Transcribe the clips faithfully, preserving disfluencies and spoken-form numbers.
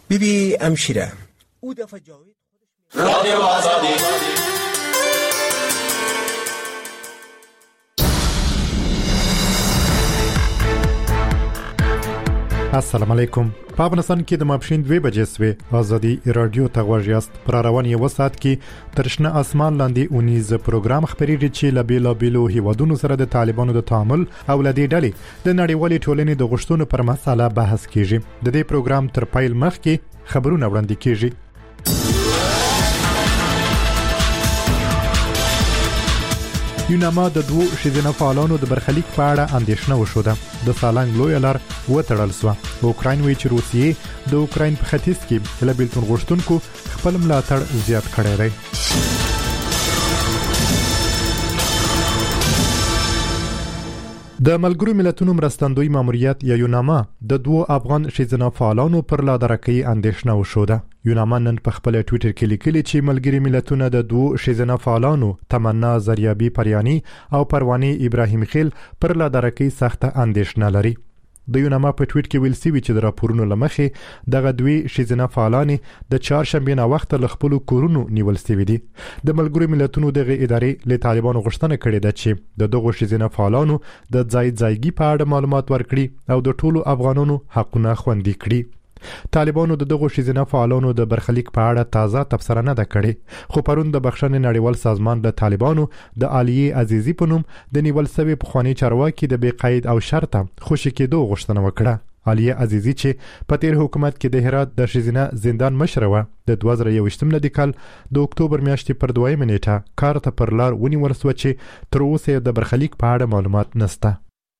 بیبی امشیره او دفعه جاوید رادیو آزادی. السلام علیکم. په افغانستان کې د ماپښین دوه بجې سوې ازادي رادیو ته غوږ یاست. پر روان یو ساعت کې ترشنه اسمان لاندې اونیز پروګرام خبرېږي چې لبیلا بیلو هیوادونو سره د طالبانو د تعامل او لدی ډلې د نړیوالې ټولنې د غوښتنو پر مسله بحث کیږي. د دې پروګرام تر پایل مخکې خبرونه وړاندې کیږي. یوناما د دوو ښځینه فعالانو د برخلیک په اړه اندېښنه وښوده. د سالنګ لویه لار وتړل شوه. اوکراین وایي چې روسیې د اوکراین په ختیځ کې له بیلتون غوښتونکو خپل ملاتړ زیات کړی دی. د ملګرو ملتونو مرستندوی ماموریت یا یوناما د دوو افغان ښځینه فعالانو پر لادرکۍ اندېښنه وښوده. یوناما نن په خپل ټویټر کې لیکلي چې ملګري ملتونه د دوو ښځینه فعالانو تمنا زریابی پریانی او پروانه ابراهیم خیل پر لادرکۍ سخته اندېښنه لري. د یوناما په ټویټ کې ویل شوی چې د راپورونو لمخې دغه دوی ښځینه فعالانې د چهارشنبې نه وخت له خپل کورونو نیول شوی دي. د ملګرو ملتونو دغه ادارې له طالبانو غوښتنه کړې ده چې د دغه ښځینه فعالانو د ځای ځایګي په اړه معلومات ورکړي او د ټولو افغانانو حقونه خوندي کړي. طالبانو د دغه ښځینه فعالانو د برخلیک په اړه تازه تبصره نه ده کړې، خو پرون د بخښنې نړیوال سازمان له طالبانو د عالیه عزیزی په نوم د نیول شوی پخوانی چارواکي د بې قید او شرطه خوشی کېدو غوښتنه وکړه. عالیه عزیزی چې په تیر حکومت کې د هرات د ښځینه زندان مشره وه، د دوه زره یوویشتم کال د اکتوبر میاشتې پر دویمه نیټه کار ته پر لار ونیول شوه چې تر اوسه د برخلیک په اړه معلومات نشته.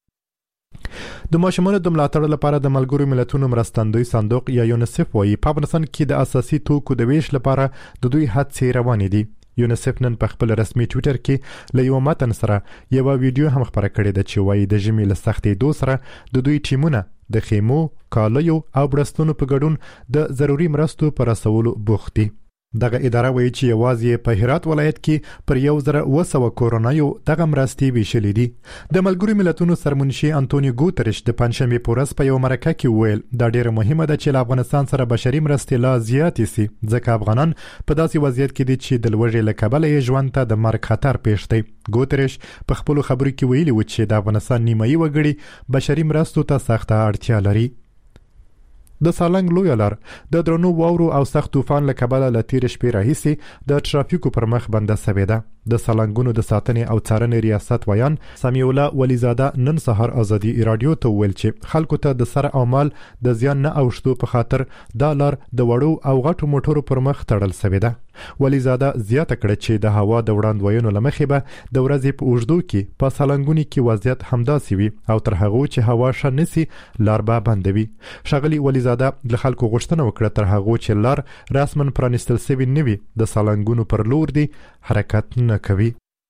د ماشومانو د ملاتړ لپاره د ملګرو ملتونو مرستندوی صندوق یا یونیسف وایي په افغانستان کې د اساسي توکو د ویش لپاره د دوی هڅې روانې دي. یونیسف نن په خپل رسمي ټویټر کې له یو متن سره یو ویډیو هم خبره کړې ده چې وایي د ژمي له سختېدو سره د دوی ټیمونه د خیمو، کالیو او برستونو په ګډون د ضروري مرستو پر رسولو بوخت دي. دغه اداره وایي چې یوازې په هرات ولایت کې پر یو زره اوه سوه کورنیو دغه مرستې ویشلې دي. د ملګرو ملتونو سرمنشي انټونیو ګوتریش د پنځشنبې په ورځ په یو مرکه کې وویل دا ډیره مهمه ده چې له افغانستان سره بشري مرستې لا زیاتې سي، ځکه افغانان په داسې وضعیت کې دي چې د لوږې له کبله یې ژوند ته د مرګ خطر پیښ دی. ګوتریش په خپلو خبرو کې ویلي و چې د افغانستان نیمایي وګړي بشري مرستو ته سخته اړتیا لري. د سالنګ لویه لار د درنو واورو او سخت طوفان له کبله له تېرې شپې راهیسې د ټرافیکو پر مخ بنده سوې ده. د سالنګونو د ساتنې او څارنې ریاست ویان سمیع الله ولیزاده نن سهار ازادي رادیو ته وویل چې خلکو ته د سر او مال د زیان نه اوښتو په خاطر دا لار د وړو او غټو موټرو پر مخ تړل سوې ده. ولیزاده زیاته کړه چې د هوا د وړاندوینو له مخې به د ورځې په اوږدو کې په سالنګونو کې وضعیت همداسې وي او تر هغو چې هوا ښه نسي لار به بندوي. ښاغلي ولیزاده له خلکو غوښتنه وکړه تر هغو چې لار رسماً پرانیستل سوي نه وي د سالنګونو پر لور دی حرکت نه کوي.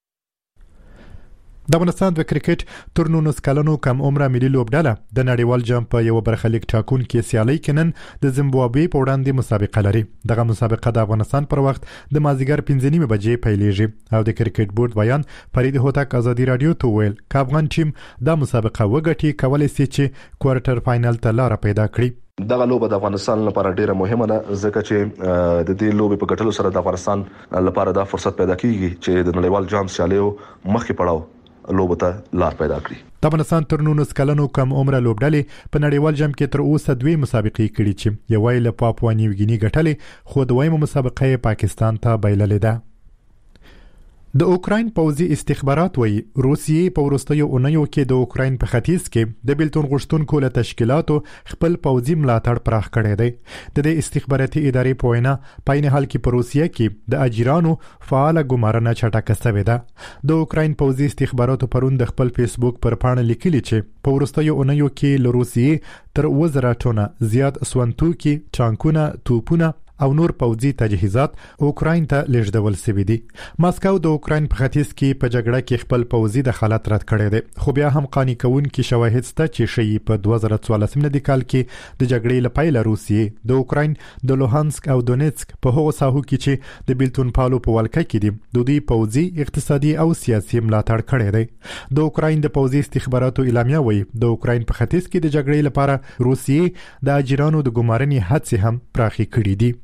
د افغانستان د کرکټ تر نولس کلنو کم عمره ملي لوبډله د نړیوال جام په یو برخلیک ټاکونکې سیالۍ کې نن د زیمبابوې په وړاندې مسابقه لري. دغه مسابقه د افغانستان پر وخت د مازدیګر پنځه نیمې بجې پیلیږي او د کرکټ بورډ ویان فرید هوتک ازادي رادیو ته ویل که افغان ټیم دا مسابقه وګټي کولی سي چې کوارټر فاینل ته لاره پیدا کړي. دغه لوبه د افغانستان لپاره ډیره مهمه ده ځکه چې د دې لوبې په ګټلو سره د افغانستان لپاره دا فرصت پیدا کیږي چې د نړیوال جام سیالیو مخکې پړاو لوبه ته لار پیدا کړي. د افغانستان تر نولس کلنو کم عمره لوبډلې په نړیوال جام کې تر اوسه دوی مسابقې کړي چې یوه یې له پاپوا نیو ګیني ګټلې خو دویمه مسابقه یې پاکستان ته بایللې ده. د اوکراین پوځي استخبارات وایي روسیې په وروستیو اونیو کې د اوکراین په ختیځ کې د بیلتون غوښتونکو له تشکیلاتو خپل پوځي ملاتړ پراخ کړی دی. د دې استخباراتي ادارې په وینا په عین حال کې په روسیه کې د اجیرانو فعاله ګمارنه چټکه شوې ده. د اوکراین پوځي استخباراتو پرون د خپل فیسبوک پر پاڼه لیکلي چې په وروستیو اونیو کې له روسیې تر اوه زره ټنه زیات سون توکي، ټانکونه، توپونه او نور پوځي تجهیزات اوکراین ته لیږدول شوي دي. ماسکو د اوکراین په ختیځ کې په جګړه کې خپل پوځي دخالت رد کړی دی، خو بیا هم قانع کوونکي شواهد شته چې شي په دوه زره څوارلس میلادي کال کې د جګړې له پیله روسیې د اوکراین د لوهانسک او دونیتسک په هغو ساحو کې چې د بیلتون پالو په ولکه کې دي د دوی پوځي، اقتصادي او سیاسي ملاتړ کړی دی. د اوکراین د پوځي استخباراتو اعلامیه وایي د اوکراین په ختیځ کې د جګړې لپاره روسیې د اجیرانو د ګمارنې هڅې هم پراخې کړې دي.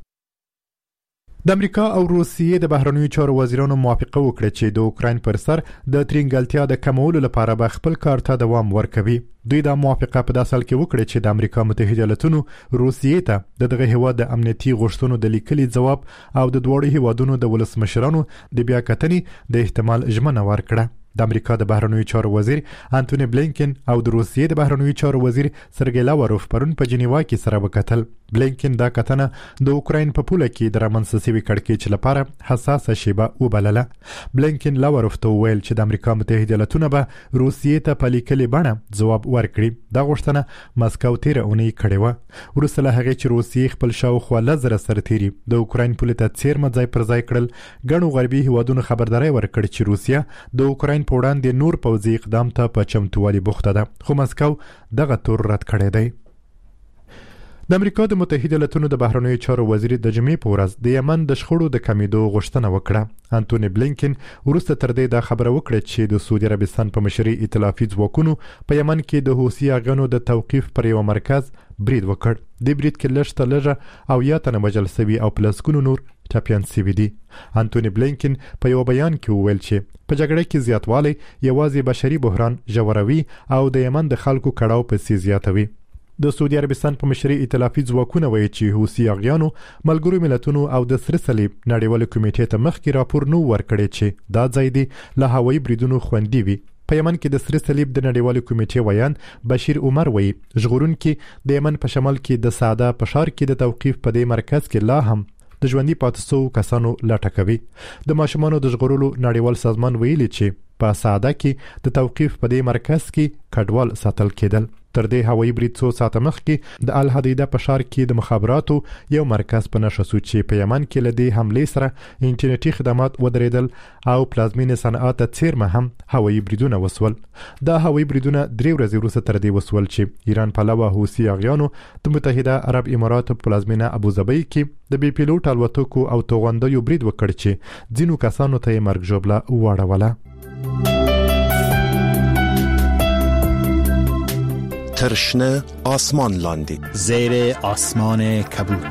د امریکا او روسیې د بهرنیو چارو وزیرانو موافقه وکړه چې د اوکراین پر سر د ترنګلتیا د کمولو لپاره به خپل کار ته دوام ورکوي. دوی دا موافقه په داسې حال کې وکړه چې د امریکا متحده ایالاتونو روسیې ته د دغه هیواد د امنیتي غوښتنو د لیکلي ځواب او د دواړو هیوادونو د ولسمشرانو د بیا کتنې د احتمال ژمنه ورکړه. د امریکا د بهرنیو چارو وزیر انټونی بلینکن او د روسیې د بهرنیو چارو وزیر سرګی لاوروف پرون په جنیوا کې سره وکتل. بلینکن دا کتنه د اوکراین په پوله کې د رامنځته شوي کړکېچ لپاره حساسه شیبه وبلله. بلینکن لاوروف ته وویل چې د امریکا متحده ایالاتونه به روسیې ته په لیکلي بڼه ځواب ورکړي. دا غوښتنه مسکو تیره اونۍ کړې وه، وروسته له هغې چې روسیې خپل شاوخوا لس زره سرتیري د اوکراین پولې ته څیرمه ځای پر ځای کړل. ګڼو غربي هیوادونو خبرداری ورکړ چې روسیه د اوکراین په وړاندې نور پوځي اقدام ته په چمتووالي بوخته ده، خو مسکو دغه تور رد کړی دی. د امریکا د متحده ایالاتونو د بهرنیو چارو وزیر د جمعې په ورځ د یمن د شخړو د کمیدو غوښتنه وکړه. انټونی بلینکن وروسته تر دې دا خبره وکړه چې د سعودي عربستان په مشرۍ ائتلافي ځواکونو په یمن کې د حوثي اغیانو د توقیف پر یو مرکز برید وکړ. د برید کې لږ ته لږه او یا تنه وژل شوي او پلسکونو نور ټپیان شوي دي. انټونی بلینکن په یو بیان کې وویل چې په جګړه کې زیاتوالی یوازې بشري بحران ژوروي او د یمن د خلکو کړاو پسې زیاتوي. د سعودي عربستان په مشرۍ ائتلافي ځواکونه وایي چې حوثي اغیانو ملګرو ملتونو او د سره صلیب نړیوالې کمیټې ته مخکې راپور نو ورکړی چې دا ځای دی له هوایي بریدونو خوندي وي. په یمن کې د سره صلیب د نړیوالې کمیټې ویان بشیر عمر وایي ژغورونکي د یمن په شمال کې د ساده په ښار کې د توقیف په دې مرکز کې لا هم د ژوندي پاتې شوو کسانو لټه کوي. د ماشومانو د ژغورلو نړیوال سازمان ویلي چې په ساده کې د توقیف په دې مرکز کې کډوال ساتل کېدل. تر دې هوایي برید څو ساعته مخکې د الحدیده په ښار کې د مخابراتو یو مرکز په نښه شو چې په یمن کې له دې حملې سره انټرنیټي خدمات ودرېدل او پلازمینې صنعا ته څیرمه هم هوایي بریدونه وسول. دا هوایي بریدونه درې ورځې وروسته تر دې وسول چې ایران پلوه حوثي اغیانو د متحده عرب اماراتو پلازمینه ابوظبي کې د بي پیلوټ الوتکو او توغندیو برید وکړ چې ځینو کسانو ته یې مرګ ژوبله واړوله. ترشنه آسمان لاندی زیر آسمان کبود.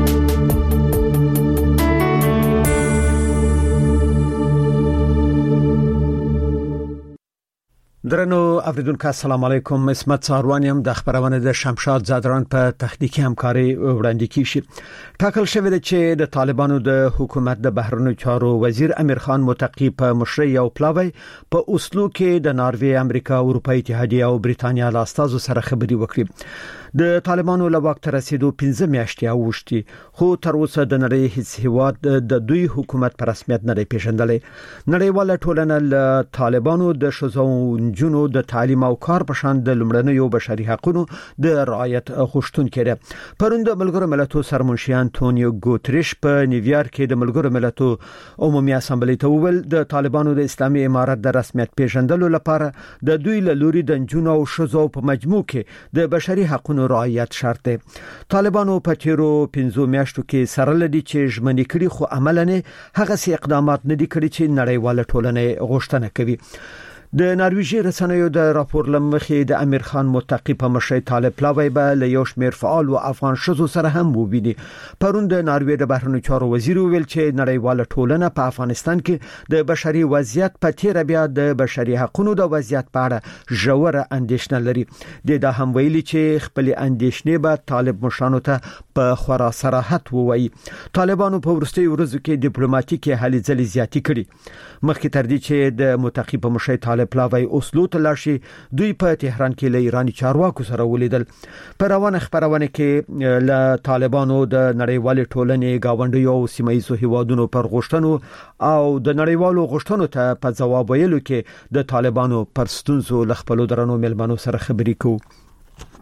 درنو اوریدونکو السلام علیکم. اسمت ساروانیم د خبرونه د شمشاد زادران په تخنیکی همکاري وړاندې کیږي. ټاکل شوی دی چې د طالبانو د حکومت د بهرنیو چارو وزیر امیر خان متقی په مشرۍ او پلاوی په اوسلو کې د ناروې، امریکا، اروپای اتحادیه او بریتانیا له استازو سره خبري وکړي. د طالبانو له وخت رسیدو پنځه میاشتې اوښتي، خو تر اوسه د نړۍ هیڅ هیواد د دوی حکومت په رسمیت نه دی پیژندلی. نړیواله ټولنه له طالبانو د ښځو جنو د تعلیم او کار په شان د لومړنیو بشري حقوقو د رعایت غوښتونکي ده. پروند ملګرو ملتونو سرمنشي انټونیو ګوتریش په نیویارک کې د ملګرو ملتونو عمومي اسامبلې ته وویل د طالبانو د اسلامي امارت د رسمیت پیژندلو لپاره د دوی له لوري د جنو او ښځو په مجموع کې د بشري حقوقو رعایت شرط دی. طالبانو په تیرو پنځو میاشتو کې سره لدی چې ژمنې کړي، خو عملاً هغه سي اقدامات نه دي کړي چې نړیواله ټولنه غوښتنه کوي. د نارویجی رسنیو د راپور لمخې د امیر خان متقی په مشرۍ طالب پلاوی به له یو شمېر فعال او افغان شذو سره هم وویني. پرون د ناروې د بهرنیو چارو وزیر ویل چې نړیواله ټولنه په افغانستان کې د بشري وضعیت په تیر بیا د بشري حقوقو د وضعیت په اړه ژوره اندېښنه لري. د دا هم ویلي چې خپل اندېښنې به طالب مشرانو ته په خورا صراحت ووایي. طالبانو په ورستي ورځو کې ډیپلوماټیکي هلې ځلې زیاتې کړي. مخکې تر دې چې د متقی په مشرۍ طالب پلاوی اوسلو ته لاشي، دوی په تهران کې له ایرانی چارواکو سره ولیدل. په روانه خبرونه کې له طالبانو د نړیوال ټولنې گاونډیو او سیمایي هیوادونو پر غوښتنو او د نړیوالو غوښتنو ته په جواب ویلو کې د طالبانو پر ستونزو لخپلو درنو ملمنو سره خبرې کوي.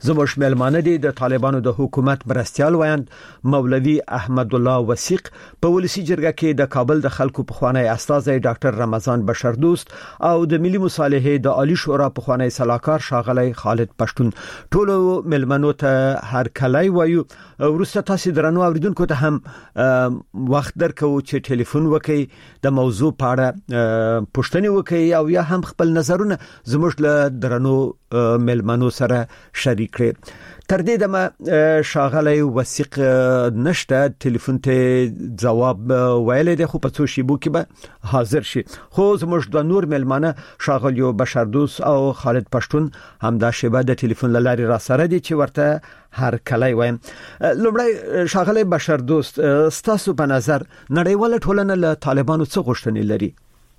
زموږ ملمانه دي د طالبانو د حکومت مرستيال وایند مولوي احمد الله وثیق په ولسی جرګه کې د کابل د خلکو په خوانی استاذ ډاکټر رمضان بشردوست او د ملي مصالحه د عالی شورا په خوانی صلاحکار شاغلی خالد پښتون ټولو ملمنو ته هر کله وایو ورسته تاسو درنو اوریدونکو ته هم وخت درکو چې ټلیفون وکړي د موضوع په اړه پوښتنه وکړي او یا هم خپل نظرونه زموږ له درنو ملمنو سره شریک کړي. تر دې دمه شاغلی وثیق نشته ټلیفون ته جواب ویل دي خو په څو شیبو کې به حاضر شي. خو زموږ د نور ملمانه شاغلی بشردوست او خالد پښتون هم دا شیبه د ټلیفون لاري را سره دي چې ورته هر کله وایم. لومړی شاغلی بشردوست ستاسو په نظر نړیواله ټولنه له طالبانو څه غوښتنې لري؟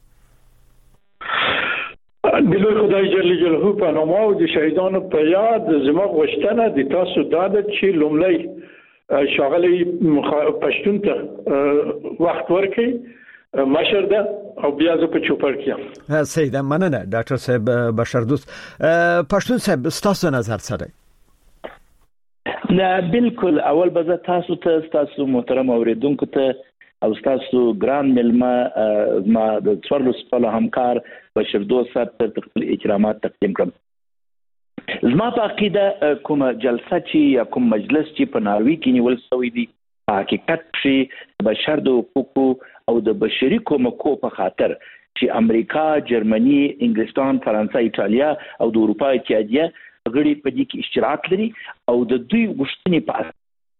د خدای جل جلاله په نوم او د شهیدانو په یاد زما غوښتنه د تاسو دا ده چې لومړی شاغلی پښتون ته وخت ورکړي مشر ده او بیا زه په چوپړ کې صحیح ده. مننه ډاکټر صاحب بشردوست. پښتون صاحب ستاسو نظر څه دی؟ نه بالکل اول به تاسو ته تاسو محترم اوریدونکو ته او تاسو ګران ملما ما د څوارلس په همکار بشردوست صاحب ته خپل احترامات تقدیم کړم. زما په عقیده کوم جلسه چې یا کوم مجلس چې په ناروی کې نیول شوی دی حقیقت چې بشر د حقوقو او د بشري کومکو په خاطر چې امریکا، جرمني، انګلستان، فرانسه، ایتالیا او د اروپا اتحادیه غړي په دې کې اشتراک لري او د دوی غوښتنې په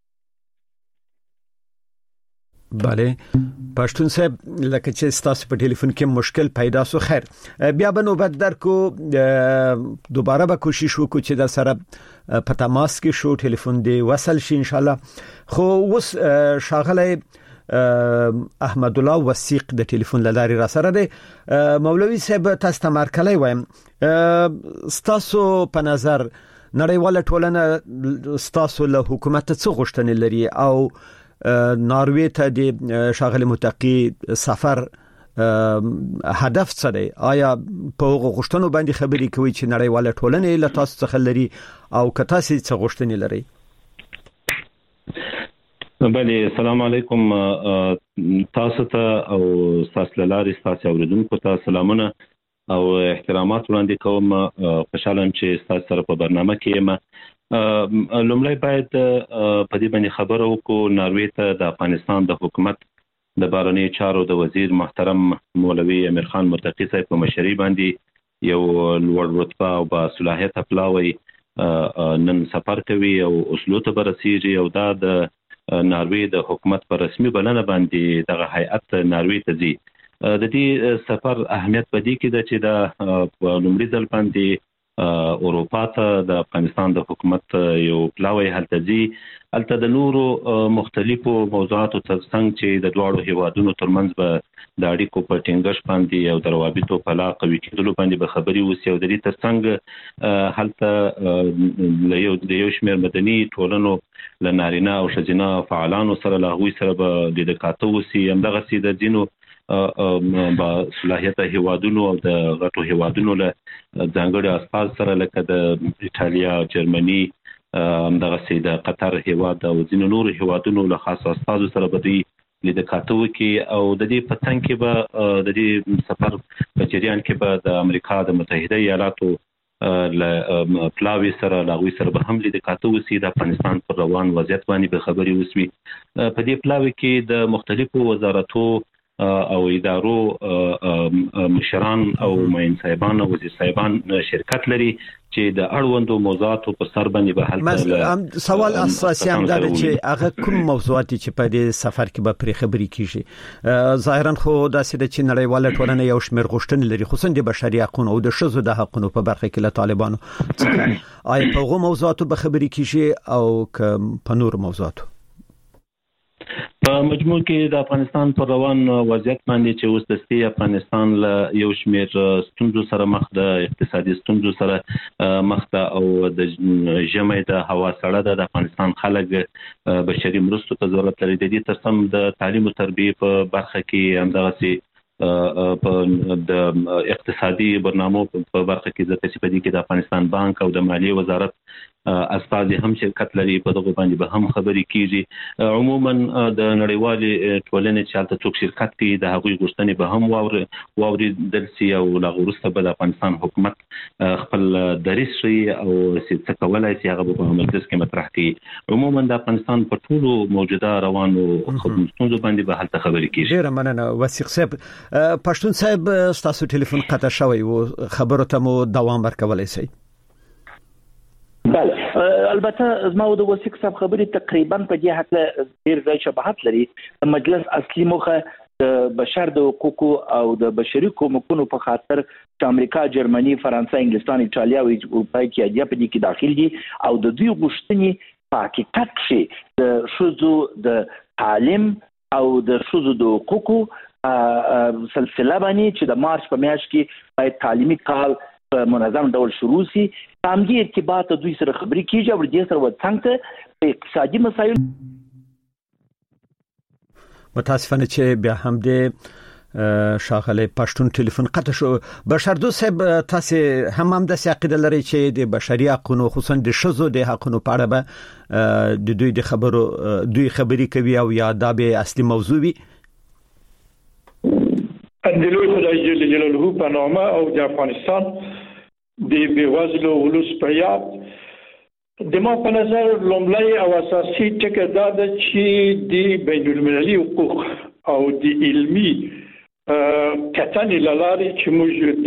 بله پښتون صاحب لکه چې تاسو په ټلیفون کې مشکل پیدا سو خیر بیا به نوبت درکو دوباره به کوشش وکړو چې د سره په تماس کې شو ټلیفون دی وصل شي ان شاء الله. خو وس شاغلی احمد الله وثیق د ټلیفون لاري را سره دی. مولوي صاحب تاسو ته مرکلی وایم ستاسو په نظر نړیواله ټولنه ستاسو له حکومت څخه غوښتنې لري او ناروی ته د شاغلی متقی سفر هدف څه دی؟ آیا په غوښتنو باندې خبرې کوي چې نړیواله ټولنه له تاسو څخه لري او که تاسو څه غوښتنې لري؟ بله السلام علیکم تاسو ته او تاسو لاري تاسو اوریدونکو ته سلامونه او احترامات وړاندې کوم. خوشاله یم چې تاسو سره په برنامه کې یم. لومړی باید په دې باندې خبرو وکړو ناروی ته د افغانستان د حکومت د بهرنیو چارو د وزیر محترم مولوي امیر خان متقی صاحب په مشرۍ باندې یو لوړ رتبه او با صلاحیت پلاوی نن سفر کوي او اصلو ته برسیږي او دا د ناروی د حکومت پر رسمي بلنه باندې دغه هیئت ناروی ته ځي. د دې سفر اهمیت په دې کې ده چې د لومړي ځل باندې اروپا ته د افغانستان د حکومت یو پلاوی هلته ځي. هلته د نورو مختلفو موضوعاتو ترڅنګ چې د دواړو هیوادونو ترمنځ به د اړیکو په ټینګښت باندې او د روابطو په لا قوي کېدلو باندې به خبرې وشي او د دې ترڅنګ هلته له یو د یو شمېر مدني ټولنو له نارینه او ښځینه فعالانو سره له هغوی سره به لیدکاته وشي. همدغسې د ځینو با صلاحیت هیوادونو او د غټو هیوادونو له ځانګړي استاذ سره لکه د ایتالیا، جرمني، همدغسې د قطر هیواد او ځینو نورو هیوادونو له خاص استاذو سره به دوی لیدکاته وکړي او د دې په څنګ کې به د دې سفر په جریان کې به د امریکا د متحده ایالاتو له پلاوی سره لاغوي سره به هم لیدکاته وشي. د افغانستان پر روان وضعیت باندې به خبرې وشي. په دې پلاوی کې د مختلفو وزارتو او ادارو مشران او معین صاحبان او وزیر صاحبان شرکت لري چې د اړوندو موضوعاتو په سر باندې به حل سوال اساسي هم دا چې هغه کوم موضوعات چې په دې سفر کې به پرې خبرې کیږي. ظاهرا خو دا چې نړیواله ټولنه یو شمېر غوښتنې لري خصوصا د بشري حقوقو او د ښځو د حقوقو په برخه کې له طالبانو څخه آیا په هغو موضوعاتو به خبرې کیږي او په نور موضوعاتو؟ په مجموع کې د افغانستان پر روان وضعیت باندې چې اوس دستي افغانستان له یو شمېر ستونزو سره مخ ده، اقتصادي ستونزو سره مخ ده او د ژمي د هوا سړه ده. د افغانستان خلک بشري مرستو ته ضرورت لري. د دې ترڅنګ د تعلیم او تربیې په برخه کې همدغسې په د اقتصادي برنامو په برخه کې ځکه چې په دې کې د افغانستان بانک او د مالیې وزارت استاد هم شرکت لري په دغه باندې به هم خبرې کیږي. عموما د نړیوالې ټولنې چې حالت څوک شرکت کوي د هغوی غوښتنې به هم واوري واوري درسي او لا ورسته به د افغانستان حکومت خپل دریس شي او څه کولای شي هغه په مجلس کې مطرح کړي. عموما د افغانستان په ټولو موجوده روانو خدماتو باندې به حالت خبرې کیږي. ډیر مننه وثیق صاحب. پښتون صاحب تاسو ټلیفون قطع شوی او خبرو ته مو دوام ورکولای شئ. بله البته زما د وثیق صاحب خبرې تقریبا په دې حق ډیر ځای شباهت لري. مجلس اصلي موخه د بشر د حقوقو او د بشري کومکونو په خاطر چې امریکا، جرمني، فرانسه، انګلستان، ایتالیا او اروپای اتحادیه په دې کې داخل دي او د دوی غوښتنې په حقیقت کې د ښځو د تعلیم او د ښځو د حقوقو سلسله باندې چې د مارچ په میاشت کې باید تعلیمي کال په منظم ډول شروع شي. همدې ارتباط دوی سره خبرې کیږي او دې سره وڅنګ ته اقتصادي مسایل. متاسفانه چې بیا هم د شاغله پښتون ټلیفون قطع شو. بشردو صاحب تاسو هم هم د عقیده لري چې د بشري حقوقو خصوصا د شذو د حقوقو په اړه به د دوی د خبرو دوی خبرې کوي او یا دا به اصلي موضوع وي؟ اندلوی خدای جل جلاله په نامه او د افغانستان د بیوزلو ولس په یاد د ما په نظر لومړی او اساسي ټکی دا ده چې د بین المللي حقوق او د علمي کتنې له لارې چې موږ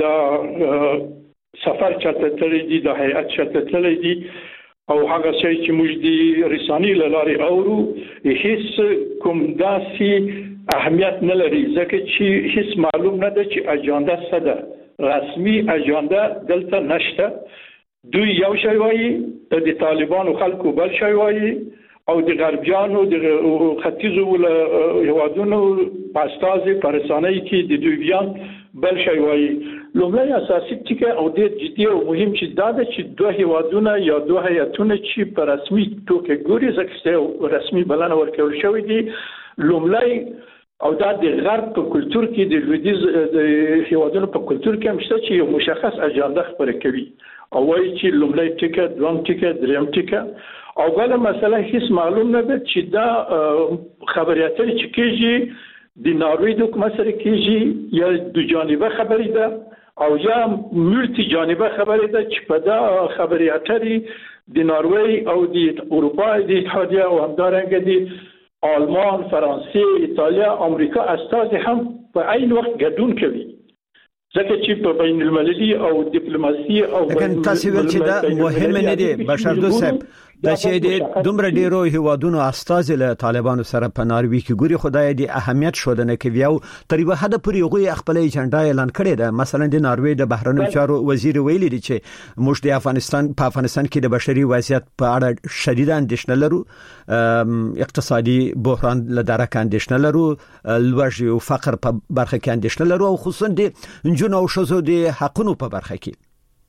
دا سفر چاته تللی دي د هیئت چاته تللی دي او هغه شی چې موږ د رسانې له لارې اورو هیڅ کوم داسې اهمیت نه لري ځکه چې هیڅ معلوم نه ده چې اجنډا څه ده. رسمي اجنډا دلته نشته. دوی یو شی وایي د طالبانو خلکو بل شی وایي او د غربیانو د ختیځو هیوادونو پاستازي پرسانۍ کې د دوی بیان بل شی وایي. لومړی اساسي ټکی او د جدي او مهم چې دا ده چې دوه هیوادونه یا دوه هیئتونه چې په رسمي توګه ګوري ځکه رسمي بلنه ورکول شوې دي. لومړی او دا د غرب په کلچر کې د لویدیز د هیوادونو په کلچر کې هم شته چې یو مشخص اجنډا خبره کوي او وایي چې لومړی ټکی، دویم ټکی، دریم ټکی او بل مسله هیڅ معلوم نه ده چې دا خبرې اترې چې کېږي د ناروې د حکومت سره کېږي یا د جانبه خبرې ده او یا ملټي جانبه خبرې ده چې په دا خبرې اترې د ناروې او د اروپا د اتحادیه او همدارنګه د آلمان، فرانسه، ایتالیا، امریکا استاد هم په عین وخت ګډون کوي ځکه چې په بین المللي او ډیپلوماسي او لکه تاسو ویل چې دا مهم نه دی بشردو صاحب دا چې د دومره ډیرو هیوادونو استاد له طالبانو سره په ناروې کې ګوري خدای دې اهمیت شو د نه کوي او تر یو حد پورې غوي خپل ایجنډا اعلان کړی ده. مثلا د ناروې د بهرنیو چارو وزیر ویلي دی چې موږ د افغانستان په افغانستان کې د بشري وضعیت په اړه شدید اندېښنه لرو، اقتصادي بحران له درک اندېښنه لرو، لوږې او فقر په برخه کې اندېښنه لرو او خصوصا د جنو او شذو د حقوقو په برخه کې.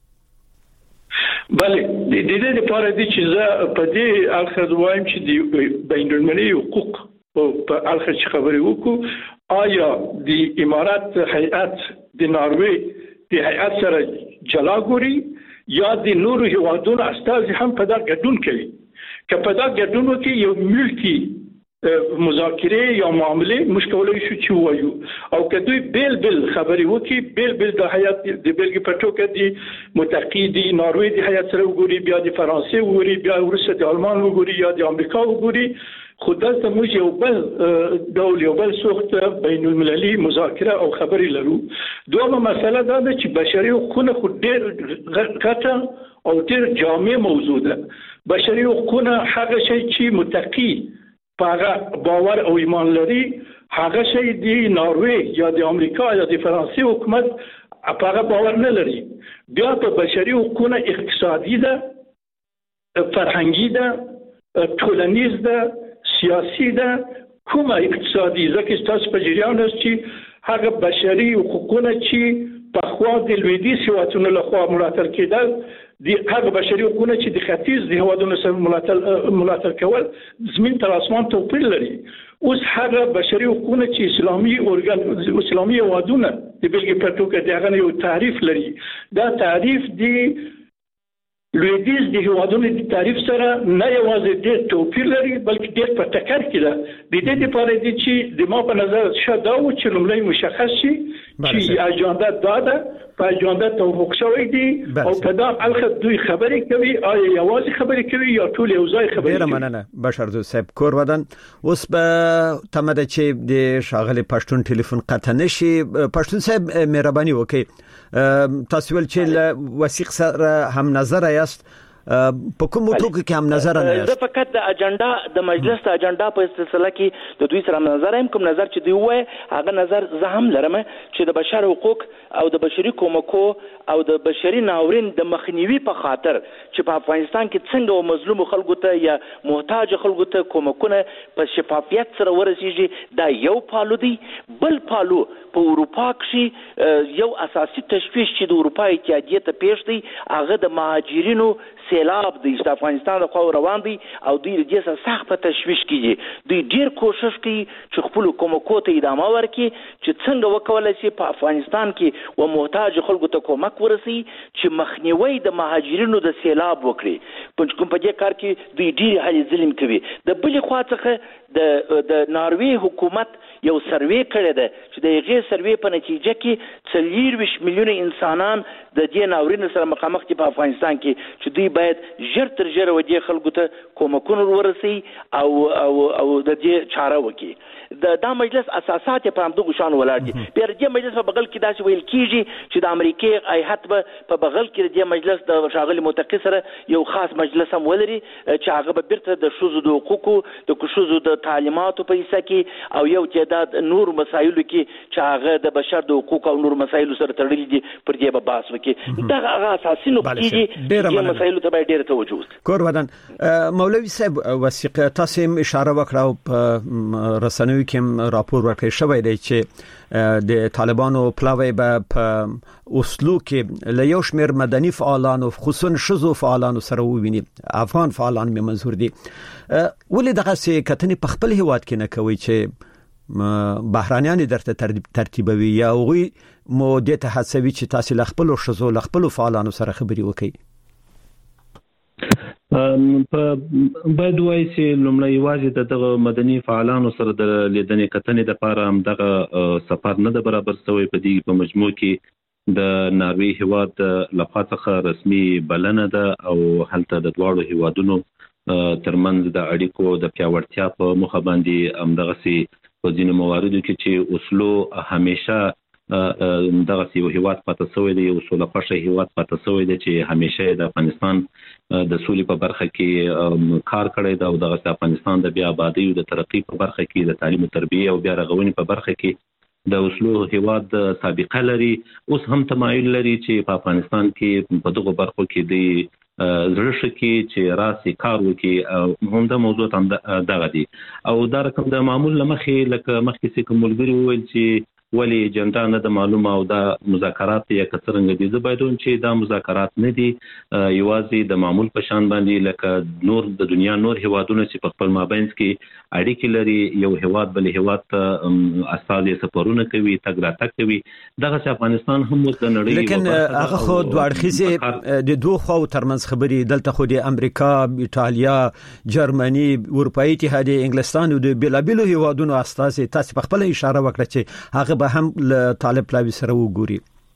بله د دې لپاره دي چې زه په دې اخر وایم چې د بین المللي حقوق په اخر چې خبرې وکړو آیا د امارات هیئت د ناروې د هیئت سره جلا ګوري یا د نورو هیوادونو استازي هم په دا ګډون کوي. که په دا ګډون کې یو ملټي مذاکره یا معاملې مشکلوي شو چې وایو او که دوی بیل بیل خبرې وکي بیل بیل د حیات د بیلګې په توګه دي متقیدي ناروې د حیات سره وګوري بیا د فرانسې وګوري بیا وروسته د آلمان وګوري یا د امریکا وګوري خو دلته موږ یو بل ډول یو بل سوخت بین المللي مذاکره او خبرې لرو. دومره مسله دا ده چې بشري حقوق خو ډېر غټه او ډېر جامع موضوع ده. بشري حقوق هغه شی چې متقی پاغه باور او ایمان لري هغه شی دی ناروې یا د امریکا یا د فرانسې حکومت پاغه باور نه لري. بیا په بشري حقوقو اقتصادي ده، فرهنګي ده، ټولنیز ده، سیاسي ده، کومه اقتصادي ځکه تاسو په جریان اوسئ چې هغه بشري حقوقونه چې په خوا د لویدیځ هیوادونو لخوا ملاتړ کېدل د هغه بشري حقوقونه چې د ختیځ د هیوادونو سره ملاتړ ملاتړ کول زمين تر اسمان توپیر لري. اوس هغه بشري حقوقونه چې اسلامي اورګان اسلامي هیوادونه د بلګې په توګه دغه یو تعریف لري. دا تعریف دی لویدیز د هیوادونو د تعریف سره نه یوازې ډېر توپیر لري بلکې ډېر په ټکر کې ده. د دې لپاره دي چې د ما په نظر شاده او چې لومړی مشخص شي چې اجنډا دا ده په اجنډا توافق شوی دی او په دا الخ دوی خبرې کوي آیا یوازې خبرې کوي یا ټول یو ځای خبرې کوي. ډېر مننه بشر زو صاحب کور ودان. اوس به تمه ده چې د شاغلي پښتون ټلیفون قطع نشي. پښتون صاحب مهرباني وکړئ تاسو ول چې وثیق سره هم نظر یاست په کوم ټکو کې هم نظر نه یاست؟ زه فقط د اجنډا د مجلس د اجنډا په سلسله کې د دوی سره نظر هم کوم نظر چې دی وای هغه نظر زه هم لرم چې د بشر حقوق او د بشري کومکو او د بشري ناورین د مخنیوي په خاطر چې په افغانستان کې څنګه مظلوم خلکو ته یا محتاج خلکو ته کومکونه په شفافیت سره ورسیږي دا یو پالو دی. بل پالو په اروپا کې یو اساسي تشویش چې د اروپا اتحادیه ته پیښ دی هغه د مهاجرینو سیلاب دی چې افغانستان د خو روان دی او دوی د دې سره سخت په تشویش کیږي. دوی ډیر کوشش کوي چې خپل کومکو ته ادامه ورکړي چې څنګه وکولای شي په افغانستان کې و محتاج خلکو ته کومک ورسي چې مخنیوي د مهاجرینو د سیلاب وکړي. په کوم په دې کار کې دوی ډیر هلي ظلم کوي. د بل خوا څخه د د ناروی حکومت یو سروې کړی دی چې د هغې سروې په نتیجه کې څلوېښت میلیونه انسانان د دې ناورین سره مخامخ دي په افغانستان کې چې دوی باید ژر تر ژره و دې خلکو ته کومکونه ورسي او او او د دې چاره وکړي. د دا مجلس اساسات په همدغه شان ولاړ دي. بیا د دې مجلس په بغل کې داسې ویل کیږي چې د امریکای هیئت به په بغل کې د دې مجلس د شاغلي متقی سره یو خاص مجلس هم ولري چې هغه به بیرته د ښځو د حقوقو د ښځو د تعلیماتو په حصه کې او یو تعداد نور مسایلو کې چې هغه د بشر د حقوقو او نور مسایلو سره تړلي دي پر دې به بحث وکړي. دا هغه اساسي نقطې دي چې مسایلو ته باید ډېر توجه وشي. کور ودان مولوي صاحب وثیقه تاسو اشاره وکړه په رسنیو کې راپور ورکړی شوی دی چې د طالبانو پلاوی به په اوسلو کې له یو شمېر مدني فعالانو خصوصا ښځو فعالانو سره وویني. افغان فعالان مې منظور دي. ولې دغه څه کتنې په خپل هیواد کې نه کوي چې بهرانيان درته ترتیبوي یا هغوی مو دې ته هڅوي چې تاسو له خپلو ښځو له خپلو فعالانو سره خبرې وکړئ؟ په باید وایي چې لومړی یوازې د دغه مدني فعالانو سره د لیدنې کتنې لپاره هم دغه سفر نه ده برابر شوی. په دې په مجموع کې د ناروی هیواد لخوا څخه رسمي بلنه ده او هلته د دواړو هیوادونو ترمنځ د اړیکو د پیاوړتیا په مخه باندې همدغسې په ځینو مواردو کې چې اوسلو همیشه دغه یو هیواد پاتې شوی دی، یو سوله خوښه هیواد پاتې شوی دی چې همیشه د افغانستان د سولې په برخه کې کار کړی دی او دغه افغانستان د بیا آبادی او د ترقی په برخه کې د تعلیم او تربیه او بیا رغونې په برخه کې د اوسلو هیواد سابقه لري. اوس هم تمایل لري چې په افغانستان کې په دغه برخو کې د زړه شکی چې راسي کار وکړي. هم د موضوع هم دغه دی او دا رقم د معمول لمخې لکه مخکې چې کوملګری وویل چې ولی جنډا نه د معلومه او دا مذاکرات یا کڅرنګ دي. زه باید چې دا مذاکرات نه دي یوازې د معمول په شان باندې لکه نور د دنیا نور هیوادونه چې په خپل مابینځ کې اړیکې لري، یو هیواد بل هیواد ته استاد سفرونه کوي، تګ راتګ کوي. دغه افغانستان هم د نړۍ لیکن هغه خو دوه اړخیزه د دوه خو ترمنځ خبرې دلته خو د امریکا، ایتالیا، جرمني، اروپאי اتحادیه، انګلستان او د بلابلو هیوادونو استاد تاسو په خپل اشاره وکړه چې هغه به هم له طالب پلاوی سره وګوري.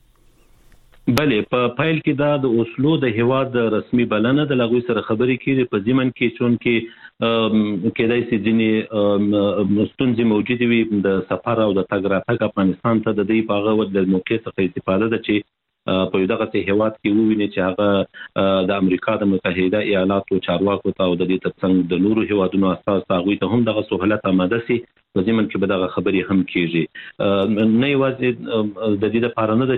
بله په فایل کې دا د اوسلو د هیواد رسمي بلنه د لغوي سره خبرې کړي په ځمن کې چون کې کېدای شي ځینې ستونزې موجود وي د سفر او د تګ راتګ افغانستان ته د دې په هغه د موقع څخه استفاده ده چې په یو دغه هیواد کې وویني چې هغه د امریکا د متحده ایالاتو چارواکو ته او د دې ترڅنګ د نورو هیوادونو اساس هغوی ته هم دغه سهولت آماده سي. په ځمن کې به دغه خبرې هم کیږي. نه یوازې د دې لپاره نه ده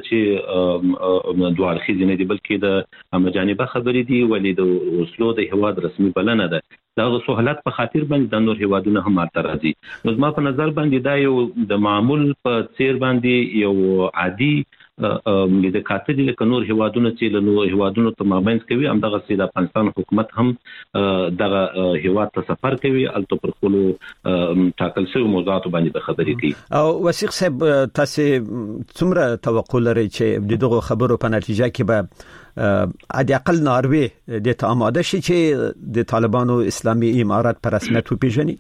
چې دوه اړخیزې نه دي بلکې د همجانبه خبرې دي ولې د اوسلو د هیواد رسمي بلنه ده. دغه سهولت په خاطر باندې د نور هیوادونو هم ماته راځي. نو زما په نظر باندې دا یو د معمول په څیر باندې یو عادي د کاتې د نور هیوادونو چې له نور هیوادونو ته مابینځ کوي هم دغه سید افغانستان حکومت هم دغه هیواد ته سفر کوي الته پر خپل ټاکل شوی موضوعات باندې خبرې کوي. او وثیق صاحب تاسو څومره توقع لرئ چې دغه خبرو په نتیجه کې به عادي اقل ناروی د ته آماده شي چې د طالبانو اسلامي امارات په رسمیت وپیژني؟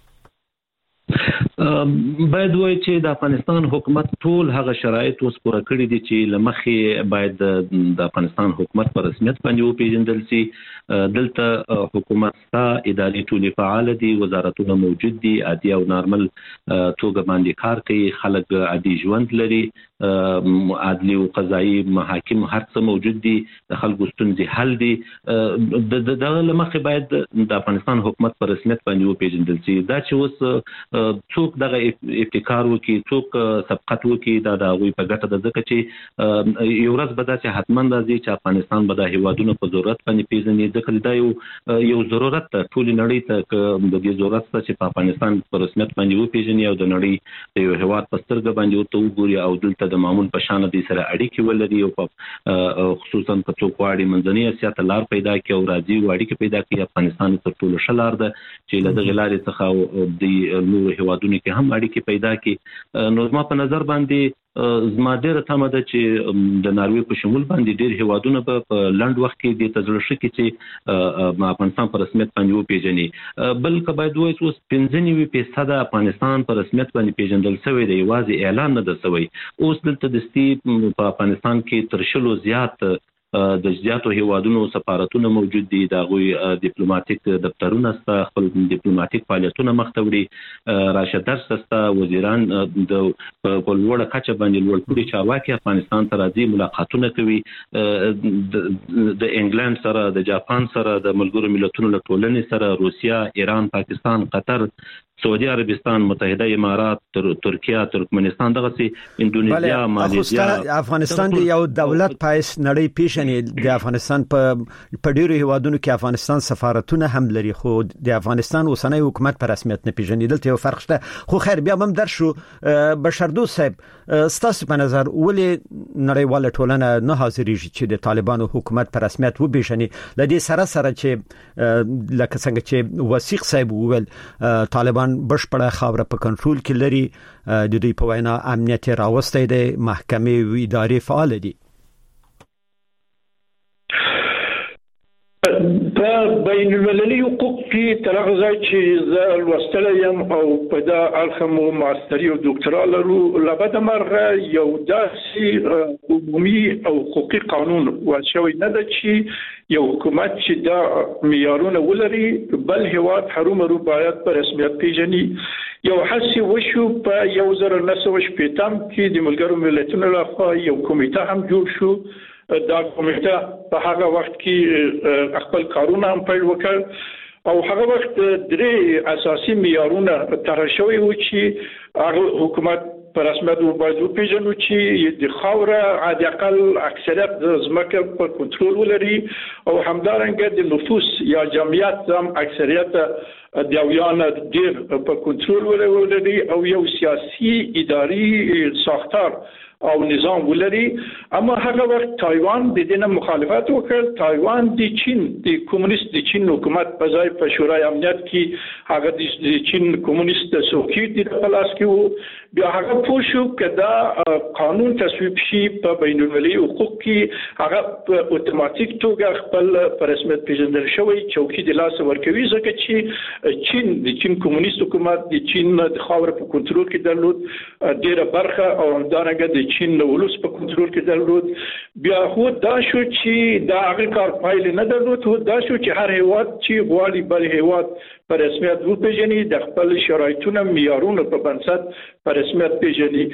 باید وایي چې د افغانستان حکومت ټول هغه شرایط اوس پوره کړی دي چې لمخې باید د افغانستان حکومت په رسمیت باندې وپیژندل شي. دلته حکومت ستا اداري ټولې فعال دي، وزارتونه موجود دي، عادي او نارمل توګه باندې کار کوي، خلک عادي ژوند لري، عدلي او قضایي محاکم هر څه موجود دي، د خلکو ستونزې حل دي. د لمخې باید د افغانستان حکومت په رسمیت باندې وپیژندل شي. دا چې اوس څوک دغه ابتکار وکي، څوک سبقت وکي، دا د هغوی په ګټه ده، ځکه چې یو ورځ به داسې حتما راځي چې افغانستان به د هیوادونو په ضرورت باندې پیژني. ځکه دا یو یو ضرورت ده ټولې نړۍ ته، د دې ضرورت ته چې په افغانستان په رسمیت باندې وپیژني او د نړۍ د یو هیواد په سترګه باندې ورته وګوري او دلته د معمول په شان دي سره اړیکې ولري او خصوصا په څوک واړي منځنۍ اسیا ته لار پیدا کړي او راځي او اړیکې پیدا کړي. افغانستان تر ټولو ښه لار ده چې له دغې لارې څخه د نورو هیوادونو کې هم اړیکې پیدا کړي. نو زما په نظر باندې زما ډېره تمه ده چې د ناروې په شمول باندې ډېر هیوادونه به په لنډ وخت کې دې ته زړه ښه کړي چې افغانستان په رسمیت باندې وپیژني. بلکې باید ووایو چې اوس پنځه نوي فیصده افغانستان په رسمیت باندې پیژندل شوی دی، یوازې اعلان نه ده شوی. اوس دلته دستي په افغانستان کې تر شلو زیات د زیاتو هیوادونو سفارتونه موجود دي، د هغوی ډیپلوماټیک دفترونه شته، خپل ډیپلوماټیک فعالیتونه مخته وړي، راشه درس شته، وزیران د په لوړه کچه باندې لوړ پوړي چارواکي افغانستان ته راځي، ملاقاتونه کوي د انګلند سره، د جاپان سره، د ملګرو ملتونو له ټولنې سره، روسیا، ایران، پاکستان، قطر، سعودي عربستان، متحده امارات، ترکیه، ترکمنستان، دغه سي اندونیزیا، ماليزیا. افغانستان د یو دولت پایس نړۍ پیژني. د افغانستان په په ډیرو هیوادونو کې افغانستان سفارتونه هم لري، خو د افغانستان اوسنۍ حکومت په رسمیت نه پیژني. دلته یو فرق شته. خو خیر بیا هم در شو. بشردوست صاحب، ستاسو په نظر ولې نړیواله ټولنه نه حاضرېږي چې د طالبانو حکومت په رسمیت وپیژني؟ د دې سره سره چې لکه څنګه چې وثیق صاحب وویل طالبان بشپړه خاوره په کنټرول کې لري، د دوی په وینا امنیت راوستی دی، محکمې او ادارې فعال دي. په بین المللي حقوق کې تر هغه ځای چې زه لوستلی یم او په دا اړخ مو ماستري او ډاکټرا لرو، له بده مرغه یو داسې عمومي او حقوقي قانون وضع شوی نه ده چې یو حکومت چې دا معیارونه ولري بل هیواد هرومرو باید په رسمیت پیژني. یو هڅه وشو په یو زر نه سوه شپېتم کې د ملګرو ملتونو لخوا یو کمیټه هم جوړ شو. دا کمیټه په هغه وخت کې خپل کارونه هم پیل وکړ او هغه وخت درې اساسي معیارونه طرح شوي وو چې هغه حکومت په رسمیت باید وپیژنو چې د خاوره عادي اقل اکثریت د ځمکې په کنټرول ولري او همدارنګه د نفوس یا جمعیت هم اکثریت د یویان ډیر په کنټرول ولري او یو سیاسي اداري ساختار او نظام ولري. اما هغه وخت تایوان د دې نه مخالفت وکړ. تایوان د چین د کمونیست د چین حکومت په ځای په شورای امنیت کې هغه د چین کمونیست څوکۍ د پلاس کې وو. بیا هغه پوه شو چې دا قانون تصویب شي په بین المللي حقوق کې هغه په اتوماتیک توګه خپل په رسمیت پیژندل شوی چوکۍ د لاس ورکوي، ځکه چې چین د چین کمونیست حکومت د چین د خاور په کنټرول کې درلود ډیره برخه او همدارنګه د چین د ولس په کنټرول کې درلود. بیا هو دا شو چې دا هغه کار پایله نه درلود، هو دا شو چې هر هیواد چې غواړي بل هیواد په رسمیت وپیژني د خپل شرایطونو معیارونو په بنسټ په رسمیت پیژني.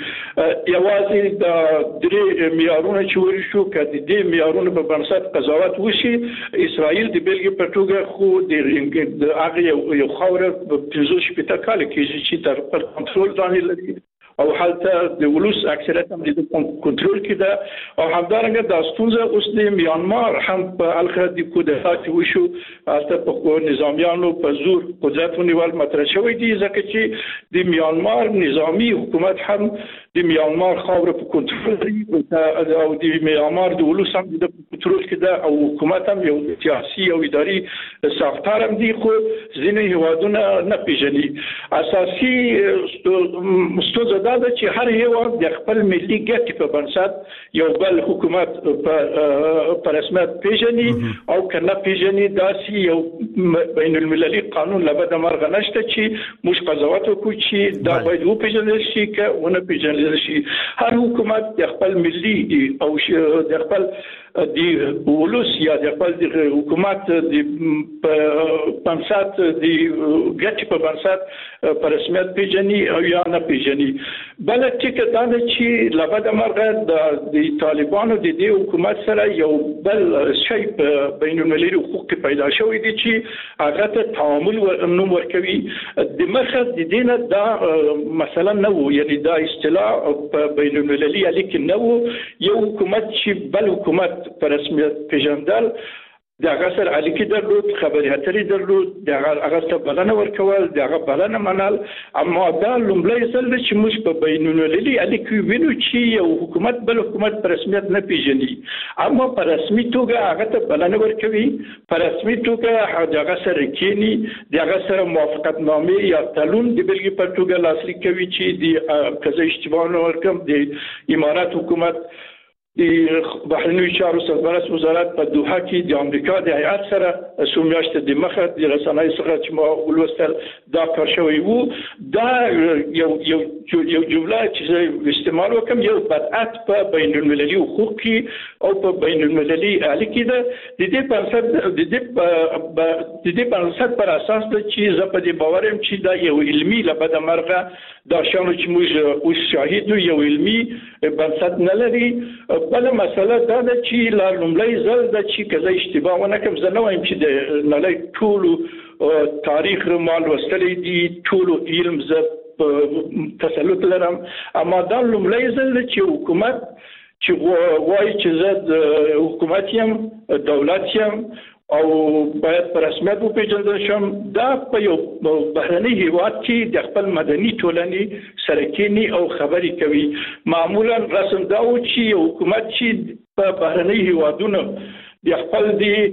یوازې د درې معیارونو چې ورشو کړي د دې معیارونو په بنسټ قضاوت وشي. اسرائیل د بیلګې په توګه خو د هغه یو خاوره په پنځه شپېته کال کې چې تر خپل کنټرول باندې لري او حالته د ولس اکثریت هم د کنټرول کې ده او همدارنګه د ستونزه اوس د میانمار هم په الخه د کودتا چې وشو حالته په نظامیانو په زور قدرت ونیول مطرح شوی دی، ځکه چې د میانمار نظامی حکومت هم د میانمار خاور په کنټرول لري او د میانمار د ولس هم د کنټرول کې ده او حکومت هم یو سیاسي او اداري ساختار هم دی خو ځینې هیوادونه نه پیژني. اساسي ستونزه دا ده چې هر هیواد د خپل ملي ګټې په بنسټ یو بل حکومت په رسمیت پیژني او کنه پیژني داسې یو بین المللي قانون لبد مرغه نشته چې موږ قضاوت وکړو چې دا باید وپیژندل شي که ونه پیژندل شي. هر حکومت د خپل ملي او د خپل د ولس یا د خپل د حکومت د بنسټ د ګټې په بنسټ په رسمیت پیژني او یا نه پیژني. بل ټکی دا ده چې لبد مرغه د طالبانو د دې حکومت سره یو بل شی په بین المللي حقوق کې پیدا شوی دی چې هغه ته تعامل نوم ورکوي. د مخه د دینه دا مثلا نه وو، یعنی دا اصطلاح په بین المللي اړیکې نه وو. یو حکومت چې بل حکومت په رسمیت پیژندل د هغه سره اړیکې درلود، خبرې اترې درلود، د هغه ته بلنه ورکول، د هغه بلنه منل. اما دا لومړی ځل دی چې موږ په بین المللي اړیکې وینو چې یو حکومت بل حکومت په رسمیت نه پیژني، اما په رسمي توګه هغه ته بلنه ورکوي، په رسمي توګه د هغه سره کېني، د هغه سره موافقتنامې یا تړون د بلګې په توګه لاسلیک کوي چې د قضا اشتباه نه ورکم د امارات حکومت د بهرنیو چارو سرپرست وزارت په دوحه کې د امریکا د هیئات سره څو میاشتې د مخه د رسنۍ څخه چې ما ولوستل دا کار شوی وو. دا یو یو یو جمله چې استعمال وکم یو بدعت په بین المللي حقوق کې او په بین المللي اړیکې ده. د دې بنسټ د دې د دې بنسټ پر اساس ده چې زه په دې باور یم چې دا یو علمي لبد مرغه دا شانو چې موږ اوس شاهد یو علمي بنسټ نه لري. بل مسله دا ده چې لا لومړی ځل د چې کزه اشتباه ونه کوم زه نه وایم چې د نړۍ ټولو تاریخ مال وستلې دي، ټولو علم زه تسلط لرم، اما دا لومړی ځل چې حکومت چې وایي چې زه حکومت یم، دولت یم او باید په رسمیت وپیژندل شم. دا په یو بهرني هیواد کې د خپل مدني ټولنې سره کینی او خبرې کوي. معمولا رسم دا و چې یو حکومت چې په بهرني هیوادونو د خپل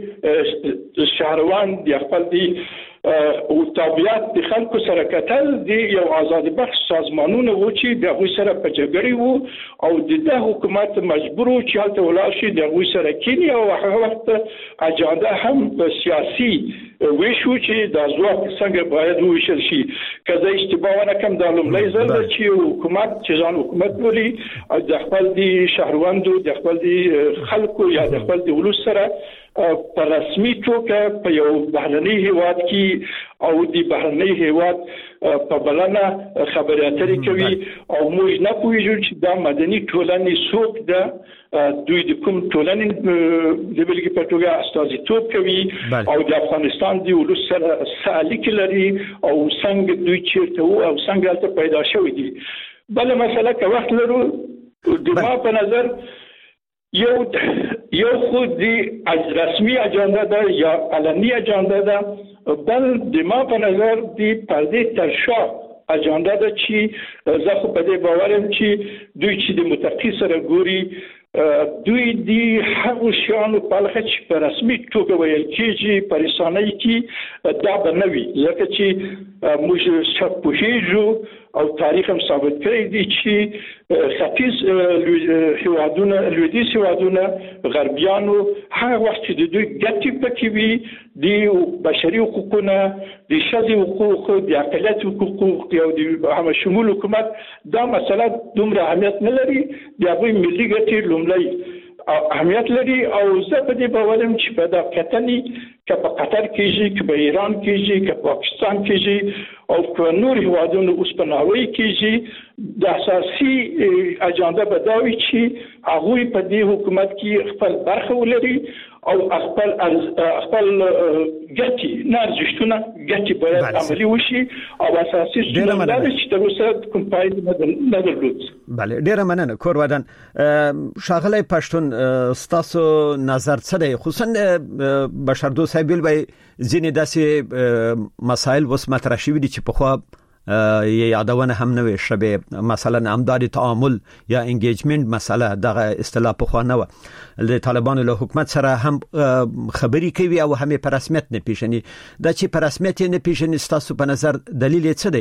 د شهروان د خپل د او تابعیت د خلکو سره کتل دی یو آزاد بخش سازمانونه و چې د هغوی سره په جګړې وو او د ده حکومت مجبور و چې هلته ولاړ شي د هغوی سره کینی او هغه وخت اجنډا هم په سیاسي ویشو چې د ځواک څنګه باید وویشل شي. که زه اشتباه ونه کړم دا لومړی ځل دی چې حکومت چې ځان حکومت بولي د خپل د شهروندو د خپل د خلکو یا د خپل د ولس سره په رسمي توګه په یو بهرني هیواد کې او د بهرني هیواد په بلنه خبرې اترې کوي او موږ نه پوهیږو چې دا مدني ټولنې څوک ده، دوی د کوم ټولنې د بلګې په توګه استازیتوب کوي او د افغانستان د ولس سره څه اړیکې لري او څنګه دوی چیرته وو او څنګه هلته پیدا شوي دي. بله مسله که وخت لرو د ما په نظر یو یو خود دی رسمي اجنډا ده یا علني اجنډا ده، بل د ما په نظر دی پردې تر شا اجنډا ده چې زه خو په دې باور یم چې دوی چې د متقي سره ګوري دوی دی هغه شیانو په لخوا چې په رسمي توګه ویل کېږي په رسنۍ کې دا به نه وي، ځکه چې موږ ښه پوهېږو او تاریخ هم ثابت کړی دی چې ختیځ هیوادونه لویدیځ هیوادونه غربیانو هغه وخت چې د دوی ګټې پکې وي د بشري حقوقونه، د ښځې حقوق، د اقلیت حقوق او د همه شمول حکومت دا مسله دومره اهمیت نه لري. د هغوی ملي ګټې لومړی اهمیت لري او زه په دې باور یم چې په دا کتنې که په قطر کېږي، که په ایران کېږي، که په پاکستان کېږي او که نور هیوادونو اوس په ناوی کېږي، د اساسي اجنډا به دا وي چې هغوی په دې حکومت کې خپل برخه ولري او خپل خپل ګټې نه ارزښتونه ګټې باید عملي وشي او اساسي ستونزه دا ده چې تر اوسه کوم پایله نه درلود. بله، ډیره مننه کور ودان. ښاغلی پښتون ستاسو نظر څه دی؟ خصوصا بشردوست صاحب ویل ځینې داسې مسایل اوس مطرح شوي دي چې پخوا یادونه هم نه شبه مثلا امدادي تعامل یا انګیجمنت مسله دغه اصطلاح په خوانه و د طالبانو له حکومت سره هم خبري کوي او هم په رسمیت نه پیژني دا چې په رسمیت نه پیژني ستاسو په نظر دلیل څه دی؟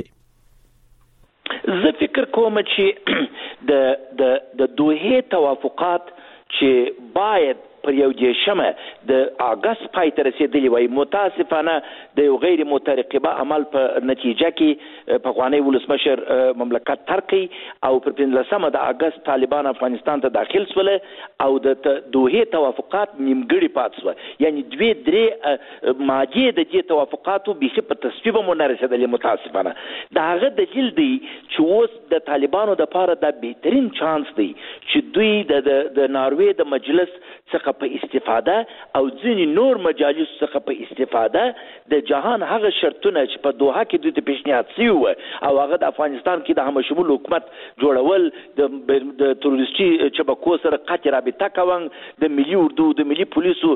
زه فکر کوم چې د د د دوه توافقات چې باید پر یو دیشمه د اگست پای ته رسیدلی وای متاسفانه د یو غیر مترقبه عمل په نتیجه کې په افغاني ولسمشر مملکت ترکی او پر پنځلسمه د اگست طالبان افغانستان ته داخل شول او د دوه توافقات نیمګړي پات شو یعنی دوی درې ماجه د دې توافقاتو به په تصویب مونږ رسیدلی متاسفانه دا هغه دلیل دی چې اوس د طالبانو د لپاره د بهترین چانس دی چې دوی د د ناروې د مجلس څخه په استفاده او ځینې نور مجالس څخه په استفاده د جهان هغه شرطونه چې په دوحه کې د پیشنهاد شوی و او هغه د افغانستان کې د همشمول حکومت جوړول د د تروریستي شبکو سره قطع رابطه کوون د ملي اردو د ملي پولیسو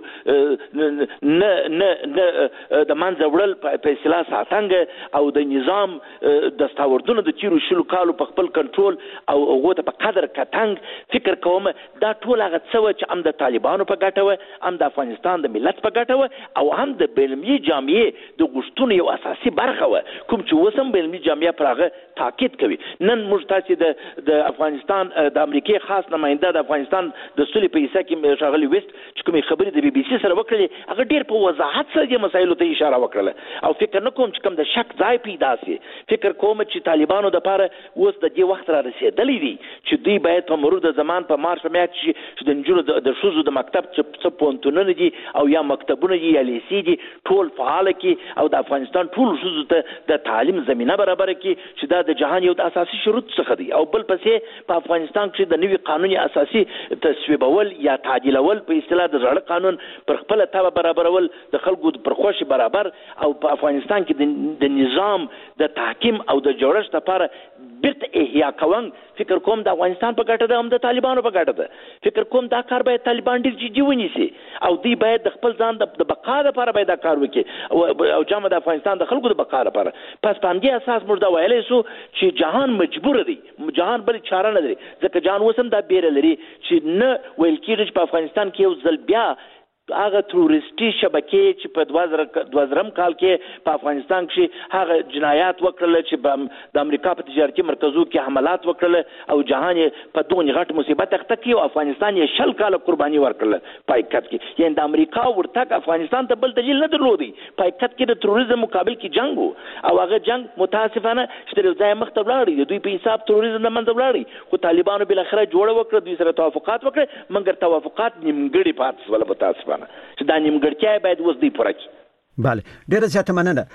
نه نه د منځ وړل په اصطلاح ساتنګ او د نظام دستاوردونه د تیرو شلو کالو په خپل کنټرول او هغه ته په قدر کتنګ فکر کوم دا ټول هغه څه چې هم د طالبانو په ګټه و هم د افغانستان د ملت په ګټه و او هم د بینالمللي جامعې د غوښتنو یو اساسي برخه و کوم چې اوس هم بینالمللي جامعه پر هغه تاکید کوي. نن موږ تاسو د د افغانستان د امریکای خاص نماینده د افغانستان د سولې په حصہ کې شاغلي وست چې کومې خبرې د بي بي سي سره وکړلې هغه ډېر په وضاحت سره د مسایلو ته اشاره وکړه او فکر نه کوم چې کوم د شک ځای پیدا سي. فکر کوم چې طالبانو د لپاره اوس د دې وخت را رسیدلی دي چې دوی باید په مرور د زمان په مارچ میاشت چې د نجونو د شوزو د مکتب چې څه پونتونونه دي او یا مکتبونه دي یا لیسي دي ټول فعال کی او د افغانستان ټول شوزو ته د تعلیم زمينه برابر کی چې دا د جهان یو د اساسي شروط څخه دي او بل پسې په افغانستان کې د نوي قانوني اساسي تصویبول یا تعدیلول په اصطلاح د زړه قانون پر خپل تابع برابرول د خلکو پر خوښ برابر او په افغانستان کې د نظام د تحکیم او د جوړښت لپاره بیرته احیا کوم فکر کوم د افغانستان په ګټه ده هم د طالبانو په ګټه ده. فکر کوم دا کار باید طالبان ډیر جدي ونیسي او دوی باید د خپل ځان د بقا لپاره باید دا کار وکړي او جامه د افغانستان د خلکو د بقا لپاره. پس په همدې اساس موږ دا ویلای شو چې جهان مجبور دی جهان بل چاره نه لري ځکه جهان وسم دا بیره لري چې نه ویل کېږي په افغانستان کې یو ځل بیا هغه تروریستي شبکې چې په دوه زره کال کې په افغانستان کې هغه جنایات وکړل چې د امریکا په تجارتي مرکزو کې حملات وکړل او جهان په دونې غټ مصیبت اخته کې او افغانستان یې شل کال قرباني ورکړل پایکت کې یعنی د امریکا ورتګ افغانستان ته بل دلیل نه درلودي پایکت کې د تروریزم مقابل کې جنگ او هغه جنگ متاسفانه چې د ځای مخ ته ولاړی دوی په حساب تروریزم نه منځ ولاړی خو طالبانو بل اخره جوړ وکړ دوی سره توافقات وکړ مګر توافقات نیمګړي پاتې ول متاسفانه چې دا نیمګړتیا باید اوس دی پوره کړي. بله ډیره زیاته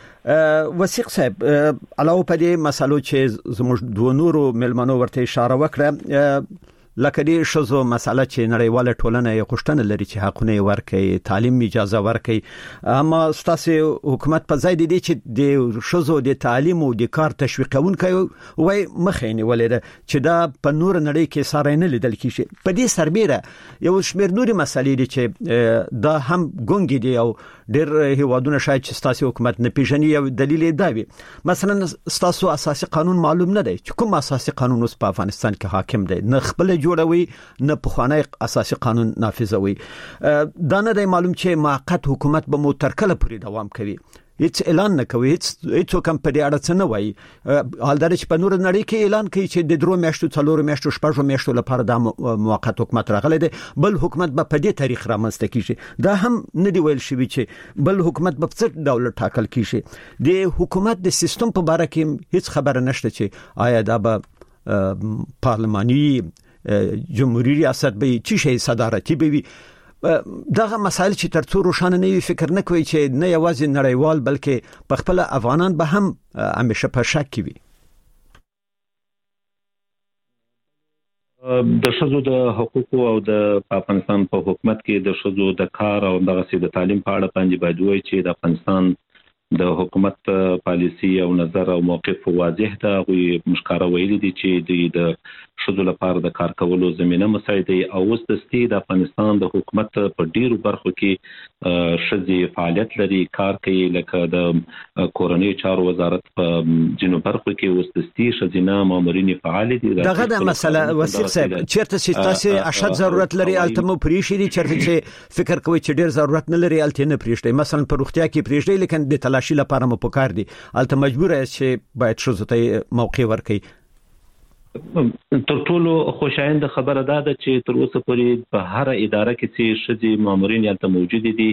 مننه وثیق صاحب علاوه په دې مسالو چې زموږ دوه نورو ملمنو ورته اشاره وکړه لکه دې شزو مساله چې نړیواله ټولنه یې غوښتنه لري چې حقونه ورکړي تعلیم اجازه ورکړي اما ستاسو حکومت په ځای دی چې د شزو د تعلیم او د کار تشویقونکي وای مخینه ولر چې دا په نور نړۍ کې ساره نه لیدل کیږي. په دې سربېره یو شمېر نوري مسالې دي چې دا هم ګونګي دي او ډېر هیوادونه شاید چې ستاسو حکومت نه پیژني یو دلیل دی وي مثلا ستاسو اساسي قانون معلوم نه دی چې کوم اساسي قانون اوس په افغانستان کې حاکم دی نه خپل جوړوي نه په خوانه اساسي قانون نافذوي دا نه دی معلوم چې موقت حکومت به مو تر کله پورې دوام کوي هیڅ اعلان نه کوي هیڅ هیڅ کوم په دې اړه څه نه وایي حال دا چې په نور نړۍ کې اعلان کوي چې د درو میاشتو څلور میاشتو شپږ میاشتو لپاره د موقت حکومت راغلی دی بل حکومت به په دې تاریخ رامنځته کیږي دا هم نه دی ویل شوی چې بل حکومت به څه ډول ټاکل کیږي د حکومت د سیستم په اړه کې هیڅ خبره نشته چې آیا دا به پارلماني جمهوریت ریاست به چی شي صدارتي به وي دغه مسایل چې تر څو روښانه نه وي فکر نه کوي چې نه یوازې نړیوال بلکې په خپل افغانان به هم همیشه په شک کې وي. د شذو د حقوقو او د افغانستان په حکومت کې د شذو د کار او دغه سي د تعلیم په اړه باندې باید وایي چې د افغانستان د حکومت پالیسی او نظر او موقف واضح ده غوي مشکاره ویلي دي چې د شذو لپاره د کار کولو زمينه مساعدي او وستستي د افغانستان د حکومت په ډیرو برخو کې شذي فعالیت لري کار کوي لکه د کورنۍ چارو وزارت په جنوب برخو کې وستستي شذينه مامورین فعال دي دغه د مسله وسیق صاحب چیرته چې تاسو اشد ضرورت لري التمو پریشي دي چیرته چې فکر کوي چې ډیر ضرورت نه لري الته نه پریشي مثلا په روغتیا کې پریشي لیکن د تلاشي لپاره مو پکار دي الته مجبور است چې باید شذو ته موقع ورکړي تر ټولو خوشاینده خبره ده چې تر اوسه پورې په هر اداره کې چې شذي مامورین یالته موجود دي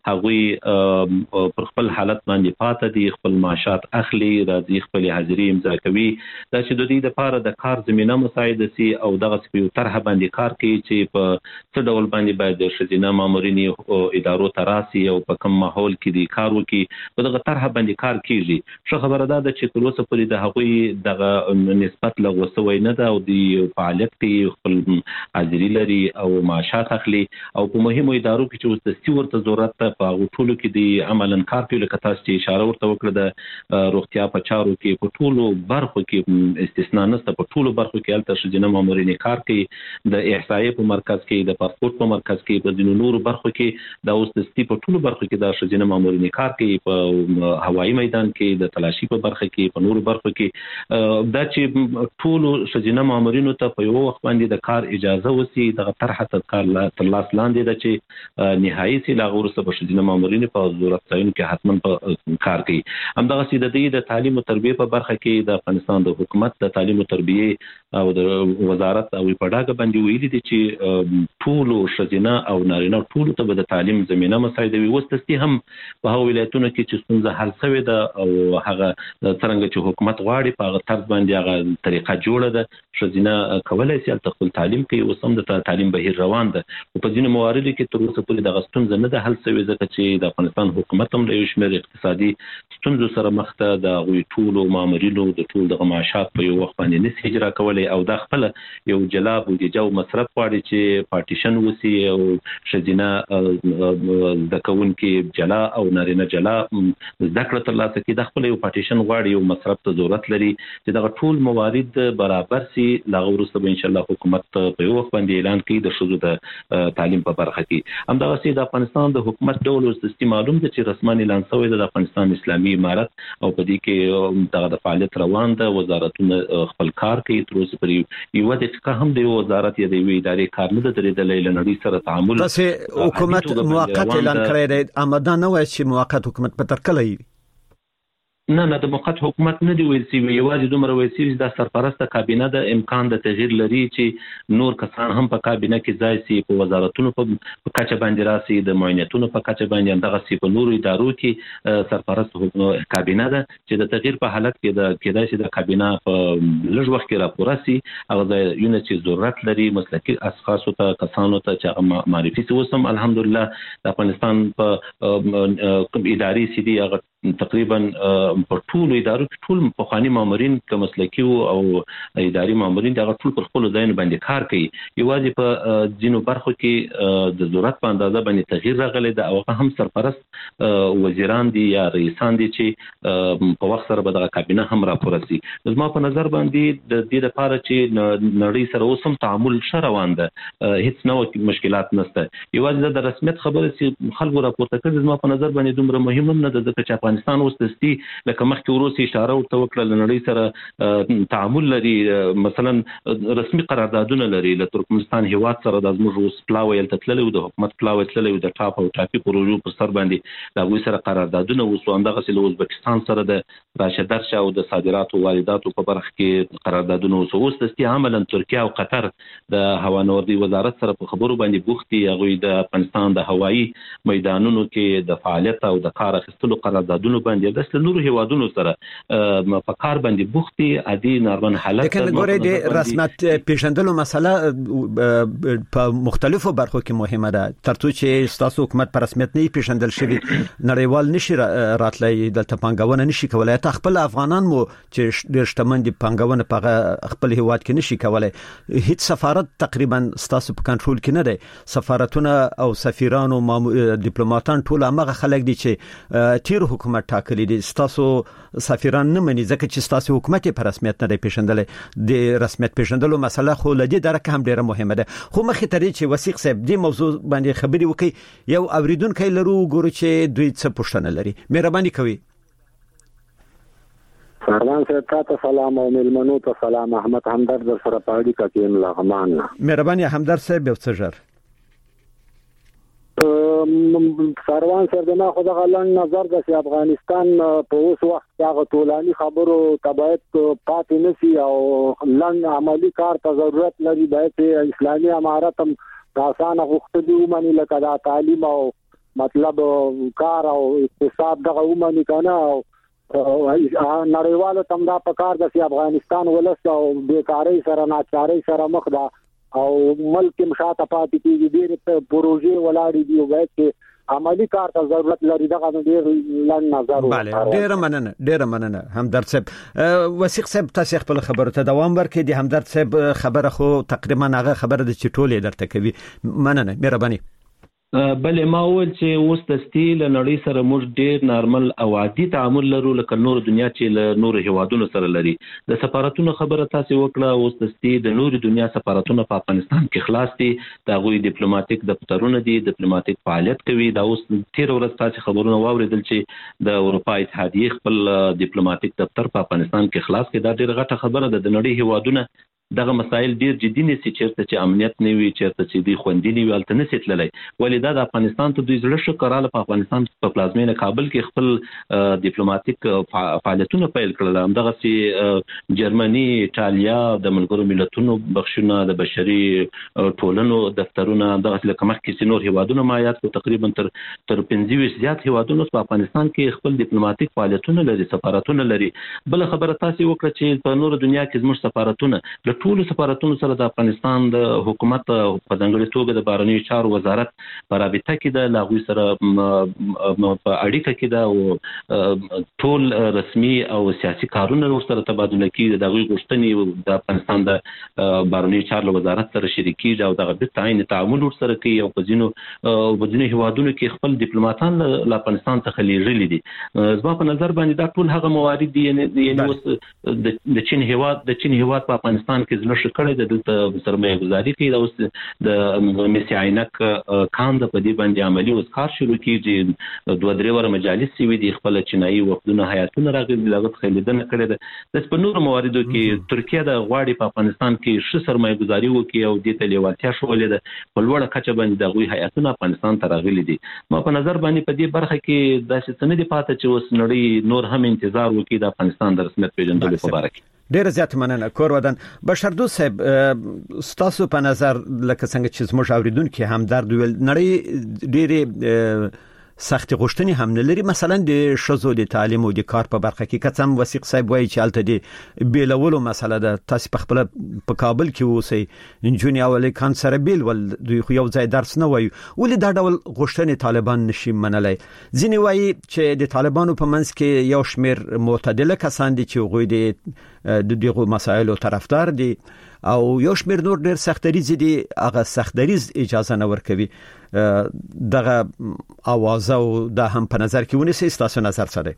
هغوی پر خپل حالت باندې پاتې دي خپل معاشات اخلي راځي خپل حاضری امضا کوي دا چې د دې لپاره د کار زمينه مساعده سي او دغه سپیو طرح باندې کار کوي چې په څه ډول باندې باید شذينه مامورین ادارو تراسي او په کوم ماحول کې دي کار وکړي په دغه طرح باندې کار کیږي شو خبره ده چې تر اوسه پورې د هغوی دغه نسبت لغوسه نه دا او د فعالیت کې خپل حاضری لري او معاشات اخلي او په مهمو ادارو کې چې د ستورت ضرورت په غوټولو کې د عملاً کار کوي لکه تاسو چې اشاره ورته وکړه د روغتیا په چارو کې په ټولو برخو کې استثنا نشته په ټولو برخو کې الته شذينه مامورین کار کوي د احصایې په مرکز کې د پاسپورت په مرکز کې په ځینو نورو برخو کې د اوسستي په ټولو برخو کې د شذينه مامورین کار کوي په هوایي میدان کې د تلاشي په برخه کې په نورو برخو کې دا چې ټولو شذينه مامورینو ته په یو وخت باندې د کار اجازه وسی د طرح تذکر تر لاس لاندې د چې نهایي سي لاغور سره شذينه مامورین په ضرورت ځایونو کې حتما په کار کوي همدغه سي د دې د تعلیم او تربیه په برخه کې د افغانستان د حکومت د تعلیم او تربیه او د وزارت او په ډاګه باندې ویلي دي چې ټول شذينه او نارینه ټول ته د تعلیم زمينه مساعده وي وستستي هم په هغه ولایتونو کې چې څنګه حل شوی ده او هغه څنګه چې حکومت غواړي په هغه طرز باندې هغه طریقه جوړه ده شذينه کولای شي تل خپل تعلیم کوي او سم د تعلیم بهیر روان ده او په ځینو مواردو کې تر اوسه پورې د غستون نه ده حل شوی ځکه چې د افغانستان حکومت هم له یو شمېر اقتصادي ستونزو سره مخ ته د غوي ټولو مامورینو د ټول د معاشات په یو وخت باندې نس اجرا کولای او د خپل یو جلاب او د جو مصرف غواړي چې پارټیشن وسی او شذينه د کون کې جلا او نارینه جلا ذکر تر لاسه کې د خپل یو پارټیشن غواړي او مصرف ته ضرورت لري چې د ټول موارد برابر سي لاغه ورسته به ان شاء الله حکومت په یو وخت باندې اعلان کوي د شذو د تعلیم په برخه کې همدغه سي د افغانستان د حکومت ډول او سیستم معلوم دي چې رسمي اعلان شوی د افغانستان اسلامي امارت او په دې کې دغه د فعالیت روان ده وزارتونه خپل کار کوي تر اوسه پورې یو د څه هم د وزارت یا د ادارې کار نه درېدلې لنړي سره تعامل تاسو حکومت موقت اعلان کړی دی امدا نه وایي چې موقت حکومت په تر کله نه نه د موقت حکومت نه دی ویل سی یوازې دومره ویل سی د سرپرسته کابینه د امکان د تغییر لري چې نور کسان هم په کابینه کې ځای سي په وزارتونو په کچه باندې راسي د معاینتونو په کچه باندې دغه سی په نورو ادارو کې سرپرست کابینه ده چې د تغییر په حالت کې د کېدای شي د کابینه په لږ وخت کې راپور راسي هغه د یونټ چې ضرورت لري مسلکي اشخاص ته کسانو ته چې معرفي وسم الحمدلله د افغانستان په کوم اداري سي دي هغه تقریبا په ټول ادارو کې ټول په خواني مامورین کوم مسلکي او اداري مامورین دغه ټول پر خپل ځای باندې کار کوي یوازې په ځینو برخو کې د ضرورت په اندازه باندې تغییر راغلی دا او هم سرپرست وزیران دي یا رئیسان دي چې په وخت سره به د کابینه هم راپورسي زما په نظر باندې د دې لپاره چې نړۍ سره اوسم تعامل شروان ده هیڅ نو مشکلات نشته یوازې د رسمیت خبره چې خلکو راپورته کړي زما په نظر باندې دومره مهم نه ده ځکه چې افغانستان وستستي لکه مخکې وروسي اشاره ورته وکړه لنړۍ سره تعامل لري مثلا رسمي قراردادونه لري له ترکمنستان هیواد سره د زموږ اوس پلاوی تللی د حکومت پلاوی تللی د ټاپ او ټاپي پروژو پر سر باندې د غوي سره قراردادونه وسو اندغه سره ازبکستان سره د راشدر شاو د صادرات او وارداتو په برخه کې قراردادونه وسو وستستي عملاً ترکیه او قطر د هوانوردی وزارت سره په خبرو باندې بوختي غوي د افغانستان د هوایي میدانونو کې د فعالیت او د کار اخیستلو قراردادونه باندې د نورو هیوادونو سره په کار باندې بوختي عادي نارمن حالت لیکن ګورې د رسمیت پیژندلو مسله په مختلفو برخو کې مهمه ده ترڅو چې ستاسو حکومت په رسمیت نه پیژندل شي نړیوال نشي راتلای د پنګاونه نشي کولای ته خپل افغانان مو چې ډېر شتمن دي پنګاونه په خپل هیواد کې نشي کولای هیڅ سفارت تقریبا ستاسو په کنټرول کې نه دی سفارتونه او سفیرانو ډیپلوماټان ټول هغه خلک دي چې تیر حکومت حکومت ټاکلي دي ستاسو سفیران نه مني ځکه چې ستاسو حکومت په رسمیت نه پیژندلې د رسمیت پیژندلو مسله خو لدی درکه هم ډیره مهمه ده خو مخې ته چې وثیق صاحب دې موضوع باندې خبري وکي یو اوریدونکو لرو ګورو چې دوی څه پوښتنه لري مهرباني کوي سلام ته سلام او ملمنو ته سلام احمد همدرد سره پاړی کا کې لغمان مهرباني همدرد صاحب یو څه ژر سروان سردنا خدا غلن نظر د افغانستان په اوس وخت هغه ټولاني خبرو تبعیت پاتې نسی او لن عملی کار ته ضرورت لري باید اسلامي امارت هم آسان غوښتي ومني لکه دا تعلیم او مطلب کار او اقتصاد دغه ومني کنه نړیوالو تم دا په کار د افغانستان ولس او بیکاری سره ناچاري سره مخ ده او ملک مشاته پاتې کیږي ډېر پروژې ولاړې دي او باید عملی کار ته ضرورت لري دغه ډېر لن نظر بله ډېر مننه ډېر مننه همدرد صاحب وثیق صاحب تاسو خپل خبرو ته دوام ورکړئ د همدرد صاحب خبره خو تقریبا هغه خبره د چټولې درته کوي مننه مهرباني بلې ما وویل چې اوس د سټیل نړۍ سره موږ ډېر نارمل او عادي تعامل لرو لکه نور دنیا چې له نور هیوادونو سره لري د سفارتونو خبره تاسو وکړه اوس د سټیل د نور دنیا سفارتونو په افغانستان کې خلاص دي دا غوي ډیپلوماټیک دفترونه دي ډیپلوماټیک فعالیت کوي دا اوس تیر ورځ تاسو خبرونه واوریدل چې د اروپا اتحادیه خپل ډیپلوماټیک دفتر په افغانستان کې خلاص کړي دا ډېر غټه خبره ده د نړۍ هیوادونه دغه مسایل ډیر جدي نشي چیرته چې امنیت نه وي چیرته چې دی خوندې نه وي الته نشي تللی ولې دا د افغانستان ته دوی زړه شو کراله په افغانستان په پلازمینه کابل کې خپل ډیپلوماټیک فعالیتونه پیل کړل همدغه چې جرمني ایتالیا د ملګرو ملتونو بخښونه د بشري ټولنو دفترونه دغه لکه مخکې نور هیوادونه مایات کو تقریبا تر تر پنځه زیات هیوادونو په افغانستان کې خپل ډیپلوماټیک فعالیتونه لري سفارتونه لري بل خبره تاسو وکړه چې په نور دنیا کې زموږ سفارتونه ټول سفارتونو سره د افغانستان د حکومت په ځانګړي توګه د بهرنیو چارو وزارت په رابطه کې د لاغوي سره په اړیکه کې دا او ټول رسمي او سیاسي کارونه سره تبادله کیږي د غوي غوښتنې د افغانستان د بهرنیو چارو وزارت سره شریکي او د غبط عین تعامل سره کوي او په ځینو وځینو هیوادونو کې خپل ډیپلوماټان له افغانستان څخه لیږلي دي زما په نظر باندې دا ټول هغه موارد دي یعنی اوس د چین هیواد د چین هیواد په افغانستان کې زلش کړي د دلته سرمایه گذاري کوي دا اوس د مسی عینک کاند په دې باندې عملی اوس کار شروع کیږي دوه درې ور مجالس وی دي خپل چینایي وفدونه هیاتونه راغلي لغت خلیدنه کړي ده د په نور مواردو کې ترکیه د غواړي په افغانستان کې ش سرمایه گذاري وکړي او د تلیوالتیا شولې ده په لوړه کچه باندې د غوي هیاتونه افغانستان ته راغلي دي ما په نظر باندې په دې برخه کې د څه نه دی پاتې چې اوس نړۍ نور هم انتظار وکړي د افغانستان د رسمیت پیژندلو په اړه ډیر زیات مننه کور ودان بشردو صاحب ستاسو په نظر لکه څنګه چې زموږ اوریدونکو هم درد ویل نړۍ ډېری سخت غوښتنې هم نه لري مثلا د شذو د تعلیم او د کار په برخه کې کڅم وثیق صاحب وایي چې الته دی بیلولو مسله ده تاسو په خپل په کابل کې اوسئ انجونی اولی کان سره بیل ول دوی خو یو ځای درس نه وایي ولې دا ډول غوښتنې طالبان نشي منلای ځینې وایي چې د طالبانو په منځ کې یو شمیر معتدله کسان دي چې غوي د دغه مسایلو طرفدار دي او یو شمیر نور ډیر سختریز دي هغه سختریز اجازه نه ورکوي دغه आवाज او د هم په نظر کې ونیسي تاسو نظر سره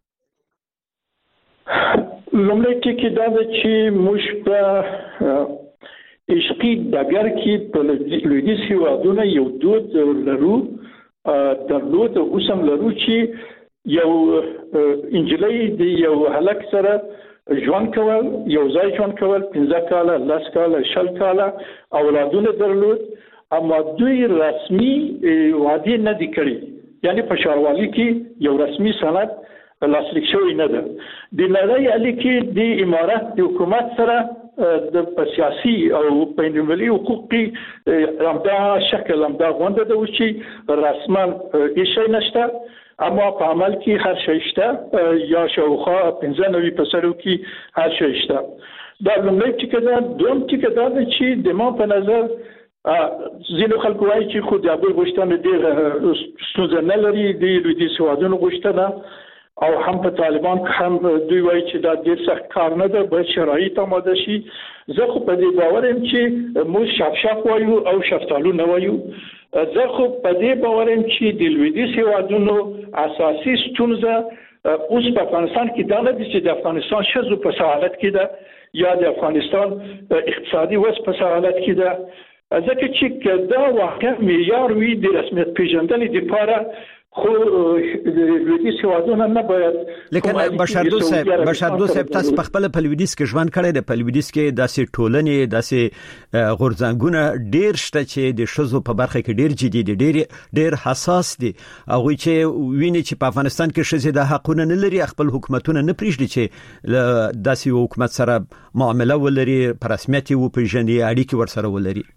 لومړی کې دا چې موږ په عشقي دګر کې په لویدیځ هیوادونو یو دود لرو درلود اوسم لرو چې یو انجلۍ د یو هلک سره ژوند کول یو ځای ژوند کول پنځه کاله لس کاله شل کاله اولادونه درلود اما دوی رسمي وعده نه دي کړی یعنی په ښاروالۍ کې یو رسمي سند لاسلیک شوی نه ده د نړۍ اړیکې د امارات د حکومت سره د سیاسي او بین‌المللي حقوقي همدا شکل همدا غونډه ده چې رسما هیڅ شی نشته اما په عمل کې هر شی شته یا شاوخوا پنځه نوي پسرو کې هر شی شته دا لومړی چې کله دوم چې کله چې د ما په نظر زینو خلکو وايي چې خو د ابل غوښتنه ډېر ستونزه نه لري د لویدیځ هیوادونو غوښتنه او هم په طالبان هم دوی وايي چې دا ډېر سخت کار نه ده باید شرایط آماده شي زه خو په دې باور یم چې موږ شفشاف وایو او شفتالو نه وایو زه خو په دې باور یم چې د لویدیځ هیوادونو اساسي ستونزه اوس په افغانستان کې دا نه دي چې د افغانستان شذو په سعادت کې ده یا د افغانستان اقتصادي وضع په سعادت کې ده ځکه چې دا واقع معیار وي د رسمیت پیژندنې لپاره خو لویدیځ هیوادونه نه باید لیکن بشردوست صاحب بشردوست صاحب تاسو په خپل په لویدیځ کې ژوند کړی د په لویدیځ کې داسې ټولنې داسې غورځنګونه ډیر شته چې د شذو په برخه کې ډیر جدي دي ډیر ډیر حساس دي هغه چې ویني چې په افغانستان کې شذې د حقونه نه لري خپل حکومتونه نه پریږدي چې داسې حکومت سره معامله ولري په رسمیت وو پیژني اړیکې ورسره ولري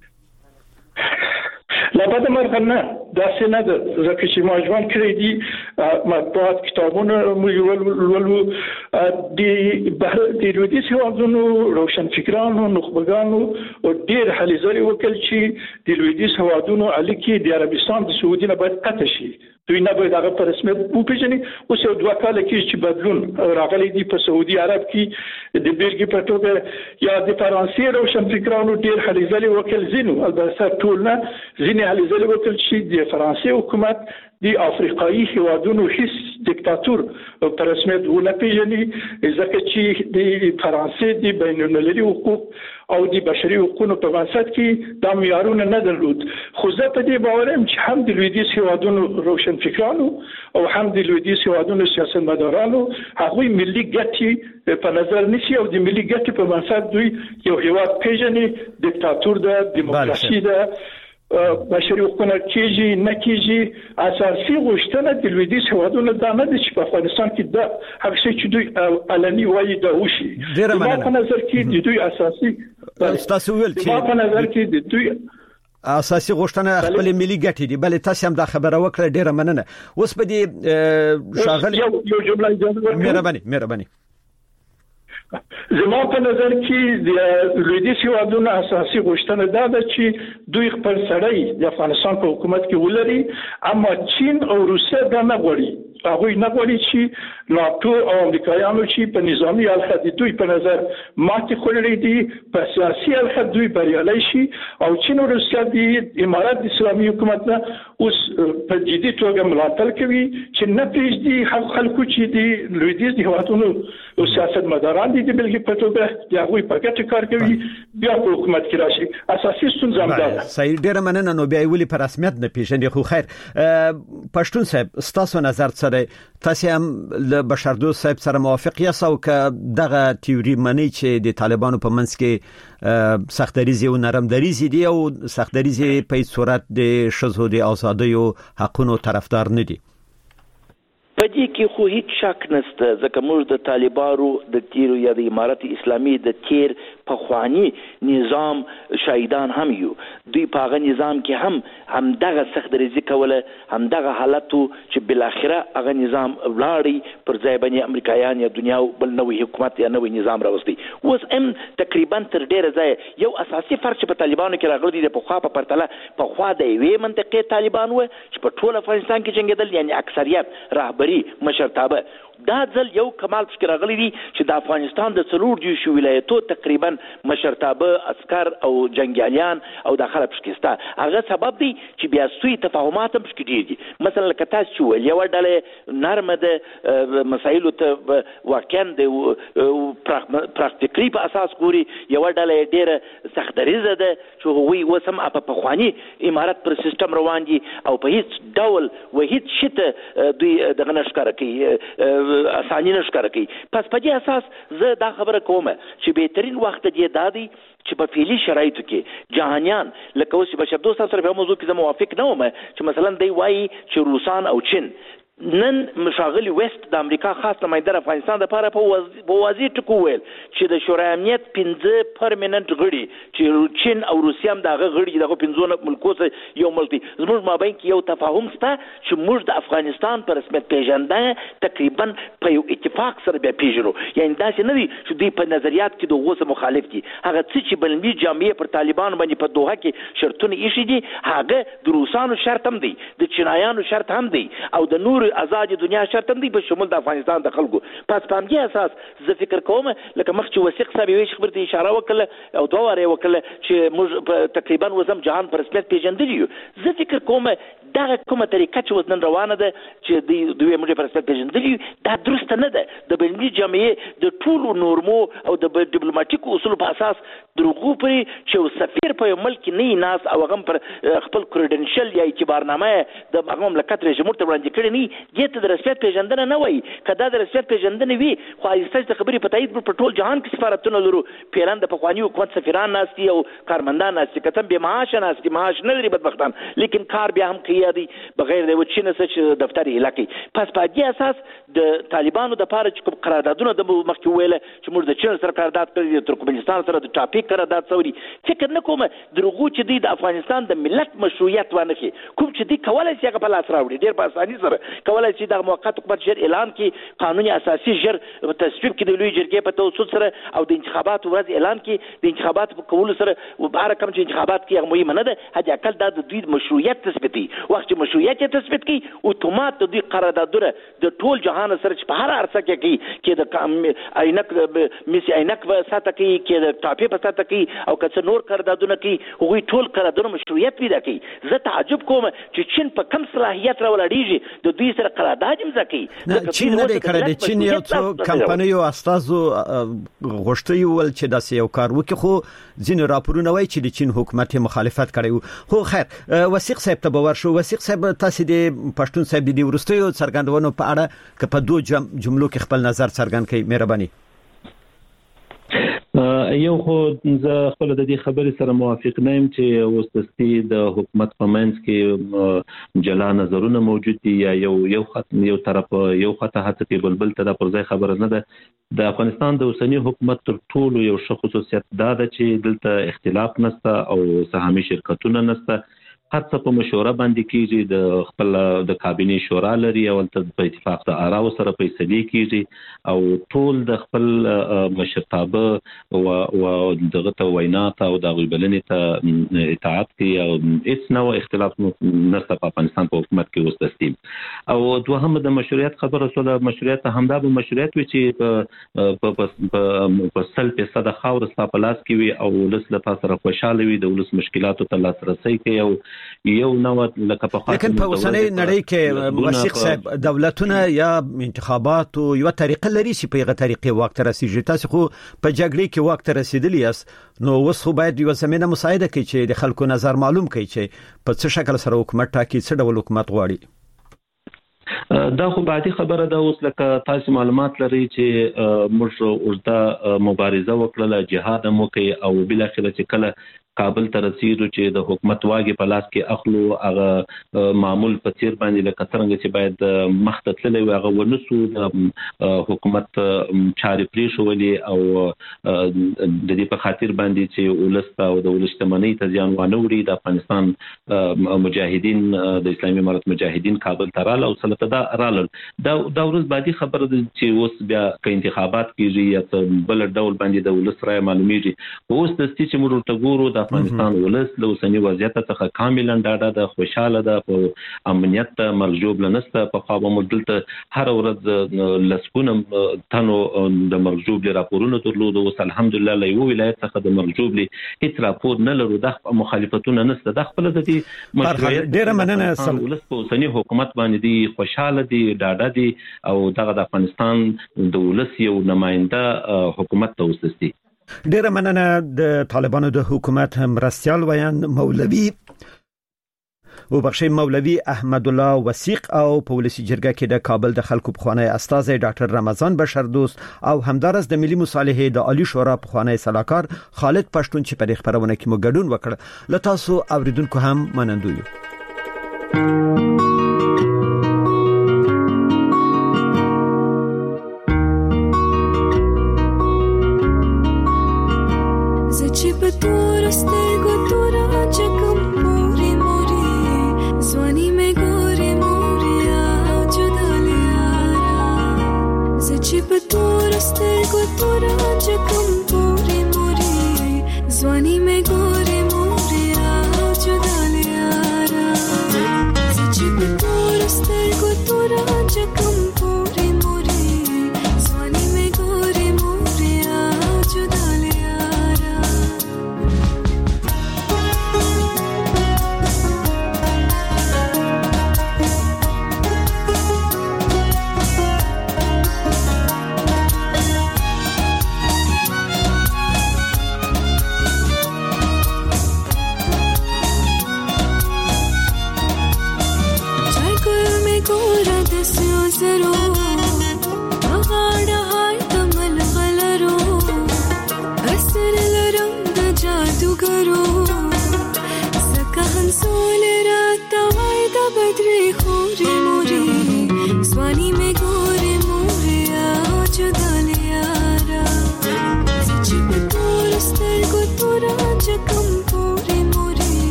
لا بد مرغه نه دا څنګه د ځکه چې ما ژوند کړی دي مطبوعات کتابونه ولولو د د لویدیځ هیوادونو روشنفکرانو نخبګانو او ډېر هلې ځلې وکړ چې د لویدیځ هیوادونو اړیکې د عربستان د سعودي نه باید قطع شي دوی نه باید هغه په رسمیت وپیژني اوس یو دوه کاله کې چې بدلون راغلی دی په سعودي عرب کې د بیلګې په توګه یا د فرانسې روشنفکرانو ډېر هلې ځلې وکړ ځینو البته ټول نه ځینې هلې ځلې وکړ چې د فرانسې حکومت د افریقایي هیوادونو هیڅ دیکتاتور په رسمیت ونه پیژني ځکه چې د فرانسې د بین المللي حقوق او د بشري حقوقو په بنسټ کې دا معیارونه نه درلود خو زه په دې باور یم چې هم د لویدیځ هیوادونو روشنفکرانو او هم د لویدیځ هیوادونو سیاستمدارانو هغوی ملي ګټې په نظر نیسي او د ملي ګټې په بنسټ دوی یو هیواد پیژني دیکتاتور ده دیموکراسي ده بشري حقوقونه کېږي نه کېږي اساسي غوښتنه د لویدیځ هیوادونو دا نه ده چې په افغانستان کې دا هغه څه چې دوی علني وایي دا وشي زما په نظر کې د دوی اساسي تاسو ویل چې زما په نظر کې د دوی اساسي غوښتنه خپل ملي ګټې دي بل تاسو هم دا خبره وکړه ډیره مننه اوس په دې شاغل یو یو جمله اجازه ورکړئ مهرباني مهرباني زما په نظر کې د لویدیځ هیوادونو اساسي غوښتنه دا ده چې دوی خپل سړی د افغانستان په حکومت کې ولري اما چین او روسیه دا نه غواړي هغه نه غواړي چې ناتو او امریکایانو چې په نظامی اړخ د دوی په نظر ماتې خورلې دي په سیاسي اړخ دوی بریالي شي او چین او روسیه د امارات اسلامي حکومت نه اوس په جدي توګه ملاتړ کوي چې نه پېژدي خلکو چې د لویدیځ هیوادونو او سیاستمداران دي د بلګي په توګه د هغوی په ګټه کار کوي بیا په حکومت کې راشي اساسي ستونزه هم ده صحیح ډیره مننه نو بیا ویلي په رسمیت نه پیژنې خو خیر پښتون صاحب ستاسو نظر څه دی تاسو هم له بشردوست صاحب سره موافق یاست او که دغه تیوري منی چې د طالبانو په منځ کې سختدریزي او نرمدریزي دي او سختدریزي په صورت د شذو د ازادۍ او حقونو طرفدار نه دي په دې کې خو هیڅ شک نشته ځکه موږ د طالبانو د تیر یا د امارت اسلامي د تیر په خواني نظام شهیدان هم یو دوی په هغه نظام کې هم هم دغه سخت درېزي کوله هم دغه حالتو چې بل اخره هغه نظام ولاړی پر ځای باندې امریکایان یا دنیا بل نوې حکومت یا نوې نظام راوستي اوس هم تقریبا تر ډیره ځای یو اساسي فرق چې په طالبانو کې راغلی دی په خوا په پرتله په خوا د یوې منطقې طالبان و چې په ټول افغانستان کې جنگیدل یعنی اکثریت رهبری مشرتابه دا ځل یو کمال فکر راغلی دی چې د افغانستان د څلور دیوش ولایتو تقریبا مشرتابه عسكر او جنگیالیان او داخله پښکستا هغه سبب دی چې بیا سوی تفاهمات هم پکې دي مثلا کته چې ول یو ډله نرمه د مسایلو ته واقعا د پراکټیکلی په اساس ګوري یو ډله ډیره سختدریزه ده چې وی وسم په پخوانی امارت پر سیستم روان دي او په هیڅ ډول و هیڅ شته دوی دغه نشکره کوي اساني نشکره کوي پس په دې اساس زه دا خبره کوم چې بهترین وخت دی دادی چې په فعلی شرایطو کې جهانيان لکه اوس بشردوست سره په موضوع کې موافق نه وم چې مثلا دی وایي چې روسان او چین نن مشاغلی وست د امریکا خاص نمائنده افغانستان لپاره په واضح ټکو ویل چې د شورای امنیت پنځه پرمننت غړي چې چین او روسیا هم دغه غړي دغه پنځونه ملکو سره یو ملتي زموږ مابین کې یو تفاهم شته چې موږ د افغانستان پر رسمیت پیژندنه تقریبا په یو اتفاق سره به پیژنو یعنی دا چې نه دي چې دوی په نظریات کې دغه سره مخالف دي هغه څه چې بلنبي جامعه پر طالبان باندې په دوحه کې شرطونه ایښي دي هغه د روسانو شرط هم دي د چینایانو شرط هم دي او د نور آزاد دنیا شرط هم دی په شمول د افغانستان د خلکو پس په همدې اساس زه فکر کوم لکه مخ چې وثیق صاحب ویش خبرته اشاره وکړه او دوه واره وکړه چې موږ تقریبا وزم جهان پر رسمیت پیژندلی زه فکر کوم دا کومه طریقه چې وزن روانه ده چې د دوی موږ پر اساس پیژندلی دا درست نه ده. د بینالمللي جامعې د ټولو نورمو او د ډیپلوماټیکو اصولو په اساس دروغو پرې چې سفیر په ملک نه ناس او هغه پر خپل کریډنشل یا اعتبارنامه د هغه مملکت رژیم ته وړاندې کړي نه دې ته د رسمیت پیژندنه نه وایي. کدا د رسمیت پیژندنه وي خو ایستل د خبرې په تایید په ټول جهان کې سفارتونه لرو پیران د پخوانی حکومت سفیران ناستي او کارمندان ناستي کته به معاش ناستي معاش نه لري بدبختان لیکن کار بیا هم کوي دی بغیر د وچینه چې دفتر علاقې پس په دې اساس د طالبانو د پاره چې کوم قراردادونه د مخکې ویل چې موږ د چین سره قرارداد کړی د ترکمنستان سره د ټاپیک قرارداد سوري فکر نه کوم دروغو چې د افغانستان د ملت مشروعیت ونه کی کوم چې دی کولای شي هغه په لاس راوړي ډیر په اساني سره کولای شي د موقت حکومت جر اعلان کی قانوني اساسي جر تصویب کې د لوی جرګې په توسط سره او د انتخاباتو ورځ اعلان کی د انتخاباتو په کولو سره بهر کوم چې انتخابات کې هغه مهمه نه ده حد اقل د دوی مشروعیت تثبیتي وخت چې مشروعیت تثبیت کی اتومات د دوی قراردادونه د ټول جهان سره چې په هر عرصه کې کی کې د عینک مسی عینک په ساته کې کې د ټاپي په ساته کې او کڅ نور قراردادونه کې هغوی ټول قراردادونه مشروعیت پیدا کوي. زه تعجب کوم چې چین په کم صلاحیت راولاړيږي د دوی سره قرارداد امضا کوي. چین نه کړی د چین یو څو کمپنیو استازو غوښتي ول چې داسې یو کار وکړي خو ځینې راپورونه وایي چې د چین حکومت مخالفت کړی خو خیر وثیق صاحب ته باور شو. وثیق صاحب تاسو د پښتون صاحب د ورستیو څرګندونو په اړه که په دوه جملو کې خپل نظر څرګند کړئ مهرباني. یو خو زه خپل د دې خبرې سره موافق نه یم چې وستستي د حکومت په منځ کې جلا نظرونه موجود دي یا یو یو خط یو طرف یو خط هڅه کې بلبل ته د پر ځای خبره نه ده. د افغانستان د اوسنی حکومت تر ټولو یو ښه خصوصیت دا ده چې دلته اختلاف نشته او سهامي شرکتونه نشته. هر څه په مشوره باندې کیږي د خپل د کابینې شورا لري او تل په اتفاق د آراو سره فیصله کیږي او ټول د خپل مشرتابه او او دغه ته وینا ته او د غیبلنې ته اطاعت کوي او هیڅ نوع اختلاف نشته په افغانستان په حکومت کې وستستي. او دوهم د مشروعیت خبره سو د مشروعیت همدا به مشروعیت وي چې په په په سل فیصد خاور ستاپلاس کې وي او ولس له تاسو خوشاله وي د ولس مشکلاتو ته لاسرسي کوي او یو نو لکه په خاطر لیکن په اوسنۍ نړۍ کې وثیق صاحب دولتونه یا انتخابات او یو طریقه لري چې په هغه طریقې وخت رسیدي. تاسو خو په جګړې کې وخت رسیدلی یاست نو اوس خو باید یو زمينه مساعده کوي چې د خلکو نظر معلوم کړي چې په څه شکل سره حکومت ټاکي څه ډول حکومت غواړي. دا خو بعدي خبره ده. اوس لکه تاسو معلومات لري چې موږ ورته مبارزه وکړه جهاد مو کوي او بل اخر چې کله کابل ته رسیدو چې د حکومت واګي په لاس کې اخلو هغه معمول په تیر باندې لکه څنګه چې باید مخته تللی وي هغه ونسو د حکومت چارې پرې شولې او د دې په خاطر باندې چې ولست او د ولشتمنۍ ته ځان ونوري د افغانستان مجاهدین د اسلامي امارت مجاهدین کابل ته رااله او سلطه دا رااله دا د ورځ بعدي خبره چې اوس بیا ک انتخابات کیږي یا بل ډول باندې د ولست رائے معلومیږي اوس د ستې چې موږ ورته ګورو د افغانستان ولس له اوسنی وضعیت څخه کاملا ډاډه ده خوشاله ده په امنیت ته مرجوب لنسته په خوا مدل ته هر ورځ لسکونه تنو د مرجوب راپورونه درلود او الحمدلله له یو ولایت څخه د مرجوب هیڅ راپور نه لرو د مخالفتونه نسته د خپل د دې مشروعیت ډیره مننه ولس په اوسنی حکومت باندې دی خوشاله دي ډاډه دي او دغه د افغانستان د ولس یو نماینده حکومت ته وسستي. ډیره مننه د طالبانو د حکومت مرستيال ویان مولوی او بخشي مولوی احمد الله وثیق او پولیسي جرګه کې د کابل د خلکو پخوانی استاد ډاکټر رمضان بشردوست او همدارس د ملي مصالحه د عالی شورا پخوانی سلاکار خالد پښتون چې په خبرونه کې مو ګډون وکړ. لته تاسو اوریدونکو هم منندوی یو.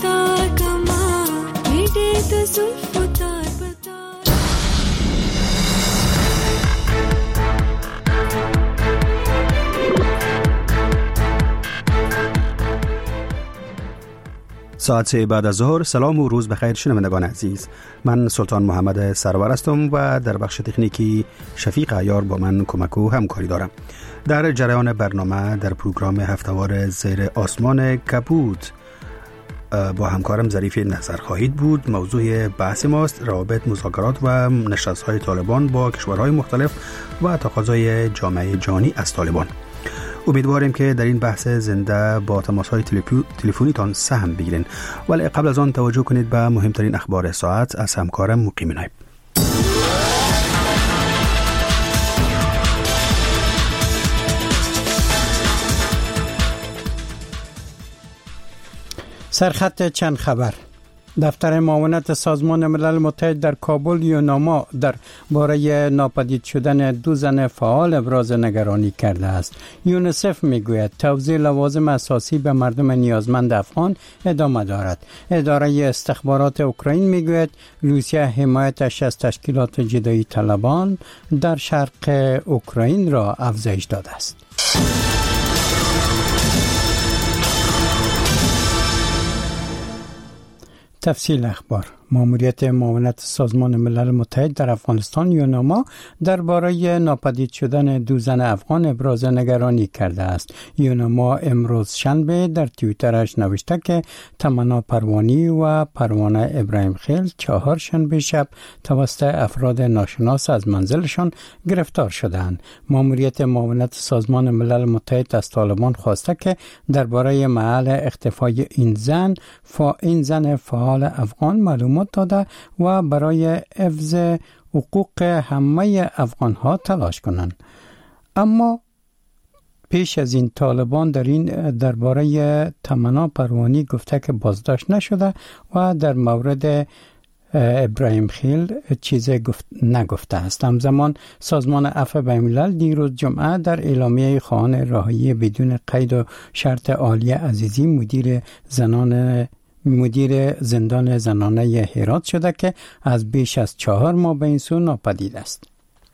تار کما میټه د زلف تار پتا ساعت سه بعد از ظهر. سلام و روز بخیر شنوندگان عزیز، من سلطان محمد سرور هستم و در بخش تکنیکی شفیق عیار با من کمک و همکاری دارم. در جریان برنامه در پروگرام هفته‌وار زیر آسمان کبود با همکارم ظریف نظر خواهید بود. موضوع بحث ماست روابط، مذاکرات و نشست‌های طالبان با کشورهای مختلف و تقاضای جامعه جهانی از طالبان. امیدواریم که در این بحث زنده با تماس‌های تلفنیتان سهم بگیرین، ولی قبل از آن توجه کنید به مهمترین اخبار ساعت از همکارم مقیم نایب. سرخط چند خبر. دفتر معاونت سازمان ملل متحد در کابل یوناما در باره ناپدید شدن دو زن فعال ابراز نگرانی کرده است. یونیسف میگوید توزیع لوازم اساسی به مردم نیازمند افغان ادامه دارد. اداره استخبارات اوکراین میگوید روسیه حمایتش از تشکیلات جدایی طلبان در شرق اوکراین را افزایش داده است. تفصیل اخبار. ماموریت معاونت سازمان ملل متحد در افغانستان یوناما درباره ناپدید شدن دو زن افغان ابراز نگرانی کرده است. یوناما امروز شنبه در توییترش نوشته که تمنا پروانی و پروانه ابراهیم خیل چهار شنبه شب توسط افراد ناشناس از منزلشان گرفتار شدند. ماموریت معاونت سازمان ملل متحد از طالبان خواسته که درباره محل اختفای این زن فا این زن فعال افغان معلومات داده و برای حفظ حقوق همه افغان ها تلاش کنند. اما پیش از این طالبان در این درباره تمنا پروانی گفته که بازداشت نشده و در مورد ابراهیم خیل چیزی گفت نگفته است. همزمان سازمان عفو بین‌الملل دیروز جمعه در اعلامیه خواهان رهایی بدون قید و شرط عالیه عزیزی مدیر زنان مدیر زندان زنانه هرات شده که از بیش از چهار ماه به این سو ناپدید است.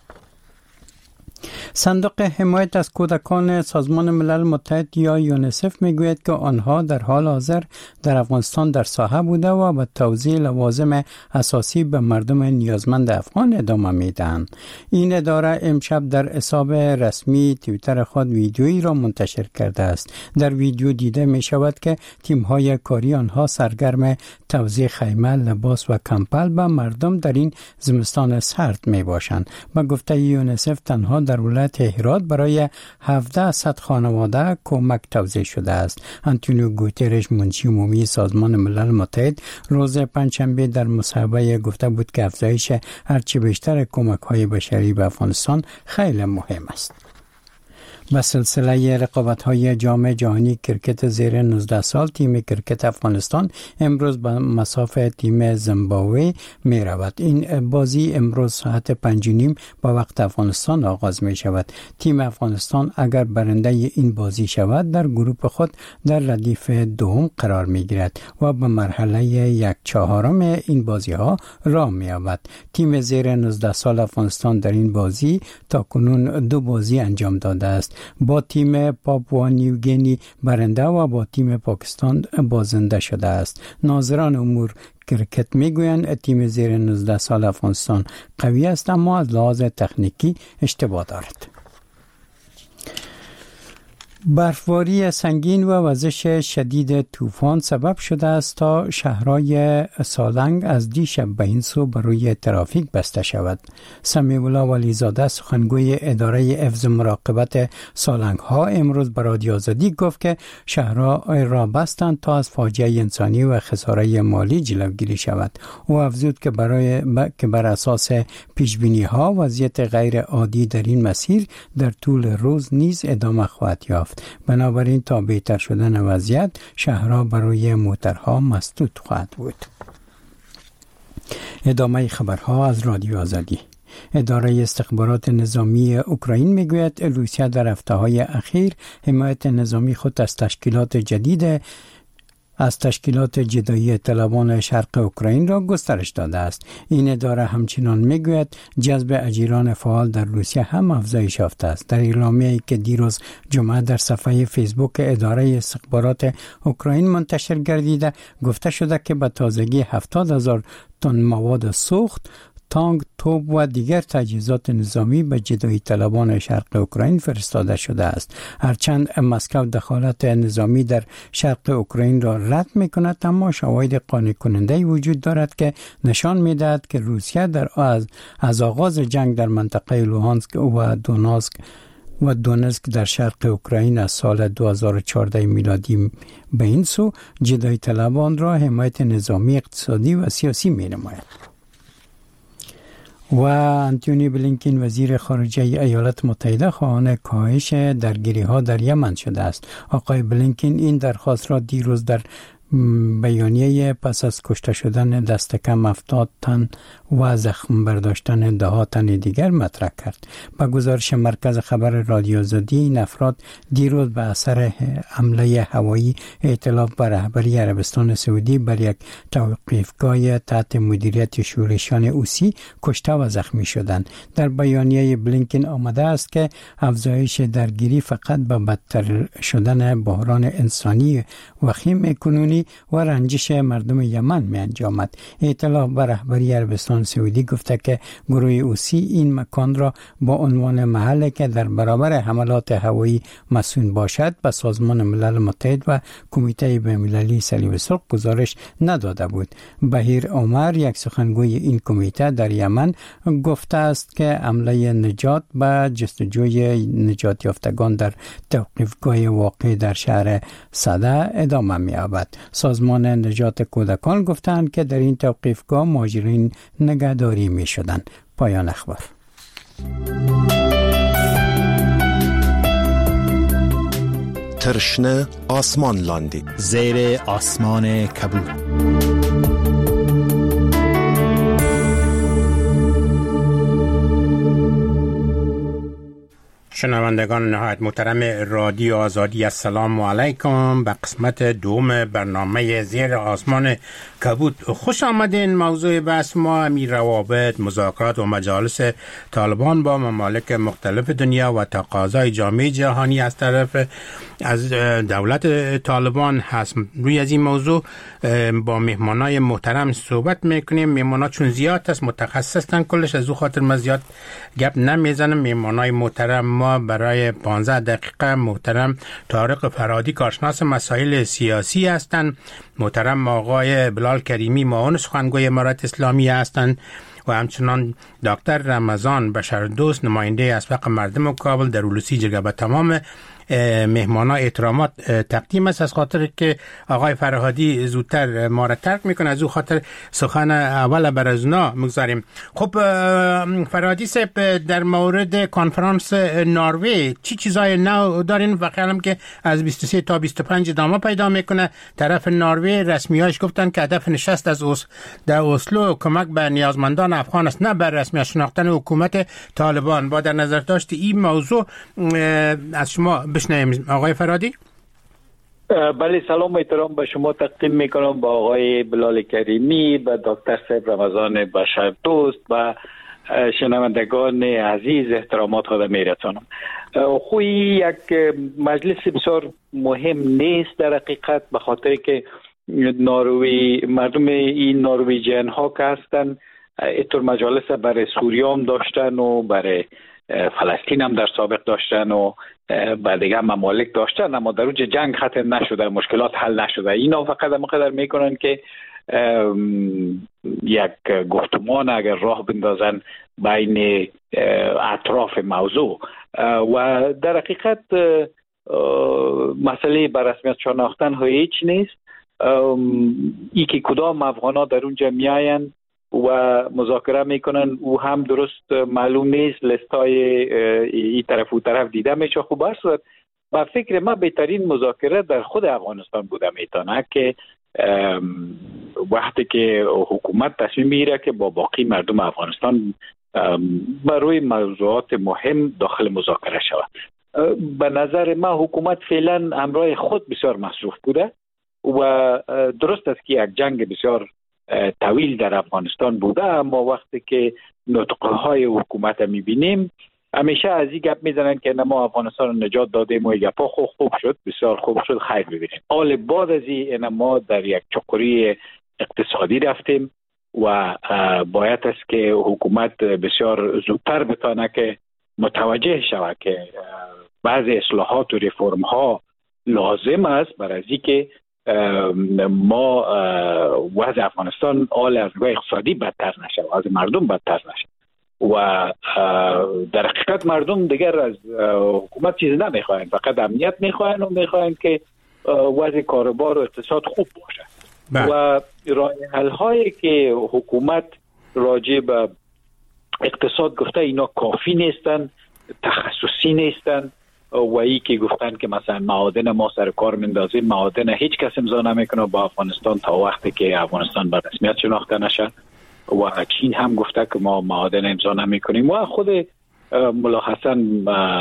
صندوق حمایت از کودکان سازمان ملل متحد یا یونیسف میگوید که آنها در حال حاضر در افغانستان در ساحه بوده و به توزیع لوازم اساسی به مردم نیازمند افغان ادامه میدهند. این اداره امشب در حساب رسمی توییتر خود ویدیویی را منتشر کرده است. در ویدیو دیده می شود که تیم‌های کاری آنها سرگرم توزیع خیمه، لباس و کمپل به مردم در این زمستان سرد می باشند. به گفته یونیسف تنها در ولایت هرات برای هفتصد خانواده کمک توزیع شده است. آنتونیو گوترش منشی عمومی سازمان ملل متحد روز پنجشنبه در مصاحبه گفته بود که افزایش هرچی بیشتر کمک‌های بشری به افغانستان خیلی مهم است. به سلسله رقابت‌های جام جهانی کرکت زیر نوزده سال تیم کرکت افغانستان امروز به مصاف تیم زیمبابوه می رود. این بازی امروز ساعت پنج و نیم با وقت افغانستان آغاز می شود. تیم افغانستان اگر برنده این بازی شود در گروه خود در ردیف دوم قرار می گیرد و به مرحله یک چهارم این بازی ها راه می یابد. تیم زیر نوزده سال افغانستان در این بازی تا کنون دو بازی انجام داده است. با تیم پاپوا نیوگینی برنده و با تیم پاکستان بازنده شده است. ناظران امور کرکت میگویند تیم زیر نوزده سال افغانستان قوی است اما از لحاظ تکنیکی اشتباه دارد. برفباری سنگین و وزش شدید طوفان سبب شده است تا شهرهای سالنگ از دیشب به این سو بر روی ترافیک بسته شود. سمیع الله ولیزاده سخنگوی اداره حفظ مراقبت سالنگ ها امروز به رادیو آزادی گفت که شهرها را بستند تا از فاجعه انسانی و خساره مالی جلوگیری شود. او افزود که برای ب... که بر اساس پیش بینی ها وضعیت غیر عادی در این مسیر در طول روز نیز ادامه خواهد یافت. بنابراین تا بهتر شدن وضعیت شهرها برای موترها مسدود خواهد بود. ادامه خبرها از رادیو آزادی. اداره استخبارات نظامی اوکراین میگوید روسیه در هفته‌های اخیر حمایت نظامی خود از تشکیلات جدید از تشکیلات جدایی طالبان شرق اوکراین را گسترش داده است. این اداره همچنان میگوید جذب اجیران فعال در روسیه هم افزایش یافته است. در اعلامیه‌ای که دیروز جمعه در صفحه فیسبوک اداره استخبارات اوکراین منتشر گردیده گفته شده که به تازگی هفتاد هزار تن مواد سوخت، تانک، توپ و دیگر تجهیزات نظامی به جدایی طلبان شرق اوکراین فرستاده شده است. هرچند مسکو دخالت نظامی در شرق اوکراین را رد می‌کند، اما شواهد قانع کننده وجود دارد که نشان می‌دهد که روسیه در از, از آغاز جنگ در منطقه لوهانسک و دوناسک و دونسک در شرق اوکراین از سال دو هزار و چهارده میلادی به این سو جدایی طلبان را حمایت نظامی، اقتصادی و سیاسی می‌نماید. و انتونی بلینکن وزیر خارجه ایالات متحده خواهان کاهش درگیری‌ها در یمن شده است. آقای بلینکن این درخواست را دیروز در بیانیه پس از کشته شدن دست کم هفتاد تن و زخم برداشتن ده تن دیگر مطرح کرد. با گزارش مرکز خبر رادیو آزادی، این افراد دیروز به اثر حمله هوایی ائتلاف بر رهبری عربستان سعودی بر یک توقیفگاه تحت مدیریت شورشیان حوثی کشته و زخمی شدند. در بیانیه بلینکن آمده است که افزایش درگیری فقط به بدتر شدن بحران انسانی وخیم کنونی و رنجش مردم یمن می انجامد. ائتلاف بر رهبری عربستان سعودی گفته که گروه حوثی این مکان را با عنوان محلی که در برابر حملات هوایی مسئول باشد به سازمان ملل متحد و کمیته بین‌المللی صلیب سرخ گزارش نداده بود. بهیر عمر، یک سخنگوی این کمیته در یمن، گفته است که عمله نجات به جستجوی نجات یافتگان در توقیفگاه واقع در شهر صدع ادامه می‌یابد. سازمان نجات کودکان گفتند که در این توقیفگاه مهاجرین نگهداری می‌شدند. پایان اخبار. ترشنه آسمان لاندی زیر آسمان کبود. شنوندگان نهایت محترم رادیو آزادی، السلام علیکم. به قسمت دوم برنامه زیر آسمان کبود خوش آمدین. موضوع بحث ما امیر روابط، مذاکرات و مجالس طالبان با ممالک مختلف دنیا و تقاضای جامعه جهانی از طرف از دولت طالبان هست. روی از این موضوع با مهمانای محترم صحبت میکنیم. مهمانا چون زیاد است، متخصص هستن کلش، از او خاطر ما زیاد گپ نمیزنم. مهمانای محترم ما برای پانزده دقیقه محترم طارق فرهادی، کارشناس مسائل سیاسی هستند. محترم آقای بلال کریمی، معاون سخنگوی امارات اسلامی هستند و همچنان دکتر رمضان بشردوست، نماینده اسبق مردم کابل در اولوسی جرگه. به تمام مهمانا احترامات تقدیم است. از خاطر که آقای فرهادی زودتر ما را ترک میکنه، از او خاطر سخن اول بر از اونا میگذاریم. خب فرهادی صاحب، در مورد کنفرانس نروژ چی چیزای نو دارین؟ و خیالم که از بیست و سه تا بیست و پنج ادامه پیدا میکنه. طرف نروژ رسمیاش گفتن که هدف نشست از اوس در اسلو کمک به نیازمندان افغان است، نه بر رسمیت شناختن حکومت طالبان. با در نظر داشت این موضوع از شما بشنویم آقای فرهادی. بله، سلام و احترام به شما تقدیم میکنم، با آقای بلال کریمی، به دکتر صاحب رمضان بشردوست و شنوندگان عزیز احترامات خود میرسانم. خوی یک مجلس بسیار مهم نیست در حقیقت، به خاطر که نروژ، مردم این نروژیان ها که هستن اینطور مجالس برای سوریه هم داشتن و برای فلسطین هم در سابق داشتن و بعد دیگه ممالک داشتن، اما در اوج جنگ ختم نشده، مشکلات حل نشده. اینا فقط مقدر میکنن که یک گفتمان اگر راه بندازن بین اطراف موضوع و در حقیقت مسئله بر رسمیت شناختن ها هیچ نیست. ای که کدام افغان ها در اونجا میاین و مذاکره میکنن او هم درست معلوم نیست، لستای این طرف و طرف دیده میشه. خوب است با فکر ما بهترین مذاکره در خود افغانستان بوده میتونه که وقتی که حکومت تصمیم میگیره که با باقی مردم افغانستان برای موضوعات مهم داخل مذاکره شود. به نظر ما حکومت فعلا همراه خود بسیار مصروف بوده و درست است که یک جنگ بسیار طویل در افغانستان بوده، اما وقتی که نطقهای حکومت میبینیم همیشه از این گپ میزنن که ما افغانستان رو نجات دادیم و گپا خوب خوب شد، بسیار خوب شد، خیر ببینیم. حال بعد از این ما در یک چقری اقتصادی رفتیم و باید است که حکومت بسیار زودتر بتانه که متوجه شود که بعضی اصلاحات و رفرم ها لازم است برای اینکه ما وضع افغانستان حال از نگاه اقتصادی بدتر نشه و از مردم بدتر نشه. و در حقیقت مردم دیگر از حکومت چیز نمیخواین، فقط امنیت میخواین و میخواین که وضع کاروبار و اقتصاد خوب باشه. بله. و راه حل هایی که حکومت راجع به اقتصاد گفته اینا کافی نیستن، تخصصی نیستن و ای که گفتن که مثلا معادن ما سر کار مندازیم، معادن هیچ کس امضا نمیکنه با افغانستان تا وقتی که افغانستان به رسمیت شناخته نشه و چین هم گفته که ما معادن امضا نمیکنیم و خود ملا حسن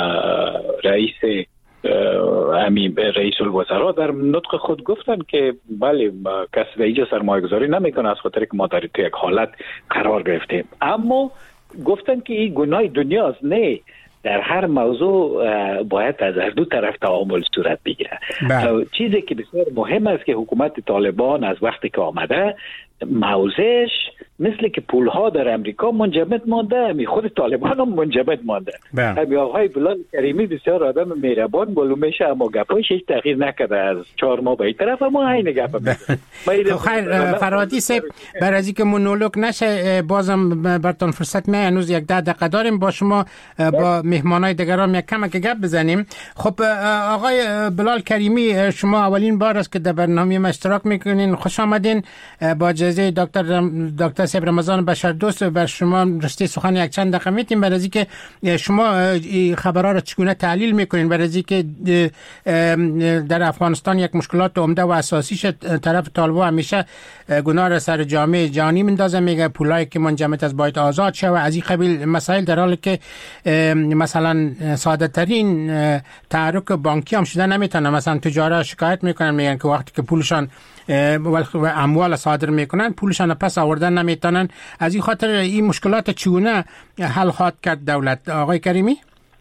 رئیس امی رئیس الوزراء در نطق خود گفتن که بله کسی به اینجا سرمایه گذاری نمیکنه از خاطر که ما در تو یک حالت قرار گرفتیم، اما گفتن که این گناه دنیاست. نه، در هر موضوع باید از هر دو طرف تعامل صورت بگیره. چیزی که بسیار مهم است که حکومت طالبان از وقتی که آمده موضعش مثل که پولها در امریکا منجمد مانده، می خود طالبان هم منجمد مانده. همین آقای بلال کریمی بسیار آدم مهربان معلوم میشه، اما گپایش هیچ تغییر نکرده از چهار ماه به این طرف، اما عین گپ میگه. خیر فرهادی صاحب، برای اینکه مونولوگ نشه بازم براتون فرصت می هنوز یک ده دقیقه داریم با شما با مهمانای دیگران یک کم که گپ بزنیم. خب آقای بلال کریمی، شما اولین بار است که در برنامه ما اشتراک میکنین، خوش آمدین. با اجازه دکتر دکتر صاحب رمضان بشردوست بر شما راستی سخن یک چند دقیقه میتیم برای اینکه شما خبرها را چگونه تحلیل میکنین، برای اینکه در افغانستان یک مشکلات عمده و اساسیش طرف طالبان همیشه گناه را سر جامعه جهانی میندازه، میگه پولایی که منجمد از باید آزاد شه و از این قبیل مسائل، در حالی که مثلا ساده ترین تحرک بانکی هم شده نمیتونه. مثلا تجارت شکایت میکنن، میگن که وقتی که پولشان و اموال صادر میکنن پولشان پس آوردن نمیتونن. از این خاطر این مشکلات چگونه حل خواهد کرد دولت؟ آقای کریمی.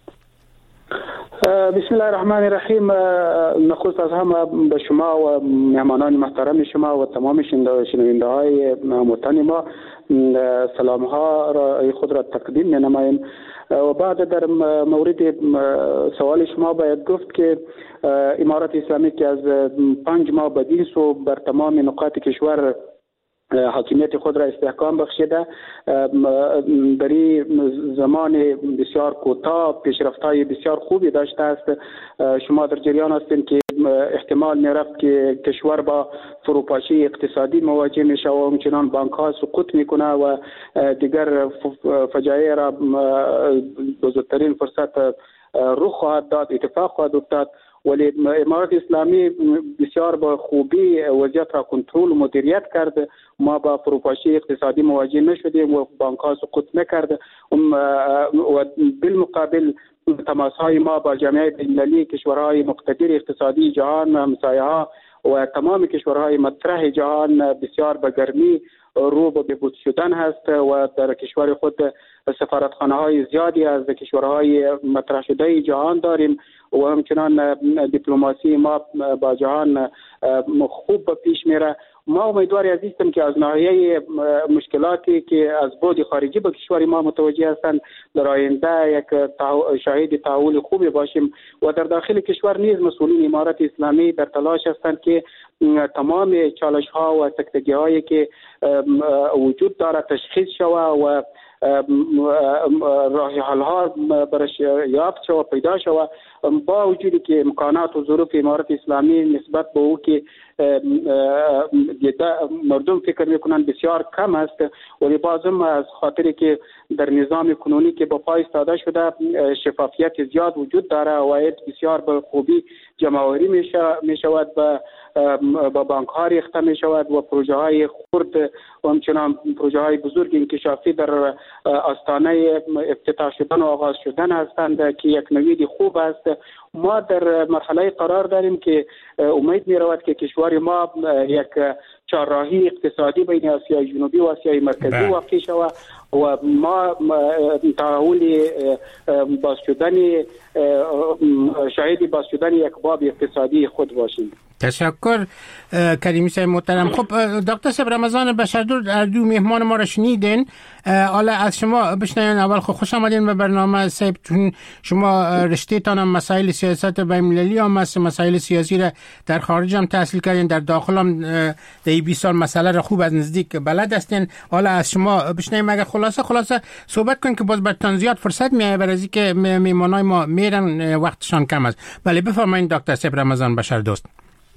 بسم الله الرحمن الرحیم. نخست از همه به شما و مهمانان محترم شما و تمام شنونده های محترم ما سلام ها را خود را تقدیم می نماییم. و بعد در مورد سوال شما باید گفت که امارت اسلامی که از پنج ماه بدین سو بر تمام نقاط کشور حاکمیت خود را استحکام بخشیده، در این زمان بسیار کوتاه پیشرفت‌های بسیار خوبی داشته است. شما در جریان هستید که احتمال میرفت که کشور با فروپاشی اقتصادی مواجه میشه و همچنان بانک ها سقوط میکنه و دیگر فجایع را بزرگترین فرصت رخ خواهد داد، اتفاق خواهد افتاد. ولی امارت اسلامی بسیار با خوبی وضعیت را کنترل و مدیریت کرد. ما با فروپاشی اقتصادی مواجه نشدیم و بانک ها سقوط نکرد و بالمقابل تماس های ما با جامعه بین‌المللی، کشورهای مقتدر اقتصادی جهان، همسایه ها و تمام کشورهای مطرح جهان بسیار به گرمی رو به بهبود شدن هست و در کشور خود سفارتخانه های زیادی از کشورهای مطرح شده جهان داریم و همچنان دیپلماسی ما با جهان خوب پیش میره. ما امیدواری هستیم که از ناحیه مشکلاتی که از بعد خارجی به کشور ما متوجه هستند در آینده یک شاهد تحول خوبی باشیم و در داخل کشور نیز مسئولین امارت اسلامی در تلاش هستند که تمام چالش ها و سکتگی هایی که وجود دارد تشخیص شود و راه حل ها برش یافت شود، پیدا شود، با وجودی که امکانات و ظروف امارت اسلامی نسبت به او که مردم فکر میکنن بسیار کم است، ولی بازم از خاطری که در نظام کنونی که با پای ایستاده شده شفافیت زیاد وجود داره و بسیار به خوبی جمع‌آوری می شود و با بانک ها ریخته می شود و پروژه های خرد و همچنان پروژه های بزرگ انکشافی در آستانه افتتاح شدن و آغاز شدن هستند که یک نوید خوب است. ما در مرحله قرار داریم که امید می رود که کشور امیدواریم ما یک چهارراهی اقتصادی بین آسیای جنوبی و آسیای مرکزی واقع شود و ما تحول باز شدن شاهد باز شدن یک باب اقتصادی خود باشیم. تشکر کریمی صاحب محترم. خب دکتر صاحب رمضان بشردور در دو مهمان ما را شنیدین. حالا از شما بشنوین. اول خب خوش آمدین به برنامه صاحب. شما رشته تان مسائل سیاست بین المللی هم است، مسائل سیاسی را در خارج هم تحصیل کردین، در داخل هم در بیست سال مسئله را خوب از نزدیک بلد هستین. حالا از شما بشنویم اگر خلاصه خلاصه صحبت کنین که باز برتان زیاد فرصت میایه برای اینکه مهمانای ما میرن وقتشان کم است. بله بفرمایید دکتر صاحب رمضان بشردوست.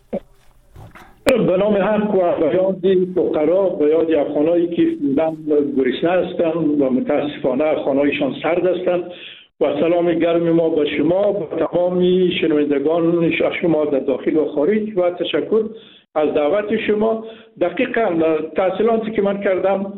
به نام حق و به یاد فقرا، به یاد افغانایی که فعلا گریسنه هستند و متاسفانه خانهایشان سرد هستند و سلام گرم ما به شما، به تمامی شنوندگان شما در داخل و خارج و تشکر از دعوت شما. دقیقاً تحصیلاتی که من کردم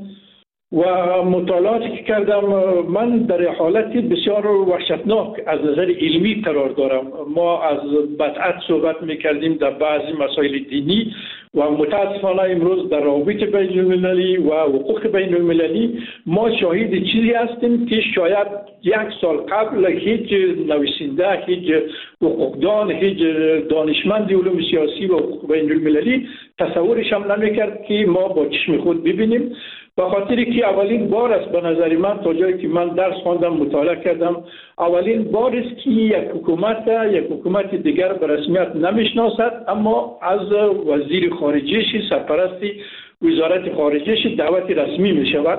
و مطالعاتی که کردم، من در حالتی بسیار وحشتناک از نظر علمی قرار دارم. ما از بدعت صحبت میکردیم در بعضی مسائل دینی و متاسفانه امروز در روابط بین المللی و حقوق بین المللی ما شاهد چیزی هستیم که شاید یک سال قبل هیچ نویسنده، هیچ حقوقدان، هیچ دانشمند علوم سیاسی و حقوق بین المللی تصورش هم نمیکرد که ما با چشم خود ببینیم. به خاطری که اولین بار است به نظر من، تا جایی که من درس خواندم مطالعه کردم، اولین بار است که یک حکومت یک حکومت دیگر به رسمیت نمیشناسد اما از وزیر خارجه‌اش، سرپرست وزارت خارجه‌اش دعوت رسمی می شود.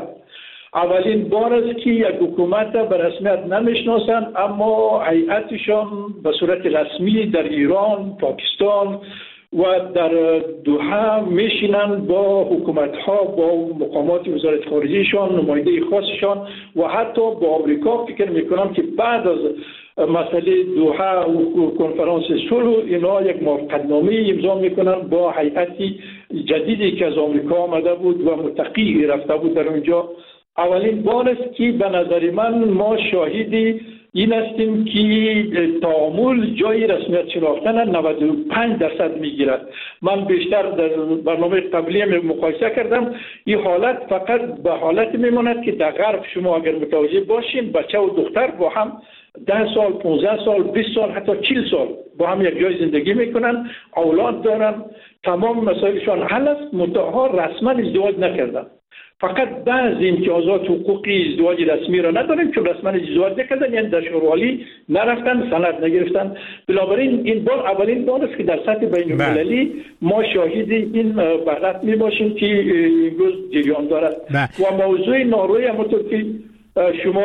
اولین بار است که یک حکومت به رسمیت نمیشناسند اما هیئتشان به صورت رسمی در ایران، پاکستان و در دوحه میشینن با حکومت ها، با مقامات وزارت خارجهشان، نماینده خاصشان و حتی با آمریکا. فکر میکنم که بعد از مسئله دوحه و کنفرانس صلح اینا یک موافقتنامه امضا میکنن با هیئتی جدیدی که از آمریکا آمده بود و متقی رفته بود در اونجا. اولین بار است که به نظر من ما شاهدی این هستیم که تعامل جای رسمیت شناختن نود و پنج درصد میگیرد. من بیشتر در برنامه قبلی مقایسه کردم، این حالت فقط به حالت میماند که در غرب شما اگر متوجه باشین بچه و دختر با هم ده سال، پانزده سال، بیست سال، حتی چهل سال با هم یک جای زندگی میکنن، اولاد دارن، تمام مسائلشان حل است، منتها رسما ازدواج نکردن. فقط بعضی امتیازات حقوقی ازدواج رسمی را نداریم که رسما ازدواج نکردن، یعنی در شورولی نرفتن، سند نگرفتن. بنابراین این بار اولین بار است که در سطح بین المللی ما شاهد این وضعیت می باشیم که امروز جریان دارد. و موضوع ناروی همونطور که شما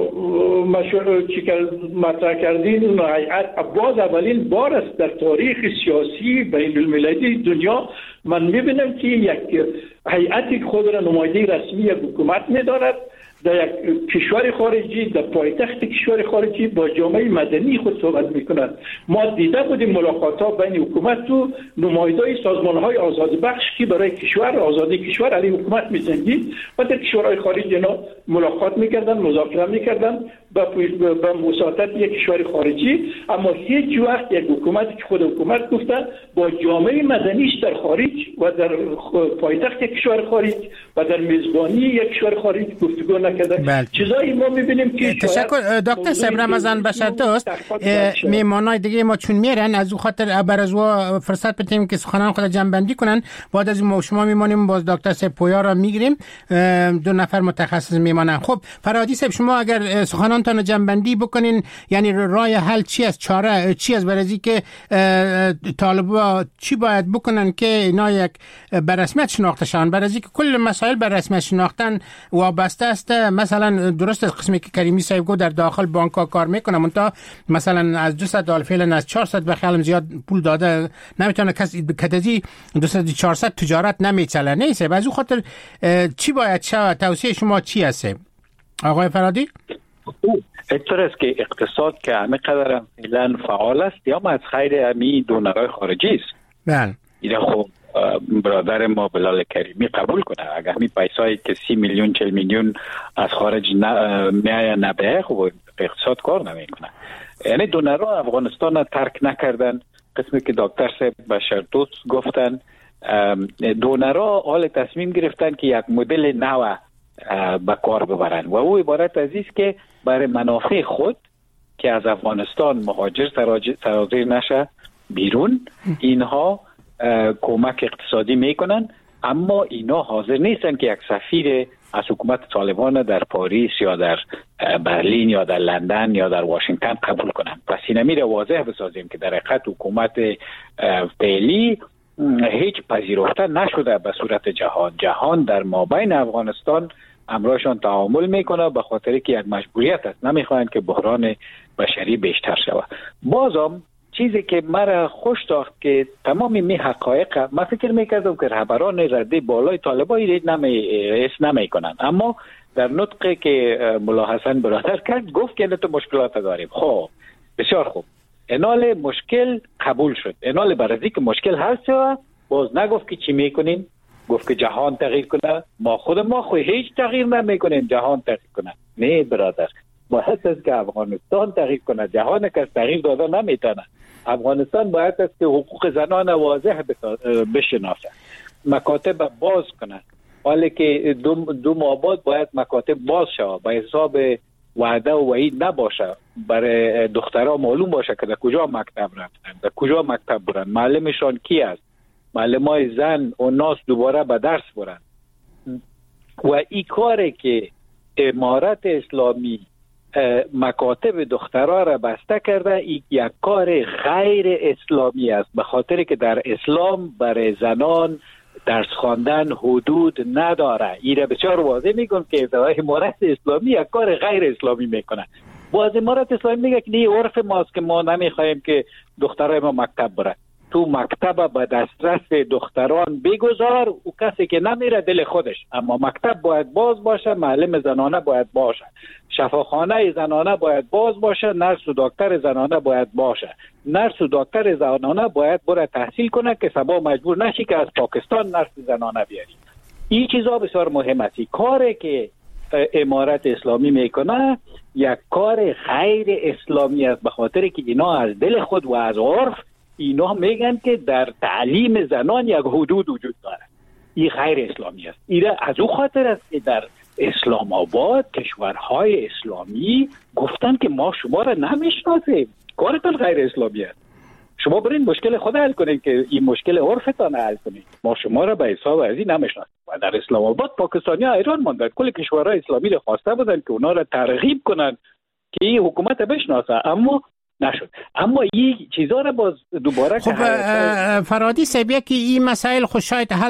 مطرح کردین، هیئت باز اولین بار است در تاریخ سیاسی بین المللی دنیا من میبینم که یک هیئتی خود را نماینده رسمی یک حکومت میدارد در یک کشور خارجی، در پایتخت کشور خارجی با جامعه مدنی خود صحبت میکنند. ما دیده بودیم ملاقات ها بین حکومت و نمایندای سازمان های آزادی بخش که برای کشور آزادی کشور علیه حکومت می‌جنگید و در کشورهای خارجی اینا ملاقات میکردن، مذاکره میکردن به مساعدت یک کشور خارجی، اما هیچ وقت یک حکومت که خود حکومت گفتن با جامعه مدنیش در خارج و در پایتخت کشور خارج و در میزبانی یک کشور خارج گفتگو نکردن. چیزایی ما میبینیم که تشکر دکتر صاحب رمضان بشردوست. میهمانای دیگه ما چون میرن از او خاطر بر از او فرصت بدیم که سخنان خود جمع کنن. بعد از ما شما میمونیم باز دکتر صاحب پویا را میگیریم، دو نفر متخصص میمانن. خب فرادی صاحب شما اگر سخنان تان جمع بندی بکنین، یعنی راه حل چی است، چاره چی است برای اینکه طالبا چی باید بکنن که اینا یک بر رسمیت شناخته شون، برای اینکه کل مسائل بر رسمیت شناختن وابسته است. مثلا درست قسمی که کریمی صاحب گفت در داخل بانک ها کار میکنه، منتها مثلا از دویست دلار فعلا از چهارصد به خیالم زیاد پول داده نمیتونه کسی کدی دویست چهارصد تجارت نمیچله. نیست از اون خاطر چی باید شود؟ توصیه شما چی است آقای فرادی؟ اینطور است که اقتصاد که همه قدر فعلا فعال است یا ما از خیر همی دونرهای خارجی است. بله این خب برادر ما بلال کریمی قبول کنه. اگر همی پیسایی که سی میلیون چل میلیون از خارج میایه نبه، خب اقتصاد کار نمیکنه. یعنی دونرها افغانستان ترک نکردن قسمی که دکتر صاحب بشردوست گفتن، دونرها حال تصمیم گرفتن که یک مدل نو به کار ببرن و او عبارت از است که برای منافع خود که از افغانستان مهاجر سرازیر نشه بیرون، اینها کمک اقتصادی میکنن، اما اینا حاضر نیستن که یک سفیر از حکومت طالبان در پاریس یا در برلین یا در لندن یا در واشنگتن قبول کنن. پس اینمی را واضح بسازیم که در حقیقت حکومت فعلی هیچ پذیرفته نشده به صورت جهان. جهان در مابین افغانستان امرایشان تعامل میکنه به خاطر که یک مجبوریت است، نمیخواین که بحران بشری بیشتر شود. بازم چیزی که مرا خوش داشت که تمام می حقایق، من فکر میکردم که رهبران رده بالای طالبان این نمی نمی کنن، اما در نطقی که ملا حسن برادر کرد گفت که تو مشکلات داریم. خب بسیار خوب، انال مشکل قبول شد، انال برازی که مشکل حل شد باز نگفت که چی میکنیم، گفت که جهان تغییر کنه. ما خود ما خود هیچ تغییر نمیکنیم، جهان تغییر کنه. نه برادر، باید است که افغانستان تغییر کنه، جهان که تغییر داده نمیتونه. افغانستان باید است که حقوق زنان واضح بشناسه، مکاتب باز کنه، حالی که دو, دو ماه بعد باید مکاتب باز شود به حساب وعده و وعید نباشه، برای دخترها معلوم باشه که در کجا مکتب رفتن، در کجا مکتب برن، معلمشان کی است، معلمای زن و ناس دوباره به درس برن. و این کاری که امارت اسلامی مکاتب دخترها را بسته کرده، این یک کار غیر اسلامی است، به خاطر که در اسلام برای زنان درس خواندن حدود نداره. این را بسیار واضح میگم که امارت اسلامی یک کار غیر اسلامی میکنه. باز امارت اسلامی میگه که این عرف ماست که ما نمیخوایم که دخترای ما مکتب بره. تو مکتب به دسترس دختران بگذار، او کسی که نمیره دل خودش، اما مکتب باید باز باشه، معلم زنانه باید باشه، شفاخانه زنانه باید باز باشه، نرس و دکتر زنانه باید باشه. نرس و دکتر زنانه باید بره تحصیل کنه که سبا مجبور نشی که از پاکستان نرس زنانه بیاری. این چیزا بسیار مهم است. کاری که امارت اسلامی میکنه یک کار غیر اسلامی است، به خاطر که اینا از دل خود و از عرف اینا میگن که در تعلیم زنان یک حدود وجود داره. این غیر اسلامی است. این از او خاطر است که در اسلام آباد کشورهای اسلامی گفتن که ما شما را نمیشناسیم، کارتان غیر اسلامی است، شما برین مشکل خود حل کنین که این مشکل عرفتان حل کنین، ما شما را به حساب ازی نمیشناسیم. و در اسلام آباد پاکستانی ها ایران ماندن، کل کشورهای اسلامی را خواسته بودن که اونا را ترغیب کنن که این حکومت بشناسه، اما نشد. اما این چیزا رو باز دوباره خب فرادی سبیه که این مسائل خود شاید حل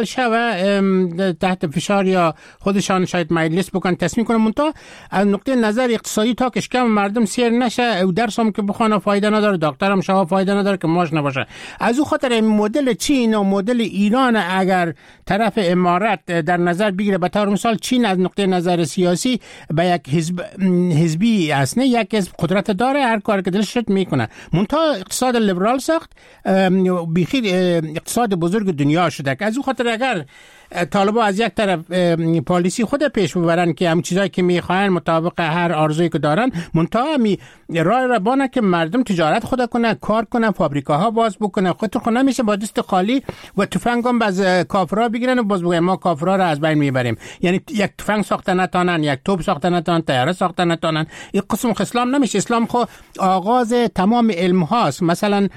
شوه تحت فشار یا خودشان شاید مجلس بکن تصمیم کنن، منتها از نقطه نظر اقتصادی تا کشکم مردم سیر نشه و درس هم که بخونه فایده نداره، دکتر هم شما فایده نداره که ماش نباشه. از او خاطر مدل چین و مدل ایران اگر طرف امارت در نظر بگیره، به طور مثال چین از نقطه نظر سیاسی به یک حزب حزبی است، نه یک حزب قدرت داره، هر کار که دلش میکنه. منتها اقتصاد لیبرال ساخت، بیخی اقتصاد بزرگ دنیا شده. از اون خاطر اگر طالبا از یک طرف پالیسی خود پیش ببرن که هم چیزایی که میخواین مطابق هر آرزویی که دارن، منتها می راه را بانه که مردم تجارت خود کنه، کار کنه، فابریکاها باز بکنه، خودت خود نمیشه با دست خالی و تفنگ هم باز کافرها بگیرن و باز بگن ما کافرها را از بین میبریم. یعنی یک تفنگ ساخته نتونن، یک توپ ساخته نتونن، طیاره ساخته نتونن. این قسم اسلام نمیشه. اسلام خو آغاز تمام علم هاست. مثلا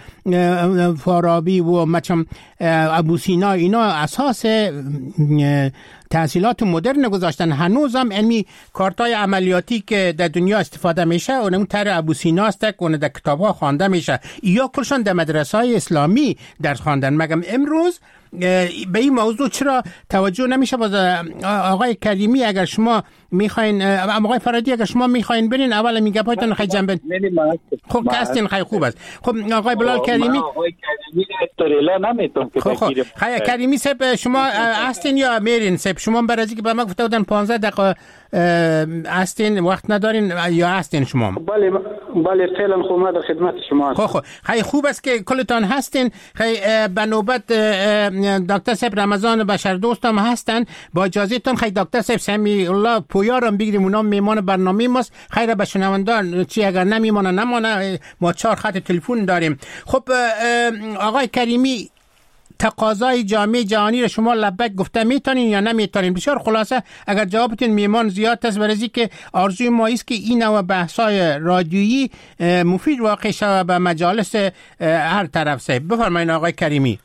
فارابی و مثلا ابو سینا اینا اساس تحصیلات مدرن گذاشتن. هنوز هم علمی کارتای عملیاتی که در دنیا استفاده میشه اون تر ابو سینا است که اون در کتاب‌ها خوانده میشه، یا کلشون در مدرسه‌های اسلامی درس خواندن. مگم امروز به این موضوع چرا توجه نمیشه؟ باز آقای کریمی اگر شما میخواین، آقای فرادی اگر شما میخواین برین اول میگه پایتون خیلی جنبه خب کاستین خیلی خوب است. خب آقای بلال کریمی، آقای کریمی استوریلا نمیتونم که بگیرم. خب کریمی صاحب شما هستین یا میرین؟ صاحب شما برای که به ما گفته بودن پانزده دقیقه هستین، وقت ندارین یا هستین شما؟ بله بله فعلا خب ما در خدمت شما خب خب خیلی خوب است که کلتان هستین. خیلی به نوبت دکتر صاحب رمضان بشردوست هم هستن. با اجازه تان خیلی دکتر صاحب سمیع الله پویا رو بگیریم، اونا میمان برنامه ماست. خیلی به شنوندگان چی اگر نمیمونه نمونه، ما چهار خط تلفن داریم. خب آقای کریمی، تقاضای جامعه جهانی رو شما لبک گفته میتونین یا نمیتونین؟ بسیار خلاصه اگر جوابتون میمان زیاد است، برای که آرزوی ما است که این نوع بحث‌های رادیویی مفید واقع شود به مجالس هر طرف. سه بفرمایید آقای کریمی.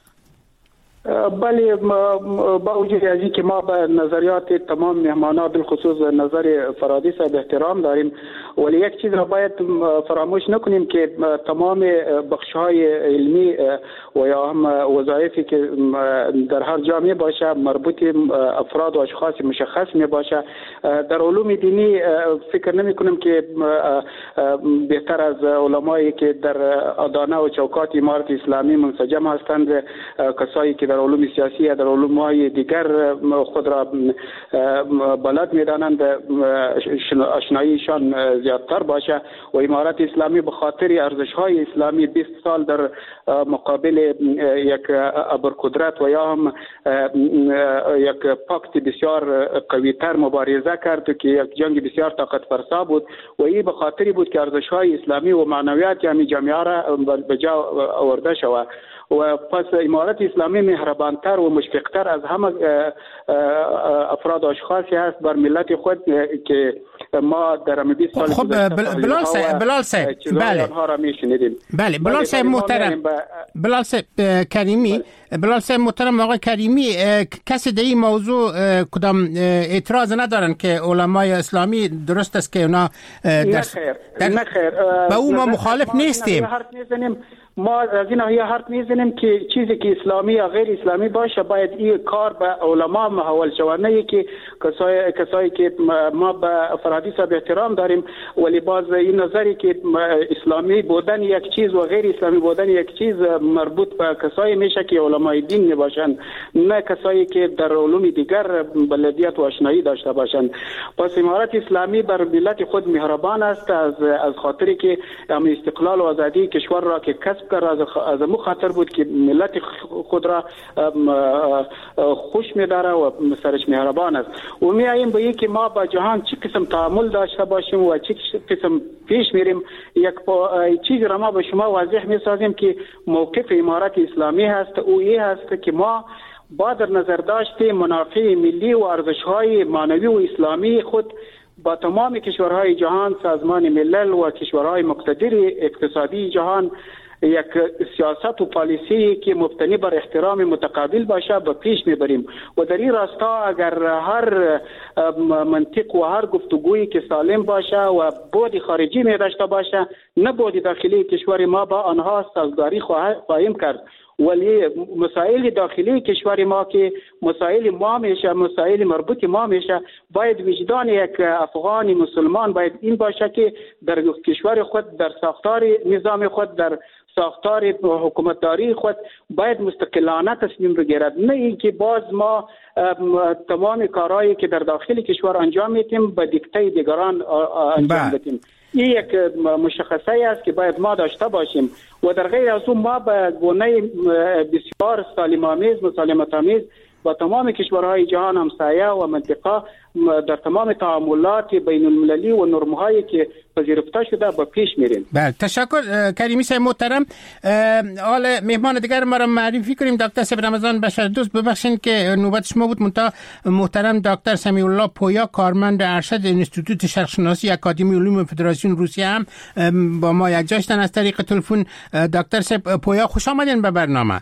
بله، با وجود از اینکه ما به نظریات تمام مهمانان بالخصوص نظر فرادی صاحب احترام داریم، ولی یک چیز را باید فراموش نکنیم که تمام بخش‌های علمی و یا هم وظایفی که در هر جامعه باشه مربوط افراد و اشخاص مشخص می باشه. در علوم دینی فکر نمی کنم که بهتر از علمایی که در ادانه و چوکات امارت اسلامی منسجم هستند کسایی که در علوم سیاسی یا در علوم های دیگر خود را بلد میدانند آشناییشان زیادتر باشه و امارت اسلامی به خاطر ارزش های اسلامی بیست سال در مقابل یک ابرقدرت و یا هم یک پاکت بسیار قوی تر مبارزه کرد که یک جنگ بسیار طاقت فرسا بود و این به خاطری بود که ارزش های اسلامی و معنویات یعنی جامعه را به جا آورده شود. و پس امارت اسلامی مهربانتر و مشفقتر از همه افراد و اشخاصی هست بر ملت خود که ما در بیست سال خب بلال صاحب بلال صاحب بله بله بلال صاحب محترم بلال صاحب کریمی بلال صاحب محترم آقای کریمی، کسی در این موضوع کدام اعتراض ندارن که علمای اسلامی درست است که اونا در با او ما مخالف نیستیم. ما از این ناحیه حرف میزنیم که چیزی که اسلامی یا غیر اسلامی باشه باید این کار به علما محول شود، نه که کسایی کسایی که ما به فرادی صاحب احترام داریم ولی باز این نظری که اسلامی بودن یک چیز و غیر اسلامی بودن یک چیز مربوط به کسایی میشه که علمای دین نباشند، نه کسایی که در علوم دیگر بلدیت و آشنایی داشته باشند. پس امارت اسلامی بر ملت خود مهربان است از از خاطری که استقلال و آزادی کشور را که کسب کرد از مو خاطر بود که ملت خود را خوش می‌داره و سرش مهربان است. و می‌آییم به اینکه ما با جهان چه قسم تعامل داشته باشیم و چه قسم پیش میریم. یک چیز را ما به شما واضح می‌سازیم که موقف امارت اسلامی هست او این هست که ما با در نظر داشته منافع ملی و ارزش‌های معنوی و اسلامی خود با تمام کشورهای جهان، سازمان ملل و کشورهای مقتدر اقتصادی جهان یک سیاست و پالیسی که مبتنی بر احترام متقابل باشه به پیش میبریم و در این راستا اگر هر منطق و هر گفتگویی که سالم باشه و بود خارجی می داشته باشه نه بود داخلی کشور ما با آنها سازگاری خواهیم کرد، ولی مسائل داخلی کشور ما که مسائل ما میشه مسائل مربوط ما میشه باید وجدان یک افغان مسلمان باید این باشه که در کشور خود در ساختار نظام خود در ساختار حکومتداری خود باید مستقلانه تصمیم بگیرد، نه اینکه باز ما تمام کارهایی که در داخل کشور انجام میدیم به دیکته دیگران انجام بدیم. این یک مشخصه است که باید ما داشته باشیم و در غیر از اون ما به گونه بسیار سالم‌آمیز مسالمت‌آمیز با تمام کشورهای جهان همسایه و منطقه در تمام تعاملات بین المللی و نرم‌هایی که پذیرفته شده با پیش میریم. بله تشکر کریمی صاحب محترم. حال مهمان دیگر ما را معرفی کنیم. دکتر صاحب رمضان بشردوست، ببخشید که نوبت شما بود. منتها محترم دکتر سمیع الله پویا کارمند ارشد انستیتوت شرق شناسی اکادمی علوم فدراسیون روسیه هم با ما یک جاشتن از طریق تلفن. دکتر صاحب پویا خوش آمدین به برنامه.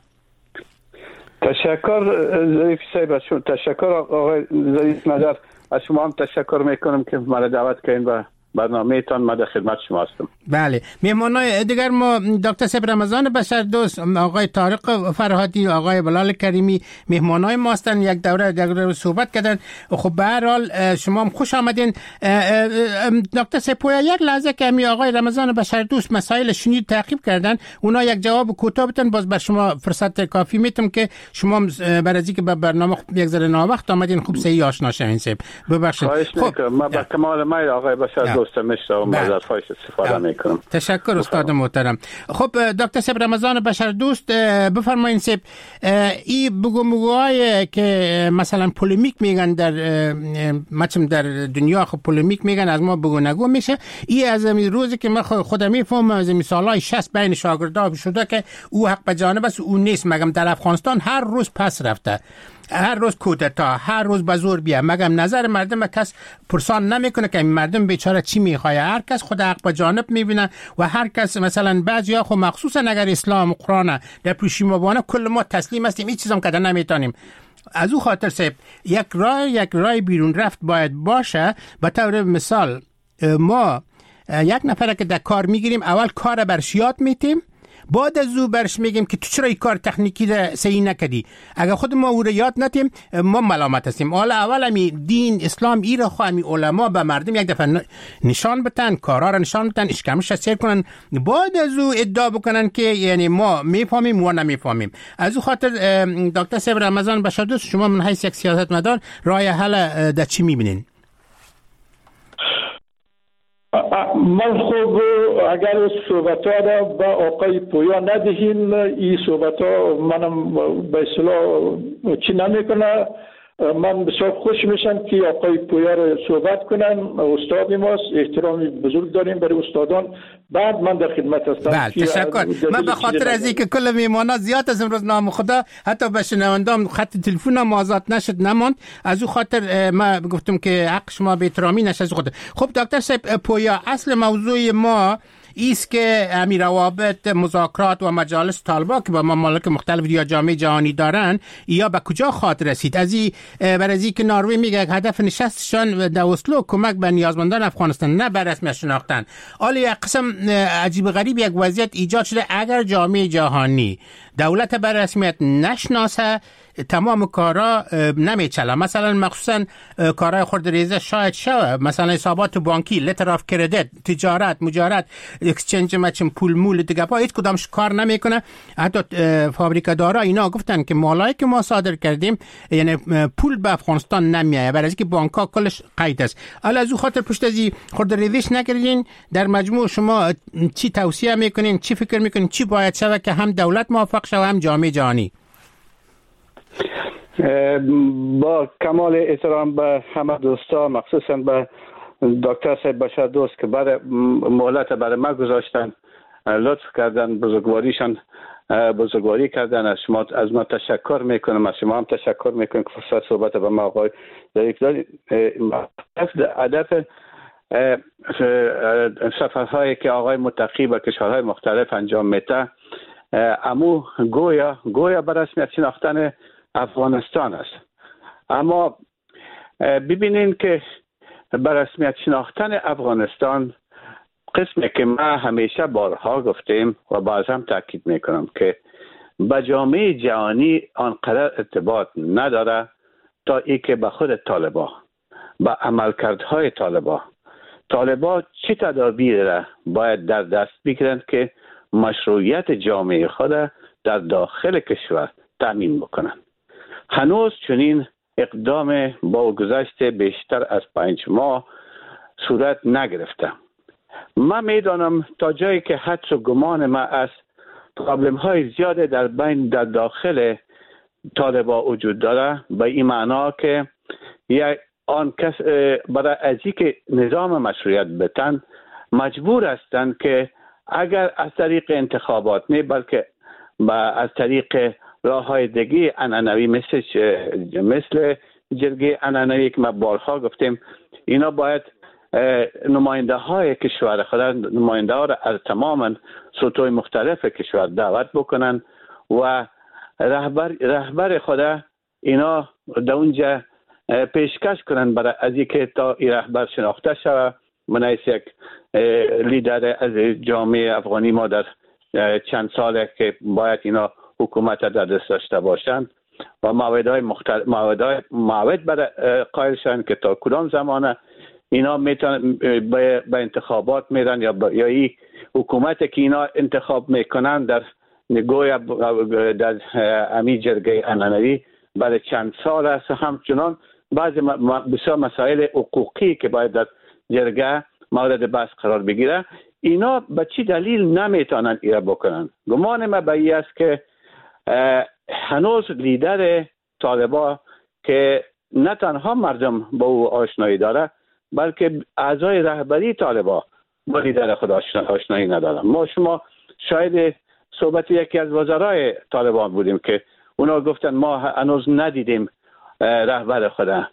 تشکر ظریف صاحب، تشکر آقای ظریف نظر، از شما هم تشکر میکنم که مرا دعوت کردین و برنامه تان ما در خدمت شما هستم. بله مهمانای دیگر ما دکتر صاحب رمضان بشردوست، آقای طارق فرهادی، آقای بلال کریمی مهمانای ما هستن. یک دوره دیگر صحبت کردن. خب به هر حال شما هم خوش آمدین. دکتر صاحب پویا یک لحظه که می آقای رمضان بشردوست مسائل شنید تعقیب کردن، اونا یک جواب کوتاه بدن، باز بر شما فرصت کافی میتم که شما برای از اینکه به برنامه یک ذره ناوقت آمدین خوب صحیح آشنا شوین. صاحب ببخشید. خب ما با کمال میل آقای بشردوست پست مشت و مزارفایش استفاده میکنم. تشکر استاد محترم. خب دکتر صاحب رمضان بشر دوست بفرمایید صاحب این بگو مگوهای که مثلا پولیمیک میگن در مچم در دنیا خب پولیمیک میگن از ما بگو نگو میشه. این از این روزی که من خودم میفهمم از این سالهای شصت بین شاگردان شده که او حق به جانب است او نیست. مگم در افغانستان هر روز پس رفته، هر روز کودتا، هر روز به زور بیا. مگم نظر مردم کس پرسان نمیکنه که این مردم بیچاره چی میخواد. هر کس خود حق به جانب میبینه و هر کس مثلا بعضیا خو مخصوصا اگر اسلام و قرآن در پوشیموانه کل ما تسلیم هستیم، هیچ چیزام کده نمیتونیم. از او خاطر صاحب یک راه یک راه بیرون رفت باید باشه. به طور مثال ما یک نفر که در کار میگیریم اول کار برش یاد میتیم، بعد از او برش میگیم که تو چرا این کار تکنیکی را صحیح نکردی. اگر خود ما او را یاد نتیم ما ملامت هستیم. حالا اول همی دین اسلام ای را خواهی همی علما به مردم یک دفعه نشان بتن، کارا را نشان بتن، اشکمش سیر کنن، بعد از او ادعا بکنن که یعنی ما میفهمیم و نمیفهمیم. از او خاطر دکتر صاحب رمضان بشر دوست شما من حیث یک سیاستمدار راه حل در چی میبینین؟ من خوب اگر صحبت ها را به آقای پویا ندهیم، این صحبت ها منم به اصطلاح چی نمیکنه. من بسیار خوش میشم که آقای پویا را صحبت کنن. استاد ماست، احترامی بزرگ داریم برای استادان. بعد من در خدمت هستم. بله تشکر. من به خاطر از اینکه کل میمانا زیاد از امروز نام خدا حتی به شنوندام خط تلفنم آزاد نشد نماند، از او خاطر ما گفتم که حق شما به احترامی نشه از خود. خب دکتر صاحب پویا اصل موضوع ما ایست که همین روابط مذاکرات و مجالس طالبا که با ممالک مختلف یا جامعه جهانی دارن یا به کجا خاطر رسید. از این برای از این که نروژ میگه هدف نشستشان در اسلو کمک به نیازمندان افغانستان نه بر رسمیت شناختن. حالا یک قسم عجیب غریب یک وضعیت ایجاد شده اگر جامعه جهانی دولت بر رسمیت نشناسه تمام کارا نمیچله. مثلا مخصوصا کارهای خرد ریزه شاید شوه، مثلا حسابات بانکی، لتر آف کردیت، تجارت، مجارت، اکسچنج مچم پول مول دیگه با هیچ کدامش کار نمیکنه. حتی فابریکه دارا اینا گفتن که مالایی که ما صادر کردیم یعنی پول به افغانستان نمیایه برای اینکه بانک‌ها کلش قید است. حالا از اون خاطر پشت از خرد ریزش نکردین. در مجموع شما چی توصیه میکنین، چی فکر میکنین چی باید شوه که هم دولت موافق شوه هم جامعه جهانی؟ با کمال احترام به همه دوستان، مخصوصا به دکتر صاحب بشر دوست که برای مهلت برای ما گذاشتن، لطف کردن، بزرگواریشان بزرگواری کردن. از شما از ما تشکر میکنم، از شما هم تشکر میکنم که فرصت صحبت به ما آقای ظریف دادید. هدف سفرهایی که آقای متقی به کشورهای مختلف انجام میده امو گویا گویا به رسمیت شناختن افغانستان است. اما ببینین که به رسمیت شناختن افغانستان قسمی که ما همیشه بارها گفتیم و باز هم تاکید میکنم که به جامعه جهانی آنقدر ارتباط نداره تا ای که به خود طالبا، به عملکردهای طالبا طالبا چه تدابیر را باید در دست بگیرند که مشروعیت جامعه خود در داخل کشور تامین بکنند. هنوز چنین اقدام با گذشت بیشتر از پنج ماه صورت نگرفته. من میدانم تا جایی که حدس و گمان ما است پرابلم های زیاده در بین در داخل طالبا وجود داره، به این معنا که یک آن کس برای از اینکه نظام مشروعیت بتن مجبور هستند که اگر از طریق انتخابات نه بلکه از طریق راه های دیگه عنعنوی مثل مثل جرگه عنعنوی که ما بارها گفتیم، اینا باید نماینده های کشور خود، نماینده ها را از تماما سطوح مختلف کشور دعوت بکنن و رهبر رهبر خود اینا در اونجا پیشکش کنن برای از اینکه تا این رهبر شناخته شود. من از یک لیدر از جامعه افغانی ما در چند ساله که باید اینا حکومت در دست داشته باشند و موعدهای مختلف موعدهای موعد برای قائل شدن که تا کدام زمانه اینا میتونن به انتخابات میرن یا یا این حکومت که اینا انتخاب میکنن در گویا در امی جرگه عنعنوی برای چند سال است. همچنان بعضی بسیار مسائل حقوقی که باید در جرگه مورد بحث قرار بگیره، اینا به چی دلیل نمیتونن ایرا بکنن؟ گمان من به این است که هنوز لیدر طالبان که نه تنها مردم با او آشنایی داره بلکه اعضای رهبری طالبان با لیدر خود آشنایی ندارن. ما شما شاید صحبت یکی از وزرای طالبان بودیم که اونا گفتن ما هنوز ندیدیم رهبر خود.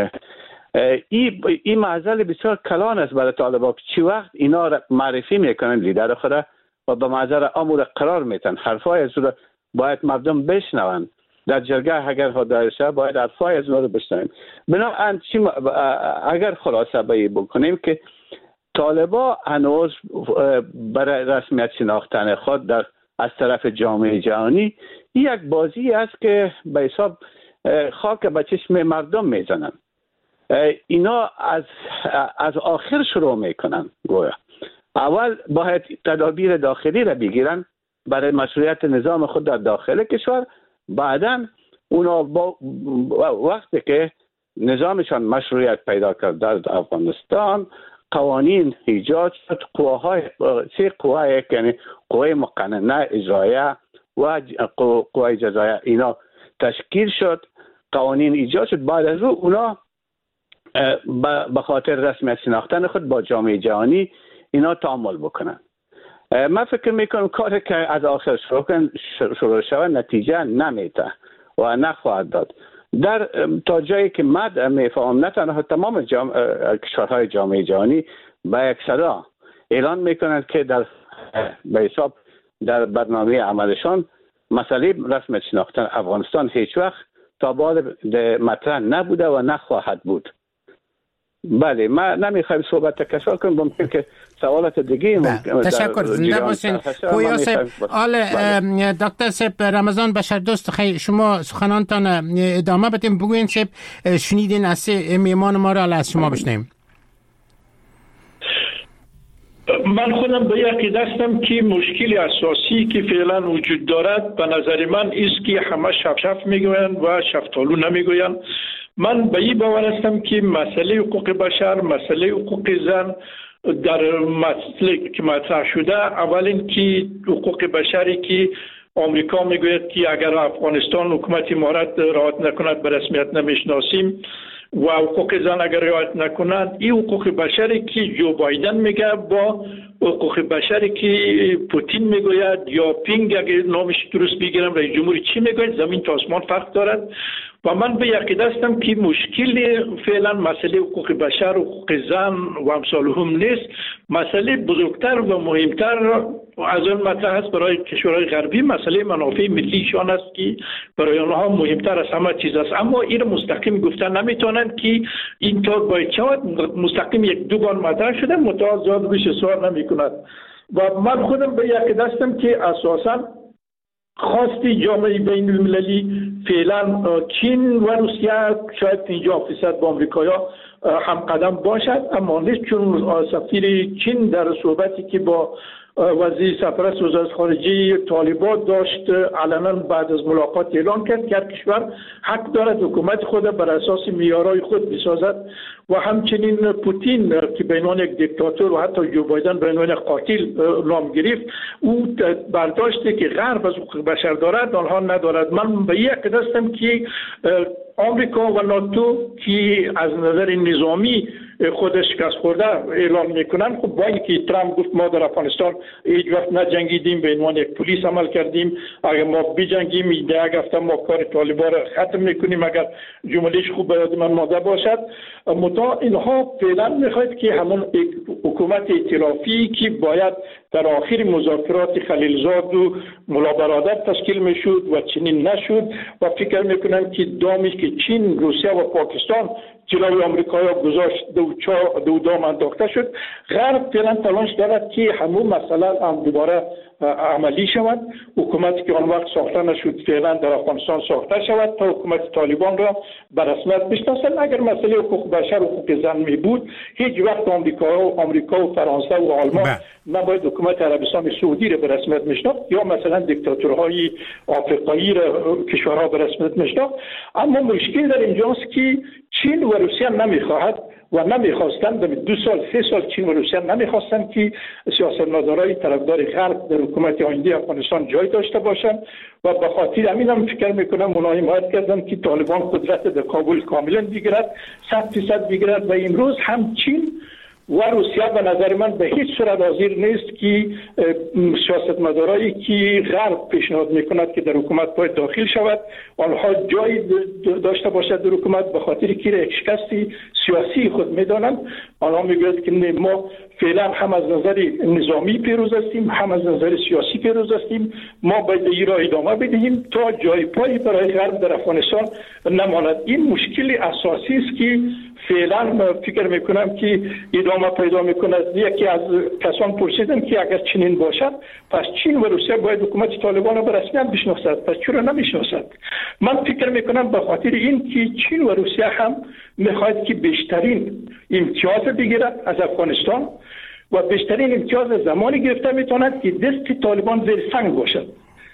این این معضل بسیار کلان است برای طالبان که چی وقت اینا را معرفی میکنن لیدر خود و به معذر امور قرار میتن. حرفای از او باید مردم بشنون. در جرگه اگر حاضر شه باید حرفای از اون رو بشنویم. بنابراین اگر خلاصه بیان بکنیم که طالبان هنوز برای رسمیت شناختن خود در از طرف جامعه جهانی یک بازی است که به حساب خاک به چشم مردم میزنن. اینا از از آخر شروع میکنن. گویا اول باید تدابیر داخلی را بگیرن برای مشروعیت نظام خود در داخل کشور، بعداً اونا با وقتی که نظامشان مشروعیت پیدا کرد در افغانستان، قوانین ایجاد شد، قواهای سه قوای یعنی قوای مقننه، اجرایه و قوای جزاییه اینا تشکیل شد، قوانین ایجاد شد. بعد از او اونا به خاطر رسمیت شناختن خود با جامعه جهانی اینا تعامل بکنن. من فکر میکنم کاری که از آخر شروع شود نتیجه نمیده و نخواهد داد. در تا جایی که من میفهم نه تنها تمام جام... کشورهای جامعه جهانی با یک صدا اعلان میکنند که در به حساب در برنامه عملشان مسئله رسمیت شناختن افغانستان هیچ وقت تا بعد مطرح نبوده و نخواهد بود. بله، من نمیخوایم صحبت تکرار کنم، ممکن که سوالات دیگه ممکن تشکر زنده باشین. پویا صاحب، آل دکتر صاحب رمضان بشر دوست، خیلی شما سخنانتان ادامه بدیم، بگوین که شنیدین از میمان ما را از شما بشنیم. من خودم به یقین هستم که مشکل اساسی که فعلا وجود دارد به نظر من است که همه شف شف میگویند و شفتالو نمیگویند. من به این باور هستم که مسئله حقوق بشر، مسئله حقوق زن در مسئله که مطرح شده، اولین که حقوق بشری که آمریکا میگوید که اگر افغانستان حکومت امارت رعایت نکند به رسمیت نمیشناسیم و حقوق زن اگر رعایت نکنند، این حقوق بشری که جو بایدن میگه با حقوق بشری که پوتین میگوید یا پینگ اگر نامش درست بگیرم رئیس جمهوری چی میگوید، زمین تا آسمان فرق دارد. و من به یقین هستم که مشکل فعلا مسئله حقوق بشر، حقوق زن و امثال هم نیست. مسئله بزرگتر و مهمتر از آن مطرح است برای کشورهای غربی، مسئله منافع ملیشان است که برای آنها مهمتر از همه چیز است. اما این مستقیم گفتن نمیتونند که اینطور باید شود. مستقیم یک دو بار مطرح شده، متعال زیاد روش سوال نمیکند. و من خودم به یقین هستم که اساساً خواستی جامعه بین المللی فعلا چین و روسیه شاید پنجاه درصد با آمریکایا هم قدم باشد، اما نیست، چون سفیر چین در صحبتی که با وزیر سرپرست وزارت خارجه طالبان داشت علنا بعد از ملاقات اعلان کرد که هر کشور حق دارد حکومت خود بر اساس معیارهای خود بسازد و همچنین پوتین که به عنوان یک دیکتاتور و حتی جو بایدن به عنوان قاتل نام گرفت، او برداشتی که غرب از حقوق بشر دارد آنها ندارد. من به یک هستم که آمریکا و ناتو که از نظر نظامی خودش شکست خورده اعلان میکنن، خب با اینکه ترامپ گفت ما در افغانستان هیچ وقت نجنگیدیم، به عنوان یک پلیس عمل کردیم، اگر ما بجنگیم یک هفته ما کار طالبان را ختم میکنیم اگر جملهش خوب برای من ماده باشد. متا اینها فعلا میخواید که همون حکومت ائتلافی که باید در آخر مذاکرات خلیلزاد و ملا برادر تشکیل میشد و چنین نشد و فکر میکنن که دامی که چین، روسیه و پاکستان جلوی آمریکا گذاشت دو, چا دو دام انداخته شد. غرب فعلا تلاش دارد که همون مسئله هم دوباره عملی شود. حکومتی که آن وقت ساخته نشد فعلا در افغانستان ساخته شود تا حکومت طالبان را به رسمیت بشناسند. اگر مسئله حقوق بشر و حقوق زن می بود هیچ وقت آمریکا و آمریکا و فرانسه و آلمان نباید حکومت عربستان سعودی را به رسمیت میشناخت یا مثلا دیکتاتورهای آفریقایی را کشورها به رسمیت میشناخت. اما مشکل در اینجاست که چین و روسیه نمیخواهد و نمیخواستند در دو سال سه سال چین و روسیه نمیخواستند که سیاستمدارای طرفدار غرب در حکومت آینده افغانستان جای داشته باشند و به خاطر همین هم فکر میکنم اونها حمایت کردند که طالبان قدرت در کابل کاملا بگیرد، صد درصد بگیرد. و امروز هم چین و روسیه به نظر من به هیچ صورت حاضر نیست که سیاستمدارایی که غرب پیشنهاد میکند که در حکومت باید داخل شود آنها جای داشته باشد در حکومت، به خاطر که یک شکستی سیاسی خود میدانند. آنها میگوید که ما فعلا هم از نظر نظامی پیروز هستیم هم از نظر سیاسی پیروز هستیم، ما باید این را ادامه بدهیم تا جای پایی برای غرب در افغانستان نماند. این مشکل اساسی است که فعلا فکر میکنم که ادامه پیدا میکند. یکی از کسان پرسیدن که اگر چنین باشد پس چین و روسیه باید حکومت طالبان را به رسمیت بشناسد، پس چرا نمیشناسد؟ من فکر میکنم به خاطر این که چین و روسیه هم میخواهد که بیشترین امتیاز بگیرد از افغانستان و بیشترین امتیاز زمانی گرفته میتواند که دست طالبان زیر سنگ باشد.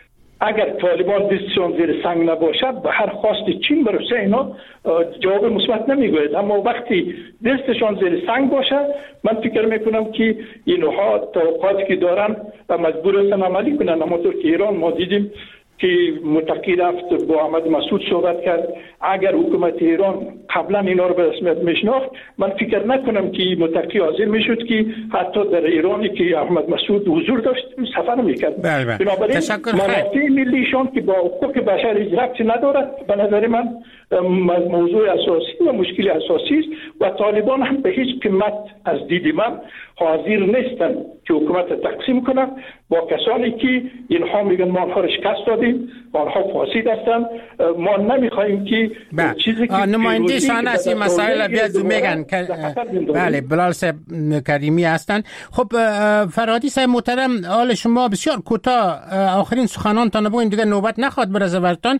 اگر طالبان دستشان زیر سنگ نباشد به هر خواست چین و روسیه اینا جواب مثبت نمیگوید، اما وقتی دستشان زیر سنگ باشد من فکر میکنم که اینها توقعاتی که دارن مجبور هستن عملی کنن. همونطور که ایران ما دیدیم که متقی رفت با احمد مسعود صحبت کرد، اگر حکومت ایران قبلا اینا رو به رسمیت میشناخت من فکر نکنم که متقی حاضر میشد که حتی در ایرانی که احمد مسعود حضور داشت سفر میکرد. بنابراین منافع ملیشان که با حقوق بشر هیچ ربطی ندارد به نظر من موضوع اساسی و مشکل اساسی است و طالبان هم به هیچ قیمت از دید من حاضر نیستن که حکومت تقسیم کنن با کسانی که اینها میگن ما آنها را شکست دادیم، آنها فاسد هستند، ما نمیخواهیم که چیزی که نماینده شان از این مسائل بیاد میگن. بله بلال صاحب کریمی هستند. خب فرهادی صاحب محترم، حال شما بسیار کوتاه آخرین سخنانتان بگوین دیگه نوبت نخواد برسه برتان.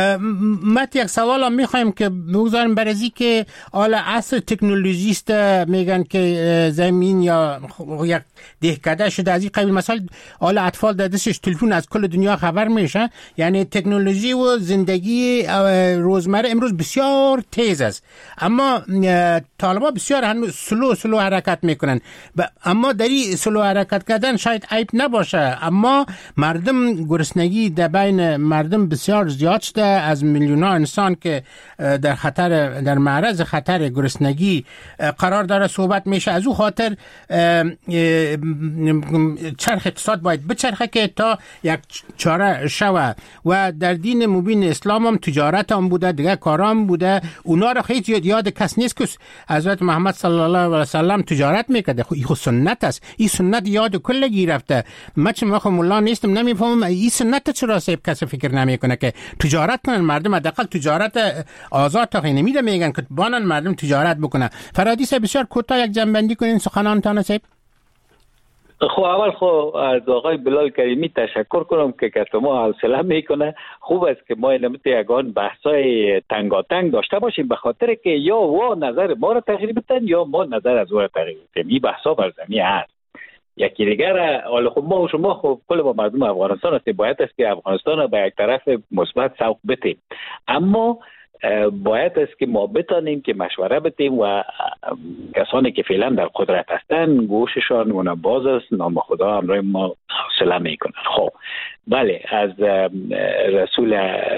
مت یک سوال هم میخوایم که بگذاریم برازی که حال عصر تکنولوژیست میگن که زمین یا یک دهکده شده از این قبیل مسائل، حال اطفال در دستش تلفن از کل دنیا خبر میشه. یعنی تکنولوژی و زندگی روزمره امروز بسیار تیز است، اما طالبا بسیار هنوز سلو سلو حرکت میکنن. اما در این سلو حرکت کردن شاید عیب نباشه، اما مردم گرسنگی در بین مردم بسیار زیاد شده، از میلیون ها انسان که در خطر در معرض خطر گرسنگی قرار داره صحبت میشه. از او خاطر چرخ اقتصاد باید بچرخه که تا یک چاره شوه و در دین مبین اسلام هم تجارت هم بوده، دیگه کارام بوده. اونا را خیلی یاد کس نیست که حضرت محمد صلی الله علیه و سلم تجارت میکرده. خب این سنت است، این سنت یاد کل گرفته. من چه مخ مولا نیستم نمیفهمم این سنت چرا سیب کس فکر نمیکنه که تجارت کنن مردم، حداقل تجارت آزاد تا خیلی نمیده میگن که بانن مردم تجارت بکنن. فرهادی صاحب بسیار کوتاه یک جنبندی کنین سخنانتان صاحب. خب اول خب از آقای بلال کریمی تشکر کنم که که ما حوصله میکنه. خوب است که ما نمیت یگان بحثای تنگاتنگ داشته باشیم، به خاطر که یا وا نظر ما را تغییر بدن یا ما نظر از او را تغییر بدیم. این بحثا بر زمین هست. یکی دیگر حالا خب ما و شما خب کل با مردم افغانستان هستیم، باید است که افغانستان را به یک طرف مثبت سوق بدیم، اما باید است که ما بتانیم که مشوره بدیم و کسانی که فعلا در قدرت هستند گوششان و باز است، نام خدا همراه ما حوصله میکنن. خب بله، از رسول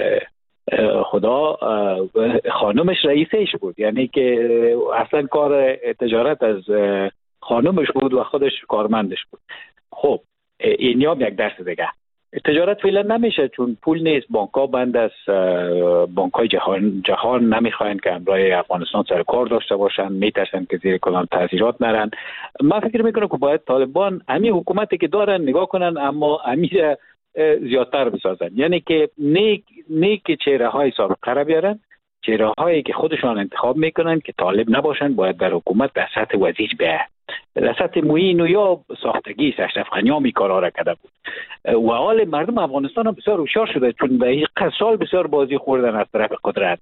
خدا خانمش رئیسش بود، یعنی که اصلا کار تجارت از خانمش بود و خودش کارمندش بود. خب این یام یک درس دیگه، تجارت فعلا نمیشه چون پول نیست، بانک‌ها بند است، بانک‌های جهان جهان نمیخواین که امرای افغانستان سر کار داشته باشن، میترسن که زیر کلان تاثیرات نرن. من فکر میکنم که باید طالبان همین حکومتی که دارن نگاه کنن، اما همین زیادتر بسازن، یعنی که نیک نیک چهره های سابقه را بیارن، چهره هایی که خودشان انتخاب میکنن که طالب نباشن، باید در حکومت در سطح وزیر بیه، در سطح معین و یا ساختگی اشرف غنی ها می کارا را کرده بود. و حال مردم افغانستان هم بسیار هوشیار شده، چون به این سال بسیار بازی خوردن از طرف قدرت،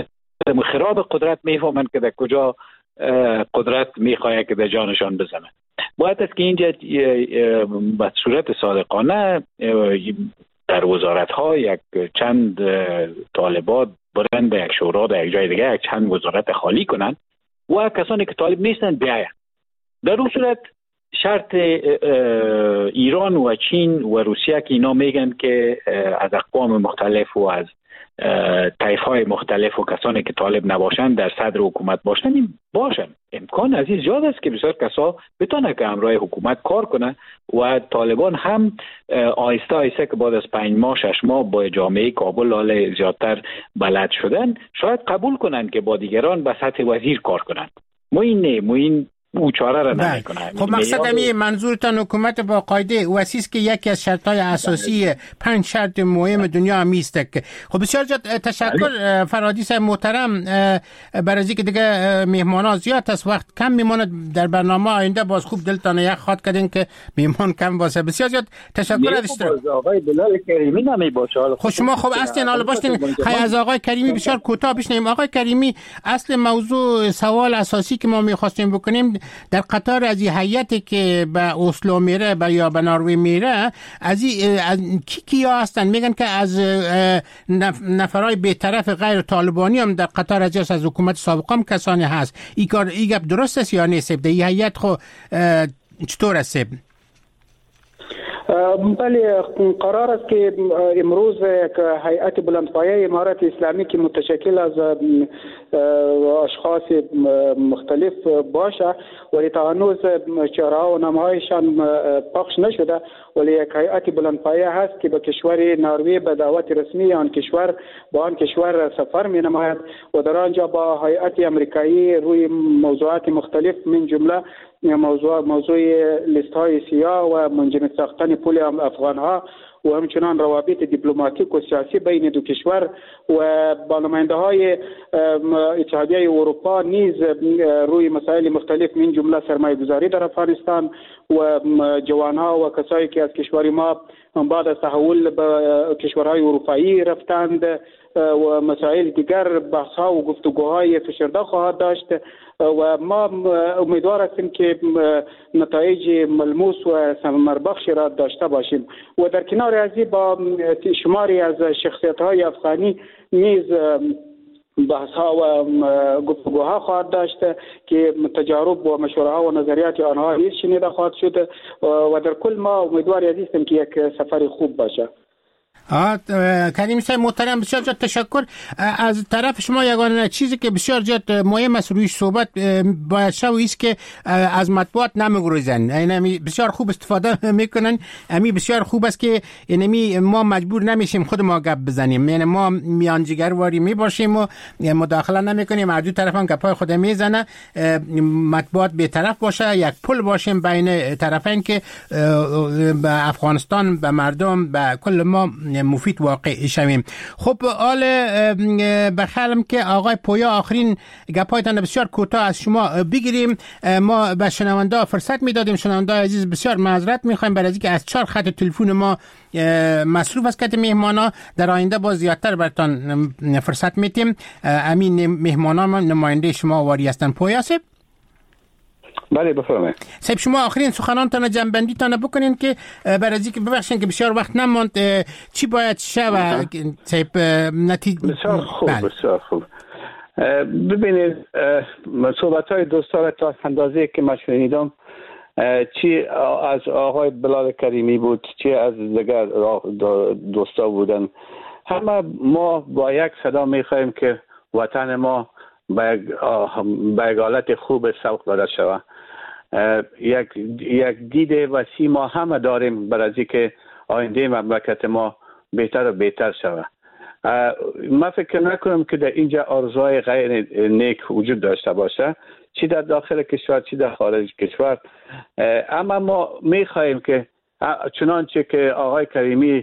خراب قدرت میفهمن که در کجا قدرت میخواه که در جانشان بزنه. باید است که اینجا به صورت صادقانه در وزارت ها یک چند طالبات برند در یک شورا در یک جای دیگه یک چند وزارت خالی کنند و کسانی که طالب نیستند بیاین. در اون صورت شرط ایران و چین و روسیه که اینا میگن که از اقوام مختلف و از طایف های مختلف و کسانی که طالب نباشند در صدر حکومت باشند، این باشند. امکان عزیز زیاد است که بسیار کسا بتونه که همراه حکومت کار کنه و طالبان هم آیسته آیسته که بعد از پنج ماه شش ماه با جامعه کابل حال زیادتر بلد شدن شاید قبول کنند که با دیگران به سطح وزیر کار کنند. ما این نه ما این او چاره را نمیکنه. خب مقصد همی منظورتان حکومت با قاعده وسیس که یکی از شرطهای اساسی پنج شرط مهم دنیا هم است. خب بسیار جد تشکر فرادیس محترم برای از اینکه دیگه مهمانا زیاد است، وقت کم میماند. در برنامه آینده باز خوب دلتان یک خواد کردین که مهمان کم باشه. بسیار زیاد تشکر از اشتراک. آقای بلال کریمی نمی باشه. خب شما خب اصلا حالا باشین خیلی از آقای کریمی بسیار کوتاه بشنویم. آقای کریمی، اصل موضوع سوال اساسی که ما می‌خواستیم بکنیم در قطار از این هیئتی که به اسلو میره به یا به نروژ میره، از این کی کیا هستن؟ میگن که از نفرای بی‌طرف غیر طالبانی هم در قطار از از حکومت سابقه هم کسانی هست. این کار این گپ درست است یا نیست؟ در این هیئت خو چطور است؟ بله، قرار است که امروز هیئت بلندپایه امارت اسلامی که متشکل از اشخاص مختلف باشه ولی تا هنوز چهره و نامهایشان پخش نشده، ولی یک هیئت بلندپایه هست که به کشور نروژ به دعوت رسمی آن کشور با آن کشور سفر می نماید و در آنجا با هیئت امریکایی روی موضوعات مختلف من جمله موضوع موضوع لیست های سیاه و منجمد ساختن پول افغان ها و همچنان روابط دیپلماتیک و سیاسی بین دو کشور و با نماینده های اتحادیه اروپا نیز روی مسائل مختلف من جمله سرمایه گذاری در افغانستان و جوان ها و کسایی که از کشور ما بعد از تحول به کشورهای اروپایی رفتند و مسائل دیگر بحث ها و گفتگوهای فشرده خواهد داشت و ما امیدوار هستیم که نتایج ملموس و ثمربخشی را داشته باشیم و در کنار از این با شماری از شخصیت های افغانی نیز بحث ها و گفتگوها خواهد داشت که تجارب و مشوره ها و نظریات آنها نیز شنیده خواهد شد و در کل ما امیدوار هستیم که یک سفر خوب باشه. کریم صاحب محترم، بسیار زیاد تشکر. از طرف شما یگانه چیزی که بسیار زیاد مهم است روی صحبت باید شو است که از مطبوعات نمیگریزن، یعنی بسیار خوب استفاده میکنن. امی بسیار خوب است که یعنی ما مجبور نمیشیم خود ما گپ بزنیم، یعنی ما میانجیگرواری میباشیم و مداخله نمیکنیم، از دو طرف هم گپای خود میزنه. مطبوعات به طرف باشه، یک پل باشیم بین طرفین که به افغانستان، به مردم، به کل ما مفید واقع شویم. خب حال بخالم که آقای پویا آخرین گپایتان بسیار کوتاه از شما بگیریم. ما به شنونده فرصت میدادیم، شنونده عزیز بسیار معذرت میخوایم برای اینکه از چهار خط تلفن ما مصروف است که مهمانا در آینده با زیادتر براتون فرصت میتیم. امین مهمانا نماینده شما واری هستن. پویا صاحب بله بفرمایید. صاحب شما آخرین سخنانتان جنبندی تان بکنین که برای اینکه ببخشید که بسیار وقت نماند، چی باید شود صاحب نتیجه؟ بسیار خوب بسیار خوب. ببینید صحبت‌های دوستان تا اندازه‌ای که من شنیدم، چی از آقای بلال کریمی بود، چی از دیگر دوستا بودن، همه ما با یک صدا می‌خوایم که وطن ما به یک حالت خوب سوق داده شود. یک یک دید وسیع ما همه داریم برای اینکه آینده مملکت ما بهتر و بهتر شود. من فکر نکنم که در اینجا آرزوهای غیر نیک وجود داشته باشه، چی در داخل کشور چی در خارج کشور. اما ما میخواهیم که چنانچه که آقای کریمی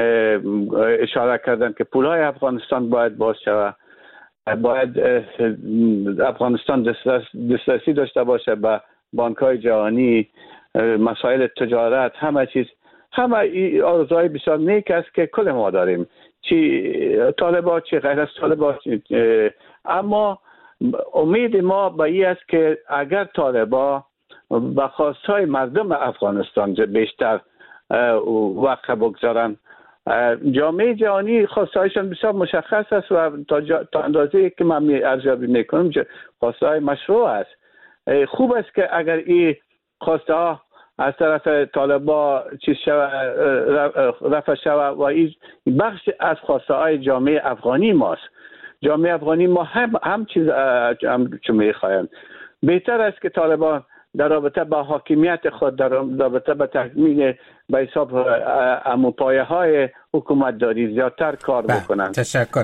اشاره کردن که پولهای افغانستان باید باز شود، باید افغانستان دسترسی داشته باشه به بانک‌های جهانی، مسائل تجارت، همه چیز، همه آرزوهای بسیار نیک است که کل ما داریم، چی طالبان چی غیر از طالبان. اما امید ما به این است که اگر طالبان به خواستهای مردم افغانستان بیشتر وقت بگذارن. جامعه جهانی خواستهایشان بسیار مشخص است و تا, جا... تا اندازه که من ارزیابی میکنم خواستهای مشروع است. خوب است که اگر این خواسته ها از طرف طالبا چیز شود رفع شود و این بخش از خواسته های جامعه افغانی ماست. جامعه افغانی ما هم هم چیز هم چه میخواهند. بهتر است که طالبان در رابطه با حاکمیت خود، در رابطه با تکمیل به حساب اموپایه های حکومت داری زیادتر کار بکنند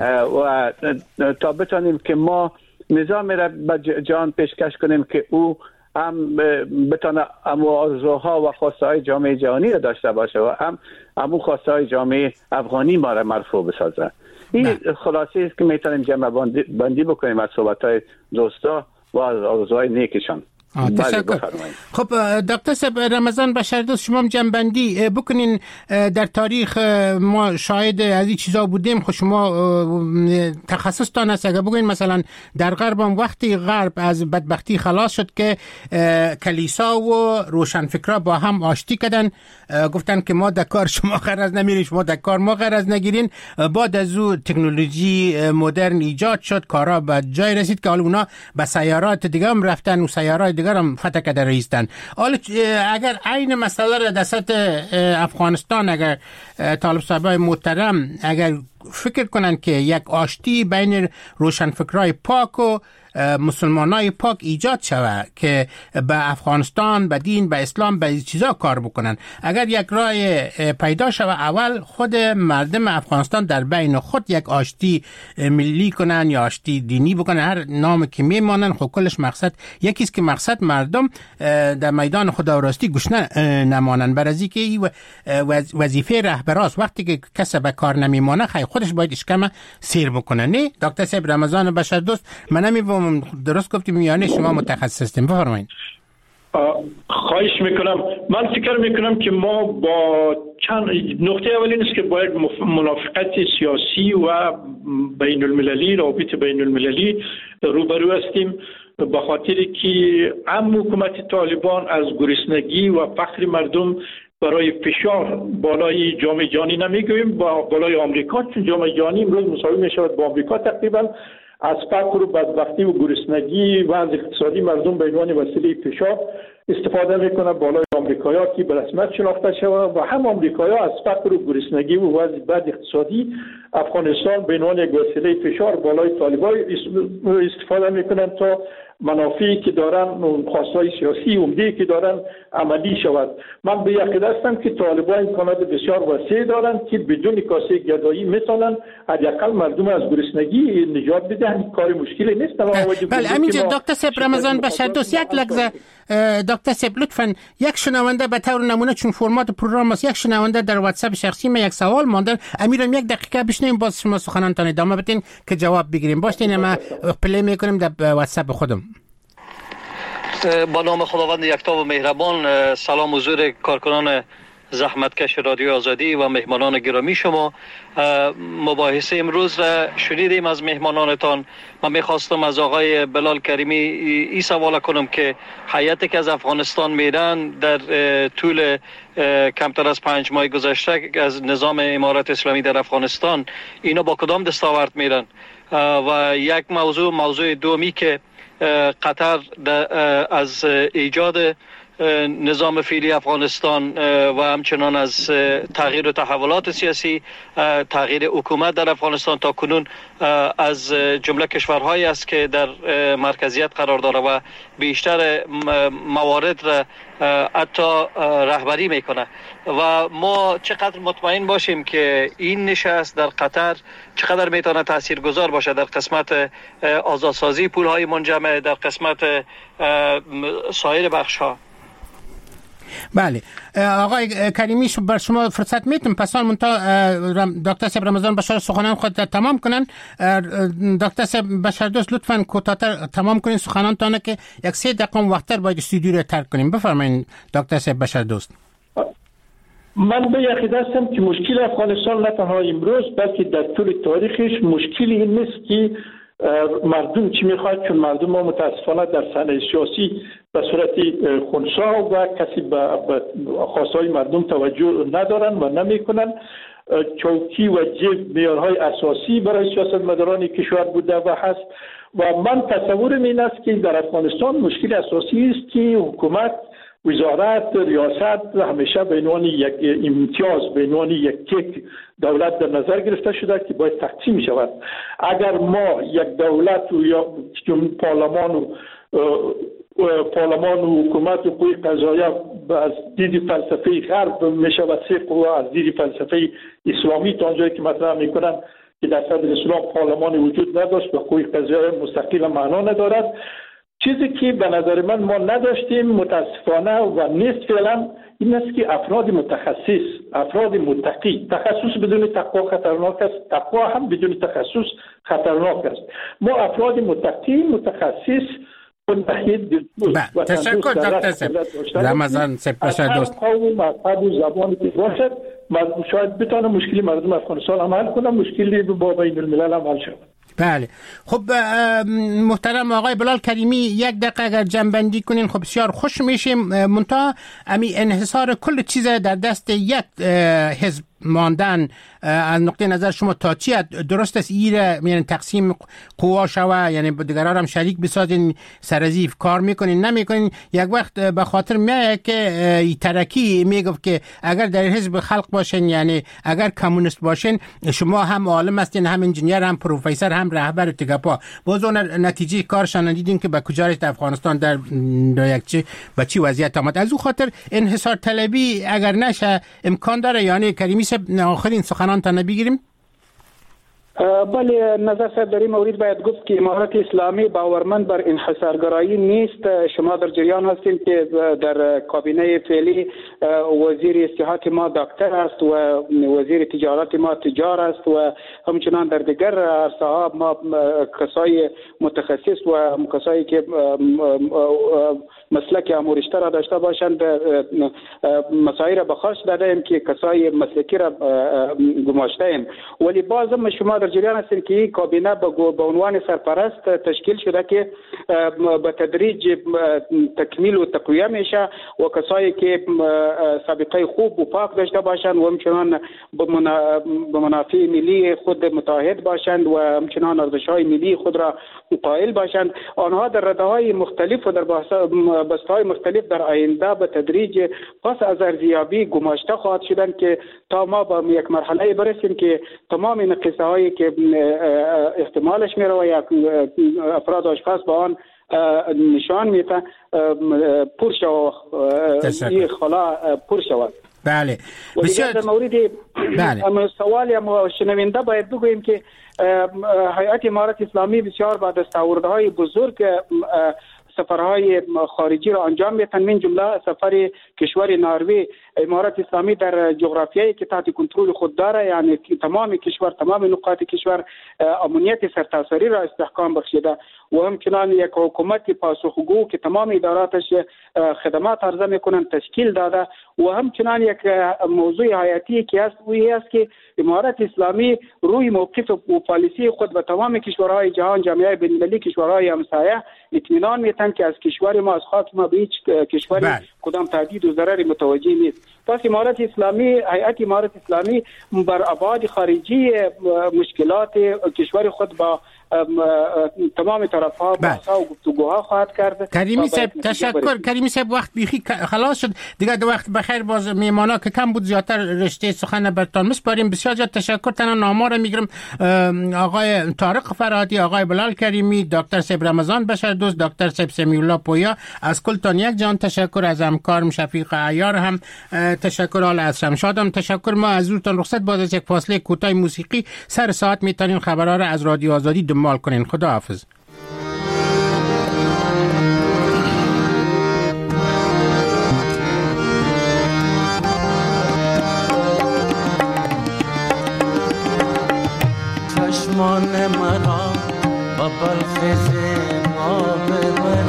و تا بتانیم که ما نظام را به جهان پیشکش کنیم که او هم بتانه امو آرزوها و خواسته های جامعه جهانی را داشته باشه و هم امو خواسته های جامعه افغانی ما را مرفوع بسازه. این خلاصه است که میتونیم جمع بندی بکنیم از صحبت های دوستا و از آرزوهای نیکشان. تشکر. خب دکتر صاحب رمضان بشردوست، شما هم جنبندی بکنین. در تاریخ ما شاهد از این چیزا بودیم، خب شما تخصصتان است، اگر بگوین مثلا در غرب هم وقتی غرب از بدبختی خلاص شد که کلیسا و روشنفکرا با هم آشتی کردن، گفتن که ما در کار شما غرض نمیریم، شما در کار ما غرض نگیرین. بعد از او تکنولوژی مدرن ایجاد شد، کارا به جای رسید که حالا اونا به سیارات دیگه هم رفتن و سیارات دیگر هم فتح کرده رئیستن. حالا اگر عین مسئله را در سطح افغانستان اگر طالب صاحبای محترم اگر فکر کنن که یک آشتی بین روشنفکرای پاک و مسلمانای پاک ایجاد شود که به افغانستان، به دین، به اسلام، به چیزا کار بکنن، اگر یک راه پیدا شود اول خود مردم افغانستان در بین خود یک آشتی ملی کنن یا آشتی دینی بکنن، هر نام که میمانن، خب کلش مقصد یکیست که مقصد مردم در میدان خداراستی گشنه نمانن. برای که وظیفه رهبراست، وقتی که کسی به کار نمیمانه خیلی خودش باید اشکم سیر بکنه. نه دکتر صاحب رمضان بشردوست، من نمی‌فهمم درست گفتیم یا نه، شما متخصص هستین، بفرمایید. خواهش میکنم. من فکر میکنم که ما با چند نقطه اول این است که باید منافقت سیاسی و بین المللی، رابطه بین المللی روبرو هستیم، به خاطری که هم حکومت طالبان از گرسنگی و فقر مردم برای فشار بالای جامعه جهانی نمیگوییم، با بالای آمریکا، چون جامعه جهانی امروز مساوی میشود با آمریکا تقریبا، از فقر و بدبختی و گرسنگی و از اقتصادی مردم به عنوان وسیله فشار استفاده میکنه بالای آمریکایی‌ها که به رسمیت شناخته شود و هم آمریکایی‌ها از فقر و گرسنگی و وضع بد اقتصادی افغانستان به عنوان یک وسیله فشار بالای طالبان استفاده میکنن تا منافعی که دارن و خواستهای سیاسی عمده‌ای که دارن عملی شود. من به یقین هستم که طالبان امکانات بسیار وسیع دارن که بدون کاسه گدایی میتونن حداقل مردم از گرسنگی نجات بدن. کار مشکلی نیست. بله همینجا دکتر صاحب رمضان بشردوست، یک لحظه دکتر صاحب لطفاً یک شنونده به طور نمونه، چون فرمات پروگرام است، یک شنونده در واتساپ شخصی من یک سوال ماندن، امیرم یک دقیقه بشنویم باز شما سخنانتان ادامه بدین که جواب بگیریم. باشین ما پلی میکنیم در واتساپ خودم. با نام خداوند یکتا و مهربان، سلام حضور کارکنان زحمتکش رادیو آزادی و مهمانان گرامی شما. مباحثه امروز را شنیدیم از مهمانانتان. من میخواستم از آقای بلال کریمی این سوال کنم که هیئتی که از افغانستان میرن در طول کمتر از پنج ماه گذشته از نظام امارت اسلامی در افغانستان، اینا با کدام دستاورد میرن؟ و یک موضوع موضوع دومی که قطر از ایجاد نظام فعلی افغانستان و همچنان از تغییر و تحولات سیاسی، تغییر حکومت در افغانستان تا کنون از جمله کشورهایی است که در مرکزیت قرار داره و بیشتر موارد را حتی رهبری میکنه و ما چقدر مطمئن باشیم که این نشست در قطر چقدر میتونه تاثیرگذار باشه در قسمت آزادسازی پولهای منجمع، در قسمت سایر بخش ها. بله آقای کریمی بر شما فرصت میتونم پسان منتا دکتر صاحب رمضان بشار سخنان خود تمام کنن. دکتر صاحب بشردوست لطفاً کوتاه‌تر تمام کنین سخنانتان که یک سه دقیقه وقتتر باید استودیو رو ترک کنیم. بفرمایید دکتر صاحب بشردوست. من به یقین هستم که مشکل افغانستان نه تنها امروز بلکه در طول تاریخش مشکلی این نیست که مردم چی میخواد، چون مردم ما متاسفانه در صحنه سیاسی به صورت خنثی و کسی به خواستهای مردم توجه ندارن و نمیکنن. چوکی و جیب معیارهای اساسی برای سیاستمداران کشور بوده و هست و من تصورم این است که در افغانستان مشکل اساسی است که حکومت، وزارت، ریاست همیشه به عنوان یک امتیاز، به عنوان یک کیک دولت در نظر گرفته شده که باید تقسیم شود. اگر ما یک دولت و یا پارلمان و پارلمان و حکومت و قوه قضاییه از دید فلسفه غرب میشه و سه قوه از دید فلسفه اسلامی تا آنجایی که مطرح میکنن که در صدر اسلام پارلمان وجود نداشت و قوه قضاییه مستقل معنا ندارد. چیزی که به نظر من ما نداشتیم متاسفانه و نیست فعلا این است که افراد متخصص، افراد متقی. تخصص بدون تقوا خطرناک است، تقوا هم بدون تخصص خطرناک است. ما افراد متقی، متخصص با تشکر دکتر سب رمضان سپاس دوست. قوم مذهب و زبانی که باشد شاید بتونه مشکلی مردم افغانستان هم حل کنه، مشکلی با بین الملل هم حل شود. بله خب محترم آقای بلال کریمی یک دقیقه اگر جنبندی کنین خب بسیار خوش میشیم. منتها امی انحصار کل چیز در دست یک حزب ماندن از نقطه نظر شما تا چی درست است ایره، یعنی تقسیم قوا شوه، یعنی دیگران هم شریک بسازین، سرزیف کار میکنین نمیکنین. یک وقت به خاطر میاد که ترکی میگفت که اگر در حزب خلق باشین، یعنی اگر کمونیست باشین، شما هم عالم هستین، هم انجینیر، هم پروفسور، هم رهبر تگپا. باز اون نتیجه کارشان دیدین که به کجا رسید افغانستان در یک چه به چی وضعیت آمد. از او خاطر انحصار طلبی اگر نشه امکان داره، یعنی کریمی آخرین سخنان تا نبیگیریم؟ بله، نظر صاحب در این مورد باید گفت که امارت اسلامی باورمند بر انحصارگرایی نیست. شما در جریان هستید که در کابینه فعلی وزیر صحت ما دکتر است و وزیر تجارت ما تجار است و همچنان در دیگر عرصه‌ها ما کسای متخصص و کسایی که مسلک امورشته را داشته باشند مسائل را به خارج دادیم که کسای مسلکی را گماشته ایم. ولی باز هم شما در جریان هستید که این کابینه به عنوان سرپرست تشکیل شده که به تدریج تکمیل و تقویه میشه و کسایی که سابقه خوب و پاک داشته باشند و همچنان به منافع ملی خود متحد باشند و همچنان ارزش‌های ملی خود را قائل باشند، آنها در رده‌های مختلف و در بسته‌های مختلف در آینده به تدریج پس از ارزیابی گماشته خواهد شدند که تا ما به یک مرحله برسیم که تمام نقیصه هایی که احتمالش میره و یک افراد و اشخاص با آن نشان میده پر شود، این خلا پر شود. بله بسیار در مورد بله سوالی ما شنونده باید بگوییم که هیئت امارت اسلامی بسیار با دستاوردهای بزرگ سفرهای خارجی را انجام میدن، من جمله سفر کشور نروژ. امارت اسلامی در جغرافیایی که تحت کنترل خود داره، یعنی تمام کشور، تمام نقاط کشور امنیت سرتاسری را استحکام بخشیده و همچنان یک حکومت پاسخگو که تمام اداراتش خدمات عرضه میکنن تشکیل داده و همچنان یک موضوع حیاتی که است و است که امارت اسلامی روی موقف و پالیسی خود به تمام کشورهای جهان، جامعه بین‌المللی، کشورهای همسایه اطمینان میتن که از کشور ما، از خاک ما به هیچ کشوری کدام تهدید و ضرری متوجه نیست. پس امارت اسلامی، هیئت امارت اسلامی بر ابعاد خارجی مشکلات کشور خود با تمام طرف‌ها بحث‌ها و گفتگوها خواهد کرد. کریمی صاحب تشکر. کریمی صاحب وقت بیخی خلاص شد دیگه، دو وقت بخیر. باز میمانا که کم بود زیادتر رشته سخن برتان مسپاریم. بسیار زیاد تشکر. تنها نام‌ها رو میگیرم: آقای طارق فرهادی، آقای بلال کریمی، دکتر صاحب رمضان بشردوست، دکتر صاحب سمیع الله پویا. از کلتان یک جان تشکر. از همکارم شفیق عیار هم تشکر. حال از شمشادم تشکر. ما از روتان رخصت بعد از یک فاصله کوتاه موسیقی سر ساعت میتونین خبرها را از رادیو آزادی دنبال کنین. خدا حافظ. چشمان مرا با بلخز ما ببر،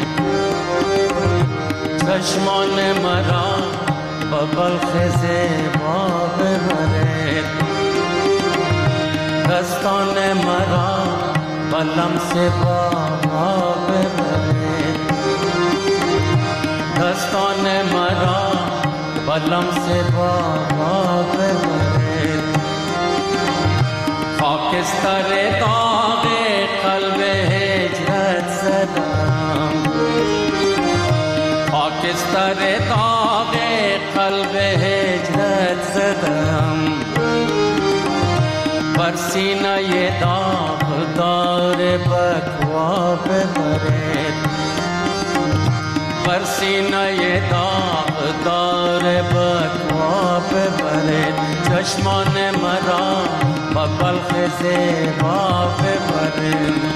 چشمان مرا با بلخز ما ببر، دستان مرا بلم سے باما ببرد دستان مرا بلم سے باما ببرد خاکستر داغ قلب هجرت زدم خاکستر داغ قلب هجرت زدم بر سینه داغ دار بکوا ببرد بر سینه داغ دار بکوا ببرد چشمان مرا با بلخ زیبا ببرد